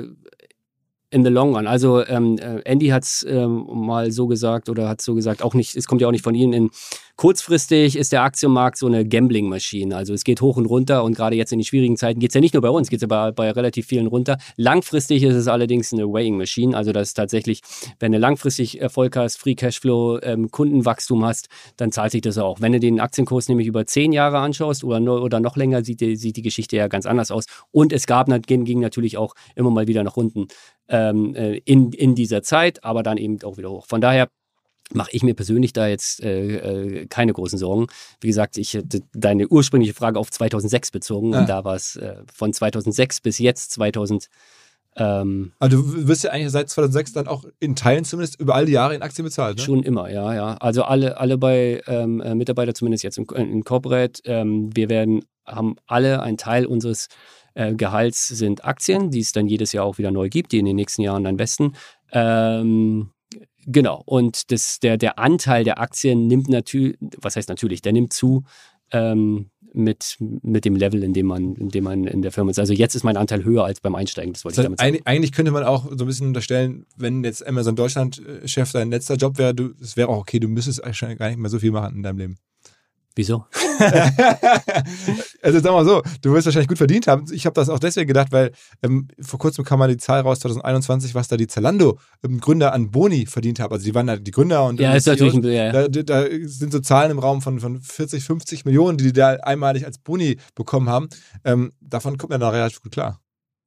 in the long run. Also ähm, Andy hat es ähm, mal so gesagt oder hat so gesagt, auch nicht, es kommt ja auch nicht von Ihnen, in kurzfristig ist der Aktienmarkt so eine Gambling-Maschine. Also es geht hoch und runter und gerade jetzt in den schwierigen Zeiten geht es ja nicht nur bei uns, geht es ja bei, bei relativ vielen runter. Langfristig ist es allerdings eine Weighing-Maschine. Also das ist tatsächlich, wenn du langfristig Erfolg hast, Free Cashflow, ähm, Kundenwachstum hast, dann zahlt sich das auch. Wenn du den Aktienkurs nämlich über zehn Jahre anschaust oder, no, oder noch länger, sieht die, sieht die Geschichte ja ganz anders aus. Und es gab, ging, ging natürlich auch immer mal wieder nach unten ähm, in, in dieser Zeit, aber dann eben auch wieder hoch. Von daher mache ich mir persönlich da jetzt äh, äh, keine großen Sorgen. Wie gesagt, ich hätte deine ursprüngliche Frage auf zweitausendsechs bezogen ja. und da war es äh, von zweitausendsechs bis jetzt zweitausend. Ähm, Aber du wirst ja eigentlich seit zweitausendsechs dann auch in Teilen zumindest über all die Jahre in Aktien bezahlt, ne? Schon immer, ja, ja. Also alle, alle bei ähm, äh, Mitarbeiter, zumindest jetzt in, in Corporate, ähm, wir werden, haben alle einen Teil unseres äh, Gehalts sind Aktien, die es dann jedes Jahr auch wieder neu gibt, die in den nächsten Jahren dann besten. Ähm, Genau, und das, der, der Anteil der Aktien nimmt natürlich, was heißt natürlich, der nimmt zu ähm, mit, mit dem Level, in dem, man, in dem man in der Firma ist. Also jetzt ist mein Anteil höher als beim Einsteigen, das wollte das ich damit sagen. Eigentlich, eigentlich könnte man auch so ein bisschen unterstellen, wenn jetzt Amazon Deutschland-Chef dein letzter Job wäre, es wäre auch okay, du müsstest eigentlich gar nicht mehr so viel machen in deinem Leben. Wieso? Also sag mal so, du wirst wahrscheinlich gut verdient haben. Ich habe das auch deswegen gedacht, weil ähm, vor kurzem kam mal die Zahl raus, zwanzig einundzwanzig, was da die Zalando-Gründer ähm, an Boni verdient haben. Also die waren da die Gründer und ja, ist natürlich ein, ja, ja. Da, da sind so Zahlen im Raum von, von vierzig, fünfzig Millionen, die die da einmalig als Boni bekommen haben. Ähm, davon kommt man da relativ gut klar.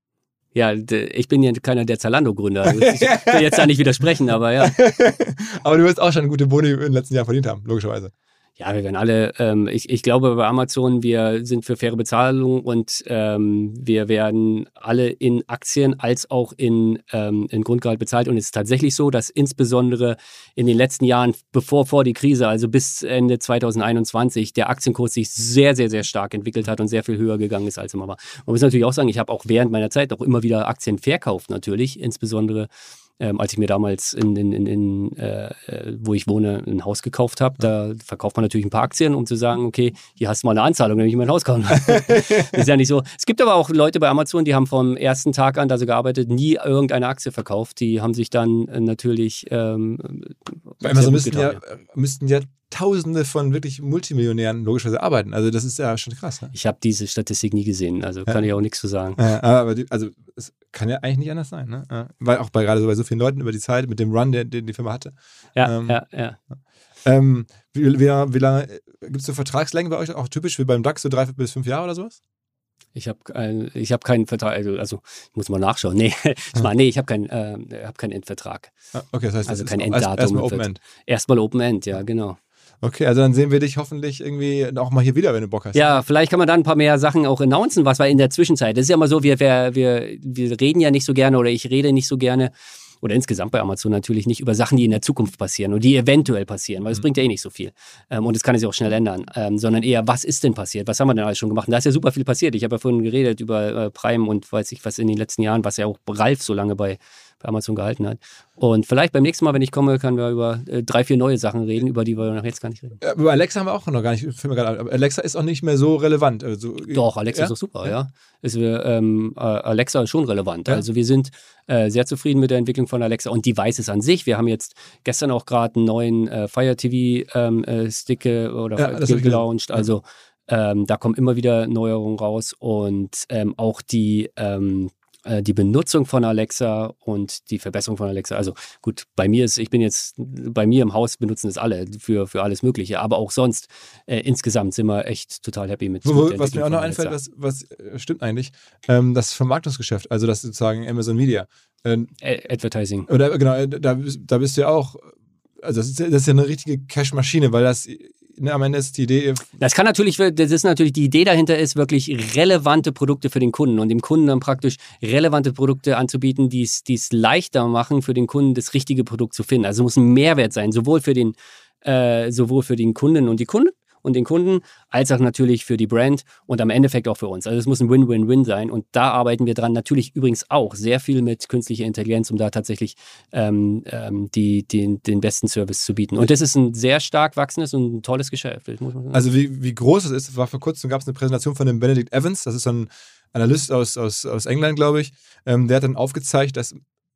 Ja, ich bin ja keiner der Zalando-Gründer. Also ich will jetzt da nicht widersprechen, aber ja. Aber du wirst auch schon gute Boni in den letzten Jahren verdient haben, logischerweise. Ja, wir werden alle, ähm, ich, ich glaube bei Amazon, wir sind für faire Bezahlung und ähm, wir werden alle in Aktien als auch in, ähm, in Grundgehalt bezahlt. Und es ist tatsächlich so, dass insbesondere in den letzten Jahren, bevor vor die Krise, also bis Ende zwanzig einundzwanzig, der Aktienkurs sich sehr, sehr, sehr stark entwickelt hat und sehr viel höher gegangen ist als immer war. Man muss natürlich auch sagen, ich habe auch während meiner Zeit auch immer wieder Aktien verkauft natürlich, insbesondere Ähm, als ich mir damals, in, in, in, in äh, wo ich wohne, ein Haus gekauft habe, da verkauft man natürlich ein paar Aktien, um zu sagen, okay, hier hast du mal eine Anzahlung, wenn ich mein Haus kaufe. Ist ja nicht so. Es gibt aber auch Leute bei Amazon, die haben vom ersten Tag an, da sie gearbeitet, nie irgendeine Aktie verkauft. Die haben sich dann äh, natürlich ähm, bei Amazon müssten ja, ja. müssten ja Tausende von wirklich Multimillionären logischerweise arbeiten. Also das ist ja schon krass. Ne? Ich habe diese Statistik nie gesehen, also ja. kann ich auch nichts zu sagen. Ja, aber die, also es kann ja eigentlich nicht anders sein, ne? Ja. Weil auch bei gerade so bei so vielen Leuten über die Zeit mit dem Run, den, den die Firma hatte. Ja, ähm, ja, ja. Ähm, wie, wie, wie lange gibt es so Vertragslängen bei euch auch typisch wie beim DAX, so drei bis fünf Jahre oder sowas? Ich habe ein, ich hab keinen Vertrag, also, also ich muss mal nachschauen. Nee, ich, mein, nee, ich habe keinen äh, hab keinen Endvertrag. Okay, das heißt, also das kein ist Enddatum. Erstmal Open End. Erstmal Open End, ja, genau. Okay, also dann sehen wir dich hoffentlich irgendwie auch mal hier wieder, wenn du Bock hast. Ja, vielleicht kann man dann ein paar mehr Sachen auch announcen, was war in der Zwischenzeit. Das ist ja immer so, wir, wir, wir, wir reden ja nicht so gerne oder ich rede nicht so gerne oder insgesamt bei Amazon natürlich nicht über Sachen, die in der Zukunft passieren und die eventuell passieren, weil es mhm. bringt ja eh nicht so viel. Ähm, und es kann sich auch schnell ändern, ähm, sondern eher, was ist denn passiert? Was haben wir denn alles schon gemacht? Und da ist ja super viel passiert. Ich habe ja vorhin geredet über äh, Prime und weiß ich was in den letzten Jahren, was ja auch Ralf so lange bei bei Amazon gehalten hat. Und vielleicht beim nächsten Mal, wenn ich komme, können wir über äh, drei, vier neue Sachen reden, über die wir noch jetzt gar nicht reden. Ja, über Alexa haben wir auch noch gar nicht, mir gerade, aber Alexa ist auch nicht mehr so relevant. Also, Doch, Alexa ja? ist doch super, ja. ja. Ist, ähm, Alexa ist schon relevant. Ja. Also wir sind äh, sehr zufrieden mit der Entwicklung von Alexa und Devices an sich. Wir haben jetzt gestern auch gerade einen neuen äh, Fire T V-Stick ähm, äh, oder ja, gelauncht. Also ähm, da kommen immer wieder Neuerungen raus und ähm, auch die ähm, die Benutzung von Alexa und die Verbesserung von Alexa. Also gut, bei mir ist, ich bin jetzt, bei mir im Haus benutzen es alle für, für alles Mögliche, aber auch sonst äh, insgesamt sind wir echt total happy mit, Wo, mit der Was mir auch noch einfällt, was, was stimmt eigentlich, ähm, das Vermarktungsgeschäft, also das sozusagen Amazon Media. Ähm, Advertising. Oder genau, da, da bist du ja auch, also das ist, das ist ja eine richtige Cash-Maschine, weil das Ne, am Ende ist die Idee. Das kann natürlich, das ist natürlich, die Idee dahinter ist, wirklich relevante Produkte für den Kunden und dem Kunden dann praktisch relevante Produkte anzubieten, die es leichter machen, für den Kunden das richtige Produkt zu finden. Also muss ein Mehrwert sein, sowohl für den, äh, sowohl für den Kunden und die Kunden und den Kunden, als auch natürlich für die Brand und am Endeffekt auch für uns. Also es muss ein Win-Win-Win sein und da arbeiten wir dran. Natürlich übrigens auch sehr viel mit künstlicher Intelligenz, um da tatsächlich ähm, ähm, die, den, den besten Service zu bieten. Und das ist ein sehr stark wachsendes und ein tolles Geschäft. Muss man sagen. Also wie, wie groß es ist, war vor kurzem, gab es eine Präsentation von dem Benedict Evans, das ist so ein Analyst aus, aus, aus England, glaube ich. Ähm, der hat dann aufgezeigt, dass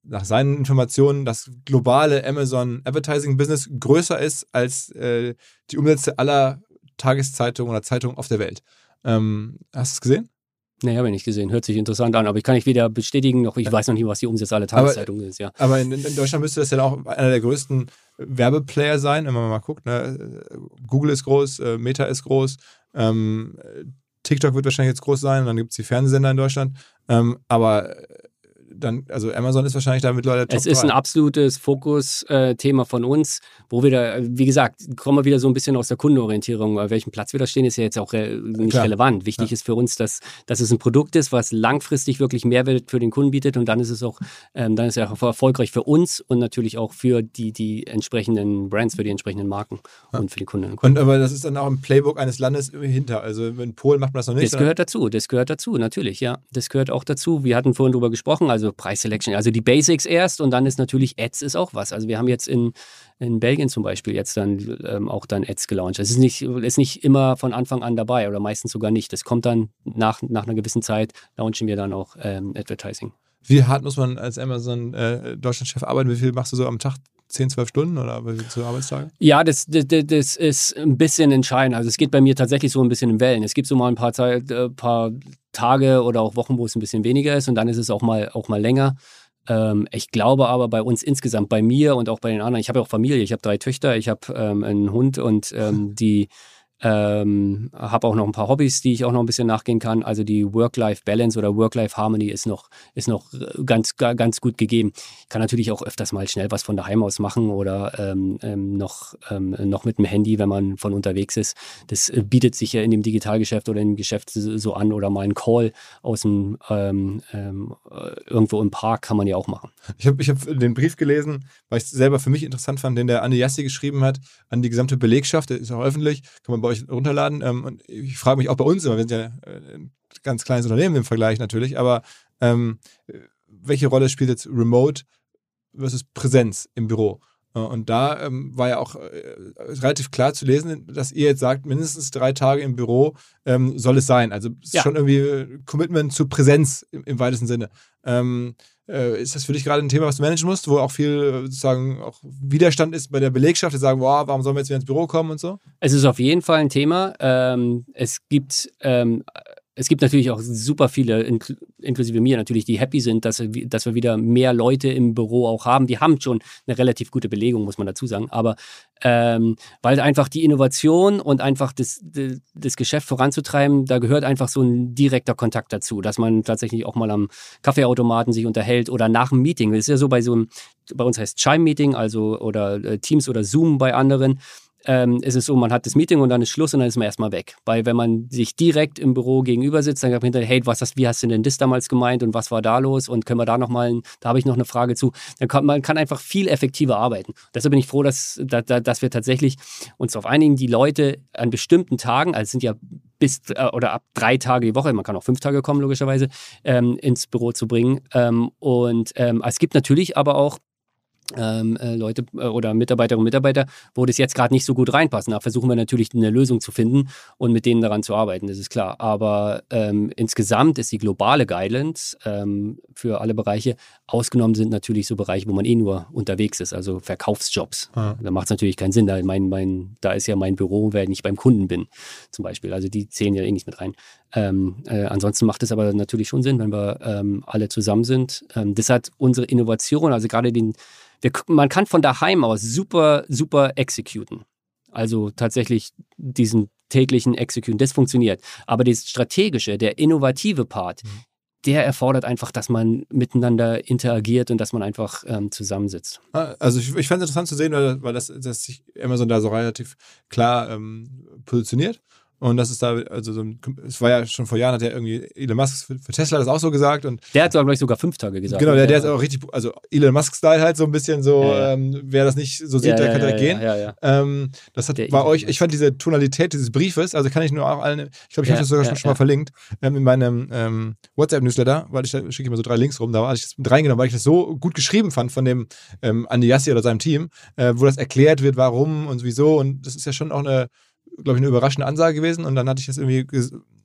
nach seinen Informationen das globale Amazon Advertising Business größer ist als äh, die Umsätze aller Tageszeitungen oder Zeitungen auf der Welt. Ähm, hast du es gesehen? Nee, habe ich nicht gesehen. Hört sich interessant an, aber ich kann nicht weder bestätigen, noch ich weiß noch nicht, was die Umsätze aller Tageszeitungen ist. Ja. Aber in, in Deutschland müsste das ja auch einer der größten Werbeplayer sein, wenn man mal guckt. Ne? Google ist groß, äh, Meta ist groß, ähm, TikTok wird wahrscheinlich jetzt groß sein und dann gibt es die Fernsehsender in Deutschland. Ähm, aber dann, also Amazon ist wahrscheinlich da mittlerweile der Top Es ist drei. ein absolutes Fokusthema von uns, wo wir da, wie gesagt, kommen wir wieder so ein bisschen aus der Kundenorientierung. Auf welchem Platz wir da stehen, ist ja jetzt auch re- nicht Klar. relevant. Wichtig Ja. ist für uns, dass, dass es ein Produkt ist, was langfristig wirklich Mehrwert für den Kunden bietet und dann ist es auch, ähm, dann ist es auch erfolgreich für uns und natürlich auch für die, die entsprechenden Brands, für die entsprechenden Marken Ja. und für die Kundinnen und Kunden. Und aber das ist dann auch im Playbook eines Landes hinter. Also in Polen macht man das noch nicht. Das gehört dazu, das gehört dazu, natürlich, ja. Das gehört auch dazu. Wir hatten vorhin drüber gesprochen, also Price Selection, also die Basics erst und dann ist natürlich Ads ist auch was. Also wir haben jetzt in, in Belgien zum Beispiel jetzt dann ähm, auch dann Ads gelauncht. Das ist nicht, ist nicht immer von Anfang an dabei oder meistens sogar nicht. Das kommt dann nach, nach einer gewissen Zeit, launchen wir dann auch ähm, Advertising. Wie hart muss man als Amazon äh, Deutschland-Chef arbeiten? Wie viel machst du so am Tag? zehn, zwölf Stunden oder wie viel zu Arbeitstage? Ja, das, das, das ist ein bisschen entscheidend. Also es geht bei mir tatsächlich so ein bisschen in Wellen. Es gibt so mal ein paar, Zeit, äh, paar Tage oder auch Wochen, wo es ein bisschen weniger ist und dann ist es auch mal, auch mal länger. Ähm, ich glaube aber bei uns insgesamt, bei mir und auch bei den anderen, ich habe ja auch Familie, ich habe drei Töchter, ich habe ähm, einen Hund und ähm, die Ähm, habe auch noch ein paar Hobbys, die ich auch noch ein bisschen nachgehen kann. Also die Work-Life-Balance oder Work-Life-Harmony ist noch, ist noch ganz, ganz gut gegeben. Ich kann natürlich auch öfters mal schnell was von daheim aus machen oder ähm, ähm, noch, ähm, noch mit dem Handy, wenn man von unterwegs ist. Das äh, bietet sich ja in dem Digitalgeschäft oder im Geschäft so, so an oder mal einen Call aus dem ähm, ähm, irgendwo im Park kann man ja auch machen. Ich habe ich hab den Brief gelesen, weil ich es selber für mich interessant fand, den der Andi Jassi geschrieben hat an die gesamte Belegschaft. Der ist auch öffentlich, kann man bei euch runterladen. Ähm, und ich frage mich auch bei uns immer, wir sind ja ein ganz kleines Unternehmen im Vergleich natürlich, aber ähm, welche Rolle spielt jetzt Remote versus Präsenz im Büro? Und da ähm, war ja auch äh, relativ klar zu lesen, dass ihr jetzt sagt, mindestens drei Tage im Büro ähm, soll es sein. Also es ist Ja. schon irgendwie Commitment zu Präsenz im, im weitesten Sinne. Ähm, äh, ist das für dich gerade ein Thema, was du managen musst, wo auch viel äh, sozusagen auch Widerstand ist bei der Belegschaft, die sagen, boah, warum sollen wir jetzt wieder ins Büro kommen und so? Es ist auf jeden Fall ein Thema. Ähm, es gibt ähm, es gibt natürlich auch super viele, inkl- inklusive mir natürlich, die happy sind, dass, wir- dass wir wieder mehr Leute im Büro auch haben. Die haben schon eine relativ gute Belegung, muss man dazu sagen. Aber ähm, weil einfach die Innovation und einfach das, das, das Geschäft voranzutreiben, da gehört einfach so ein direkter Kontakt dazu, dass man tatsächlich auch mal am Kaffeeautomaten sich unterhält oder nach dem Meeting. Das ist ja so bei so einem, bei uns heißt Chime-Meeting, also oder äh, Teams oder Zoom bei anderen. Ähm, ist es so, man hat das Meeting und dann ist Schluss und dann ist man erstmal weg. Weil wenn man sich direkt im Büro gegenüber sitzt, dann sagt man hinterher, hey, was hast, wie hast du denn das damals gemeint und was war da los und können wir da nochmal, da habe ich noch eine Frage zu. Dann kann man kann einfach viel effektiver arbeiten. Deshalb bin ich froh, dass, dass, dass wir tatsächlich uns darauf einigen, die Leute an bestimmten Tagen, also es sind ja bis äh, oder ab drei Tage die Woche, man kann auch fünf Tage kommen logischerweise, ähm, ins Büro zu bringen. Ähm, und ähm, es gibt natürlich aber auch Ähm, äh, Leute äh, oder Mitarbeiterinnen und Mitarbeiter, wo das jetzt gerade nicht so gut reinpassen. Da versuchen wir natürlich eine Lösung zu finden und mit denen daran zu arbeiten, das ist klar. Aber ähm, insgesamt ist die globale Guidelines ähm, für alle Bereiche, ausgenommen sind natürlich so Bereiche, wo man eh nur unterwegs ist, also Verkaufsjobs. Ah. Da macht es natürlich keinen Sinn. Da, mein, mein, da ist ja mein Büro, wenn ich beim Kunden bin, zum Beispiel. Also die zählen ja eh nicht mit rein. Ähm, äh, ansonsten macht es aber natürlich schon Sinn, wenn wir ähm, alle zusammen sind. Ähm, das hat unsere Innovation, also gerade den Wir, man kann von daheim aus super, super executen. Also tatsächlich diesen täglichen Executen, das funktioniert. Aber das strategische, der innovative Part, mhm. der erfordert einfach, dass man miteinander interagiert und dass man einfach ähm, zusammensitzt. Also ich, ich fand es interessant zu sehen, weil, weil das, dass sich Amazon da so relativ klar ähm, positioniert. Und das ist da, also so ein, es war ja schon vor Jahren, hat ja irgendwie Elon Musk für, für Tesla das auch so gesagt. Und der hat, glaube ich, sogar fünf Tage gesagt. Genau, der, der ist auch richtig, also Elon Musk-Style halt so ein bisschen so, ja, ja. Ähm, wer das nicht so sieht, ja, der ja, kann direkt ja, gehen. Ja, ja, ja. Ähm, das hat Der bei Elon euch, Musk. ich fand diese Tonalität dieses Briefes, also kann ich nur auch allen, ich glaube, ich Ja, habe das sogar ja, schon, schon mal ja. verlinkt, ähm, in meinem ähm, WhatsApp-Newsletter, weil ich da schicke immer so drei Links rum, da hatte ich das mit reingenommen, weil ich das so gut geschrieben fand von dem ähm, Andi Jassi oder seinem Team, äh, wo das erklärt wird, warum und wieso, und das ist ja schon auch eine, glaube ich, eine überraschende Ansage gewesen, und dann hatte ich das irgendwie ges-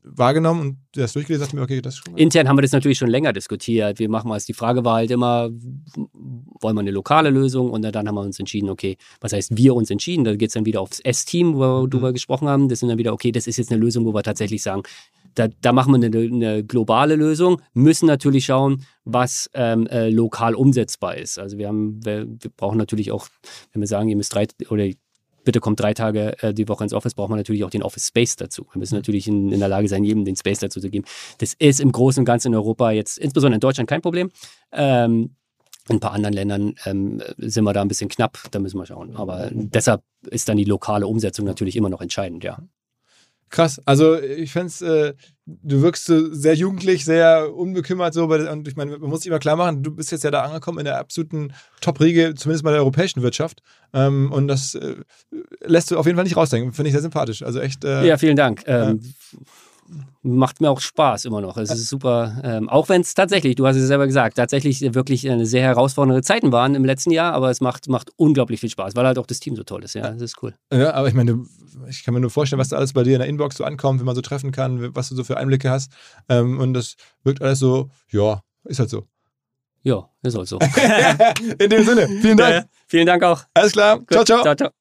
wahrgenommen und das durchgelesen und dachte mir, okay, das ist schon. Intern haben wir das natürlich schon länger diskutiert. Wir machen was. Die Frage war halt immer, wollen wir eine lokale Lösung? Und dann haben wir uns entschieden, okay, was heißt wir uns entschieden? Da geht es dann wieder aufs S-Team, wo wir drüber mhm. gesprochen haben. Das sind dann wieder, okay, das ist jetzt eine Lösung, wo wir tatsächlich sagen, Da, da machen wir eine, eine globale Lösung, müssen natürlich schauen, was ähm, äh, lokal umsetzbar ist. Also wir haben, wir, wir brauchen natürlich auch, wenn wir sagen, ihr müsst drei oder bitte kommt drei Tage äh, die Woche ins Office, braucht man natürlich auch den Office Space dazu. Wir müssen natürlich in, in der Lage sein, jedem den Space dazu zu geben. Das ist im Großen und Ganzen in Europa jetzt, insbesondere in Deutschland, kein Problem. Ähm, in ein paar anderen Ländern ähm, sind wir da ein bisschen knapp, da müssen wir schauen. Aber deshalb ist dann die lokale Umsetzung natürlich immer noch entscheidend, ja. Krass, also ich fände es, äh, du wirkst so sehr jugendlich, sehr unbekümmert so, und ich meine, man muss sich immer klar machen, du bist jetzt ja da angekommen in der absoluten Top-Riege, zumindest bei der europäischen Wirtschaft, ähm, und das äh, lässt du auf jeden Fall nicht rausdenken, finde ich sehr sympathisch, also echt. Äh, ja, vielen Dank. Ähm, ja. Macht mir auch Spaß immer noch. Es ist super, ähm, auch wenn es tatsächlich, du hast es selber gesagt, tatsächlich wirklich eine sehr herausfordernde Zeiten waren im letzten Jahr, aber es macht, macht unglaublich viel Spaß, weil halt auch das Team so toll ist. Ja, das ist cool. Ja, aber ich meine, ich kann mir nur vorstellen, was da alles bei dir in der Inbox so ankommt, wenn man so treffen kann, was du so für Einblicke hast. Ähm, und das wirkt alles so, ja, ist halt so. Ja, ist halt so. In dem Sinne, vielen Dank. Ja, vielen Dank auch. Alles klar. Gut. Ciao, ciao. Ciao, ciao.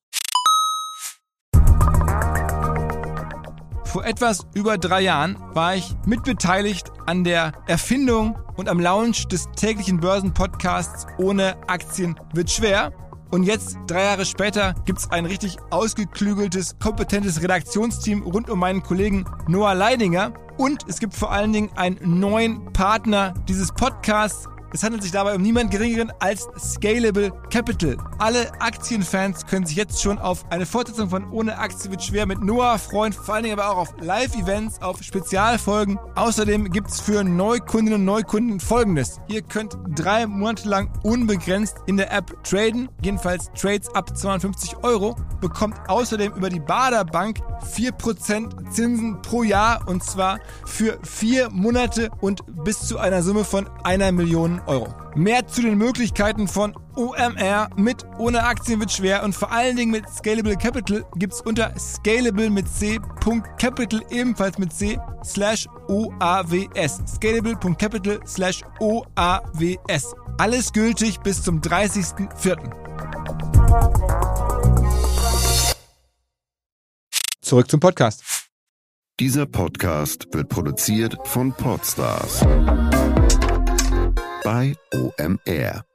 Vor etwas über drei Jahren war ich mitbeteiligt an der Erfindung und am Launch des täglichen Börsenpodcasts Ohne Aktien wird schwer. Und jetzt, drei Jahre später, gibt's ein richtig ausgeklügeltes, kompetentes Redaktionsteam rund um meinen Kollegen Noah Leidinger. Und es gibt vor allen Dingen einen neuen Partner dieses Podcasts. Es handelt sich dabei um niemand Geringeren als Scalable Capital. Alle Aktienfans können sich jetzt schon auf eine Fortsetzung von Ohne Aktien wird schwer mit Noah freuen, vor allen Dingen aber auch auf Live-Events, auf Spezialfolgen. Außerdem gibt's für Neukundinnen und Neukunden Folgendes. Ihr könnt drei Monate lang unbegrenzt in der App traden, jedenfalls Trades ab zweihundertfünfzig Euro, bekommt außerdem über die Bader Bank vier Prozent Zinsen pro Jahr und zwar für vier Monate und bis zu einer Summe von einer Million Euro. Mehr zu den Möglichkeiten von O M R mit Ohne Aktien wird schwer und vor allen Dingen mit Scalable Capital gibt's unter scalable mit c.capital ebenfalls mit c slash O A W S. Scalable.capital slash O A W S. Alles gültig bis zum dreißigsten vierten Zurück zum Podcast. Dieser Podcast wird produziert von Podstars bei O M R.